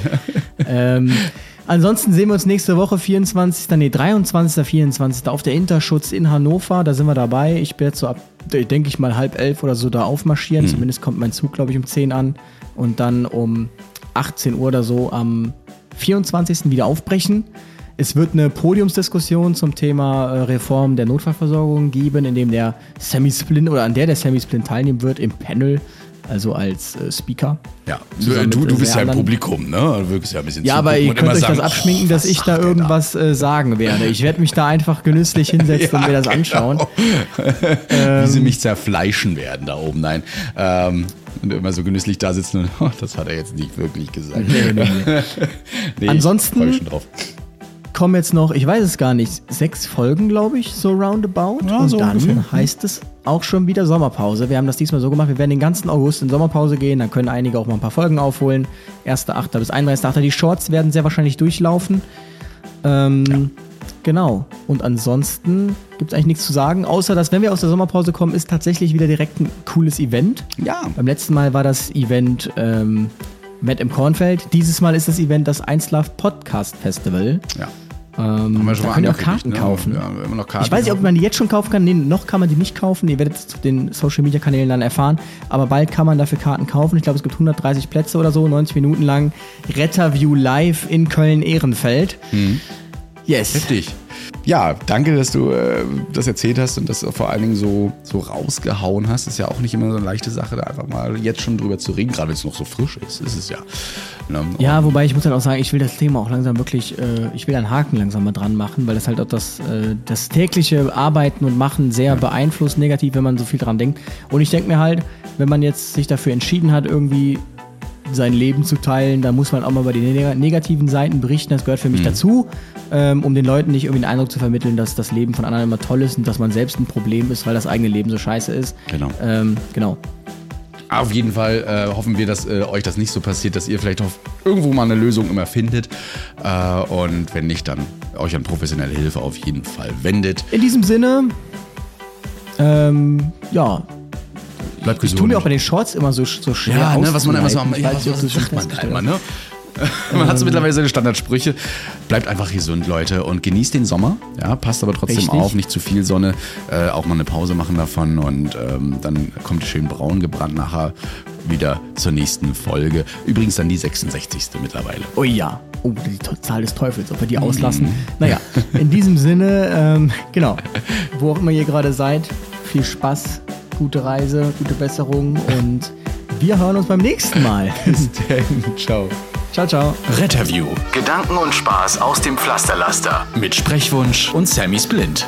[SPEAKER 2] Ansonsten sehen wir uns nächste Woche 23., 24. auf der Interschutz in Hannover. Da sind wir dabei. Ich werde so ab, denke ich mal, 10:30 oder so da aufmarschieren. Zumindest kommt mein Zug, glaube ich, um 10 an. Und dann um 18 Uhr oder so am 24. wieder aufbrechen. Es wird eine Podiumsdiskussion zum Thema Reform der Notfallversorgung geben, in dem der Sammy Splint oder an der Sammy Splint teilnehmen wird im Panel, also als Speaker.
[SPEAKER 1] Ja, du bist ja im Publikum, ne? Du wirkst ja ein bisschen
[SPEAKER 2] ja, aber ihr könnt euch das abschminken, dass ich da irgendwas sagen werde. Ich werde mich da einfach genüsslich hinsetzen und mir das anschauen.
[SPEAKER 1] Wie sie mich zerfleischen werden da oben. Nein. Und immer so genüsslich da sitzen und das hat er jetzt nicht wirklich gesagt. Nee,
[SPEAKER 2] ansonsten
[SPEAKER 1] freu mich schon drauf.
[SPEAKER 2] Kommen jetzt noch, ich weiß es gar nicht, 6 Folgen, glaube ich, so roundabout.
[SPEAKER 1] Ja,
[SPEAKER 2] und
[SPEAKER 1] so
[SPEAKER 2] dann
[SPEAKER 1] ungefähr.
[SPEAKER 2] heißt es auch schon wieder Sommerpause. Wir haben das diesmal so gemacht, wir werden den ganzen August in Sommerpause gehen, dann können einige auch mal ein paar Folgen aufholen. 1.8. bis 31.8. Die Shorts werden sehr wahrscheinlich durchlaufen. Genau. Und ansonsten gibt es eigentlich nichts zu sagen, außer dass, wenn wir aus der Sommerpause kommen, ist tatsächlich wieder direkt ein cooles Event.
[SPEAKER 1] Ja.
[SPEAKER 2] Beim letzten Mal war das Event Matt im Kornfeld. Dieses Mal ist das Event das 1Love Podcast Festival.
[SPEAKER 1] Ja.
[SPEAKER 2] Da könnt ihr auch Karten kaufen.
[SPEAKER 1] Ja, immer noch Karten
[SPEAKER 2] ich weiß nicht, ob man die jetzt schon kaufen kann. Nee, noch kann man die nicht kaufen. Ihr werdet es auf den Social-Media-Kanälen dann erfahren. Aber bald kann man dafür Karten kaufen. Ich glaube, es gibt 130 Plätze oder so, 90 Minuten lang. Retterview live in Köln-Ehrenfeld. Yes.
[SPEAKER 1] Heftig. Ja, danke, dass du das erzählt hast und das vor allen Dingen so rausgehauen hast. Ist ja auch nicht immer so eine leichte Sache, da einfach mal jetzt schon drüber zu reden, gerade wenn es noch so frisch ist. Ist es ja. Ne?
[SPEAKER 2] Ja, wobei ich muss halt auch sagen, ich will das Thema auch langsam wirklich, ich will einen Haken langsam mal dran machen, weil das halt auch das tägliche Arbeiten und Machen sehr beeinflusst, negativ, wenn man so viel dran denkt. Und ich denke mir halt, wenn man jetzt sich dafür entschieden hat, irgendwie sein Leben zu teilen, da muss man auch mal über die negativen Seiten berichten, das gehört für mich dazu, um den Leuten nicht irgendwie den Eindruck zu vermitteln, dass das Leben von anderen immer toll ist und dass man selbst ein Problem ist, weil das eigene Leben so scheiße ist.
[SPEAKER 1] Genau.
[SPEAKER 2] Genau.
[SPEAKER 1] Auf jeden Fall hoffen wir, dass euch das nicht so passiert, dass ihr vielleicht auch irgendwo mal eine Lösung immer findet. Und wenn nicht, dann euch an professionelle Hilfe auf jeden Fall wendet.
[SPEAKER 2] In diesem Sinne, ja.
[SPEAKER 1] Bleibt gesund.
[SPEAKER 2] Ich tue mir auch bei den Shorts immer so schwer.
[SPEAKER 1] Ja, ne, was man einfach so
[SPEAKER 2] auszuleiten.
[SPEAKER 1] was sagt man da immer, ne? Man hat so mittlerweile seine Standardsprüche. Bleibt einfach gesund, Leute, und genießt den Sommer. Ja, passt aber trotzdem
[SPEAKER 2] Richtig.
[SPEAKER 1] auf, nicht zu viel Sonne. Auch mal eine Pause machen davon und dann kommt schön braun gebrannt nachher wieder zur nächsten Folge. Übrigens dann die 66. mittlerweile.
[SPEAKER 2] Oh ja. Oh, die Zahl des Teufels, ob wir die auslassen. Naja, in diesem Sinne, genau, wo auch immer ihr gerade seid, viel Spaß, gute Reise, gute Besserung und wir hören uns beim nächsten Mal.
[SPEAKER 1] Bis dann. Ciao.
[SPEAKER 2] Ciao, ciao.
[SPEAKER 4] Retterview. Gedanken und Spaß aus dem Pflasterlaster. Mit Sprechwunsch und Sammy Splint.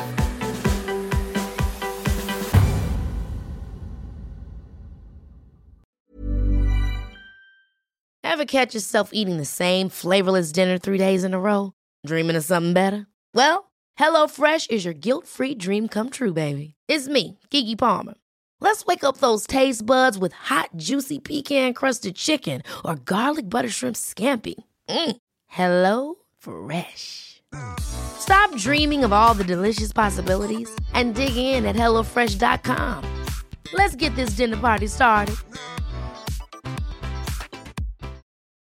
[SPEAKER 3] Ever catch yourself eating the same flavorless dinner 3 days in a row? Dreaming of something better? Well, HelloFresh is your guilt-free dream come true, baby. It's me, Keke Palmer. Let's wake up those taste buds with hot, juicy pecan-crusted chicken or garlic butter shrimp scampi. Hello Fresh. Stop dreaming of all the delicious possibilities and dig in at HelloFresh.com. Let's get this dinner party started.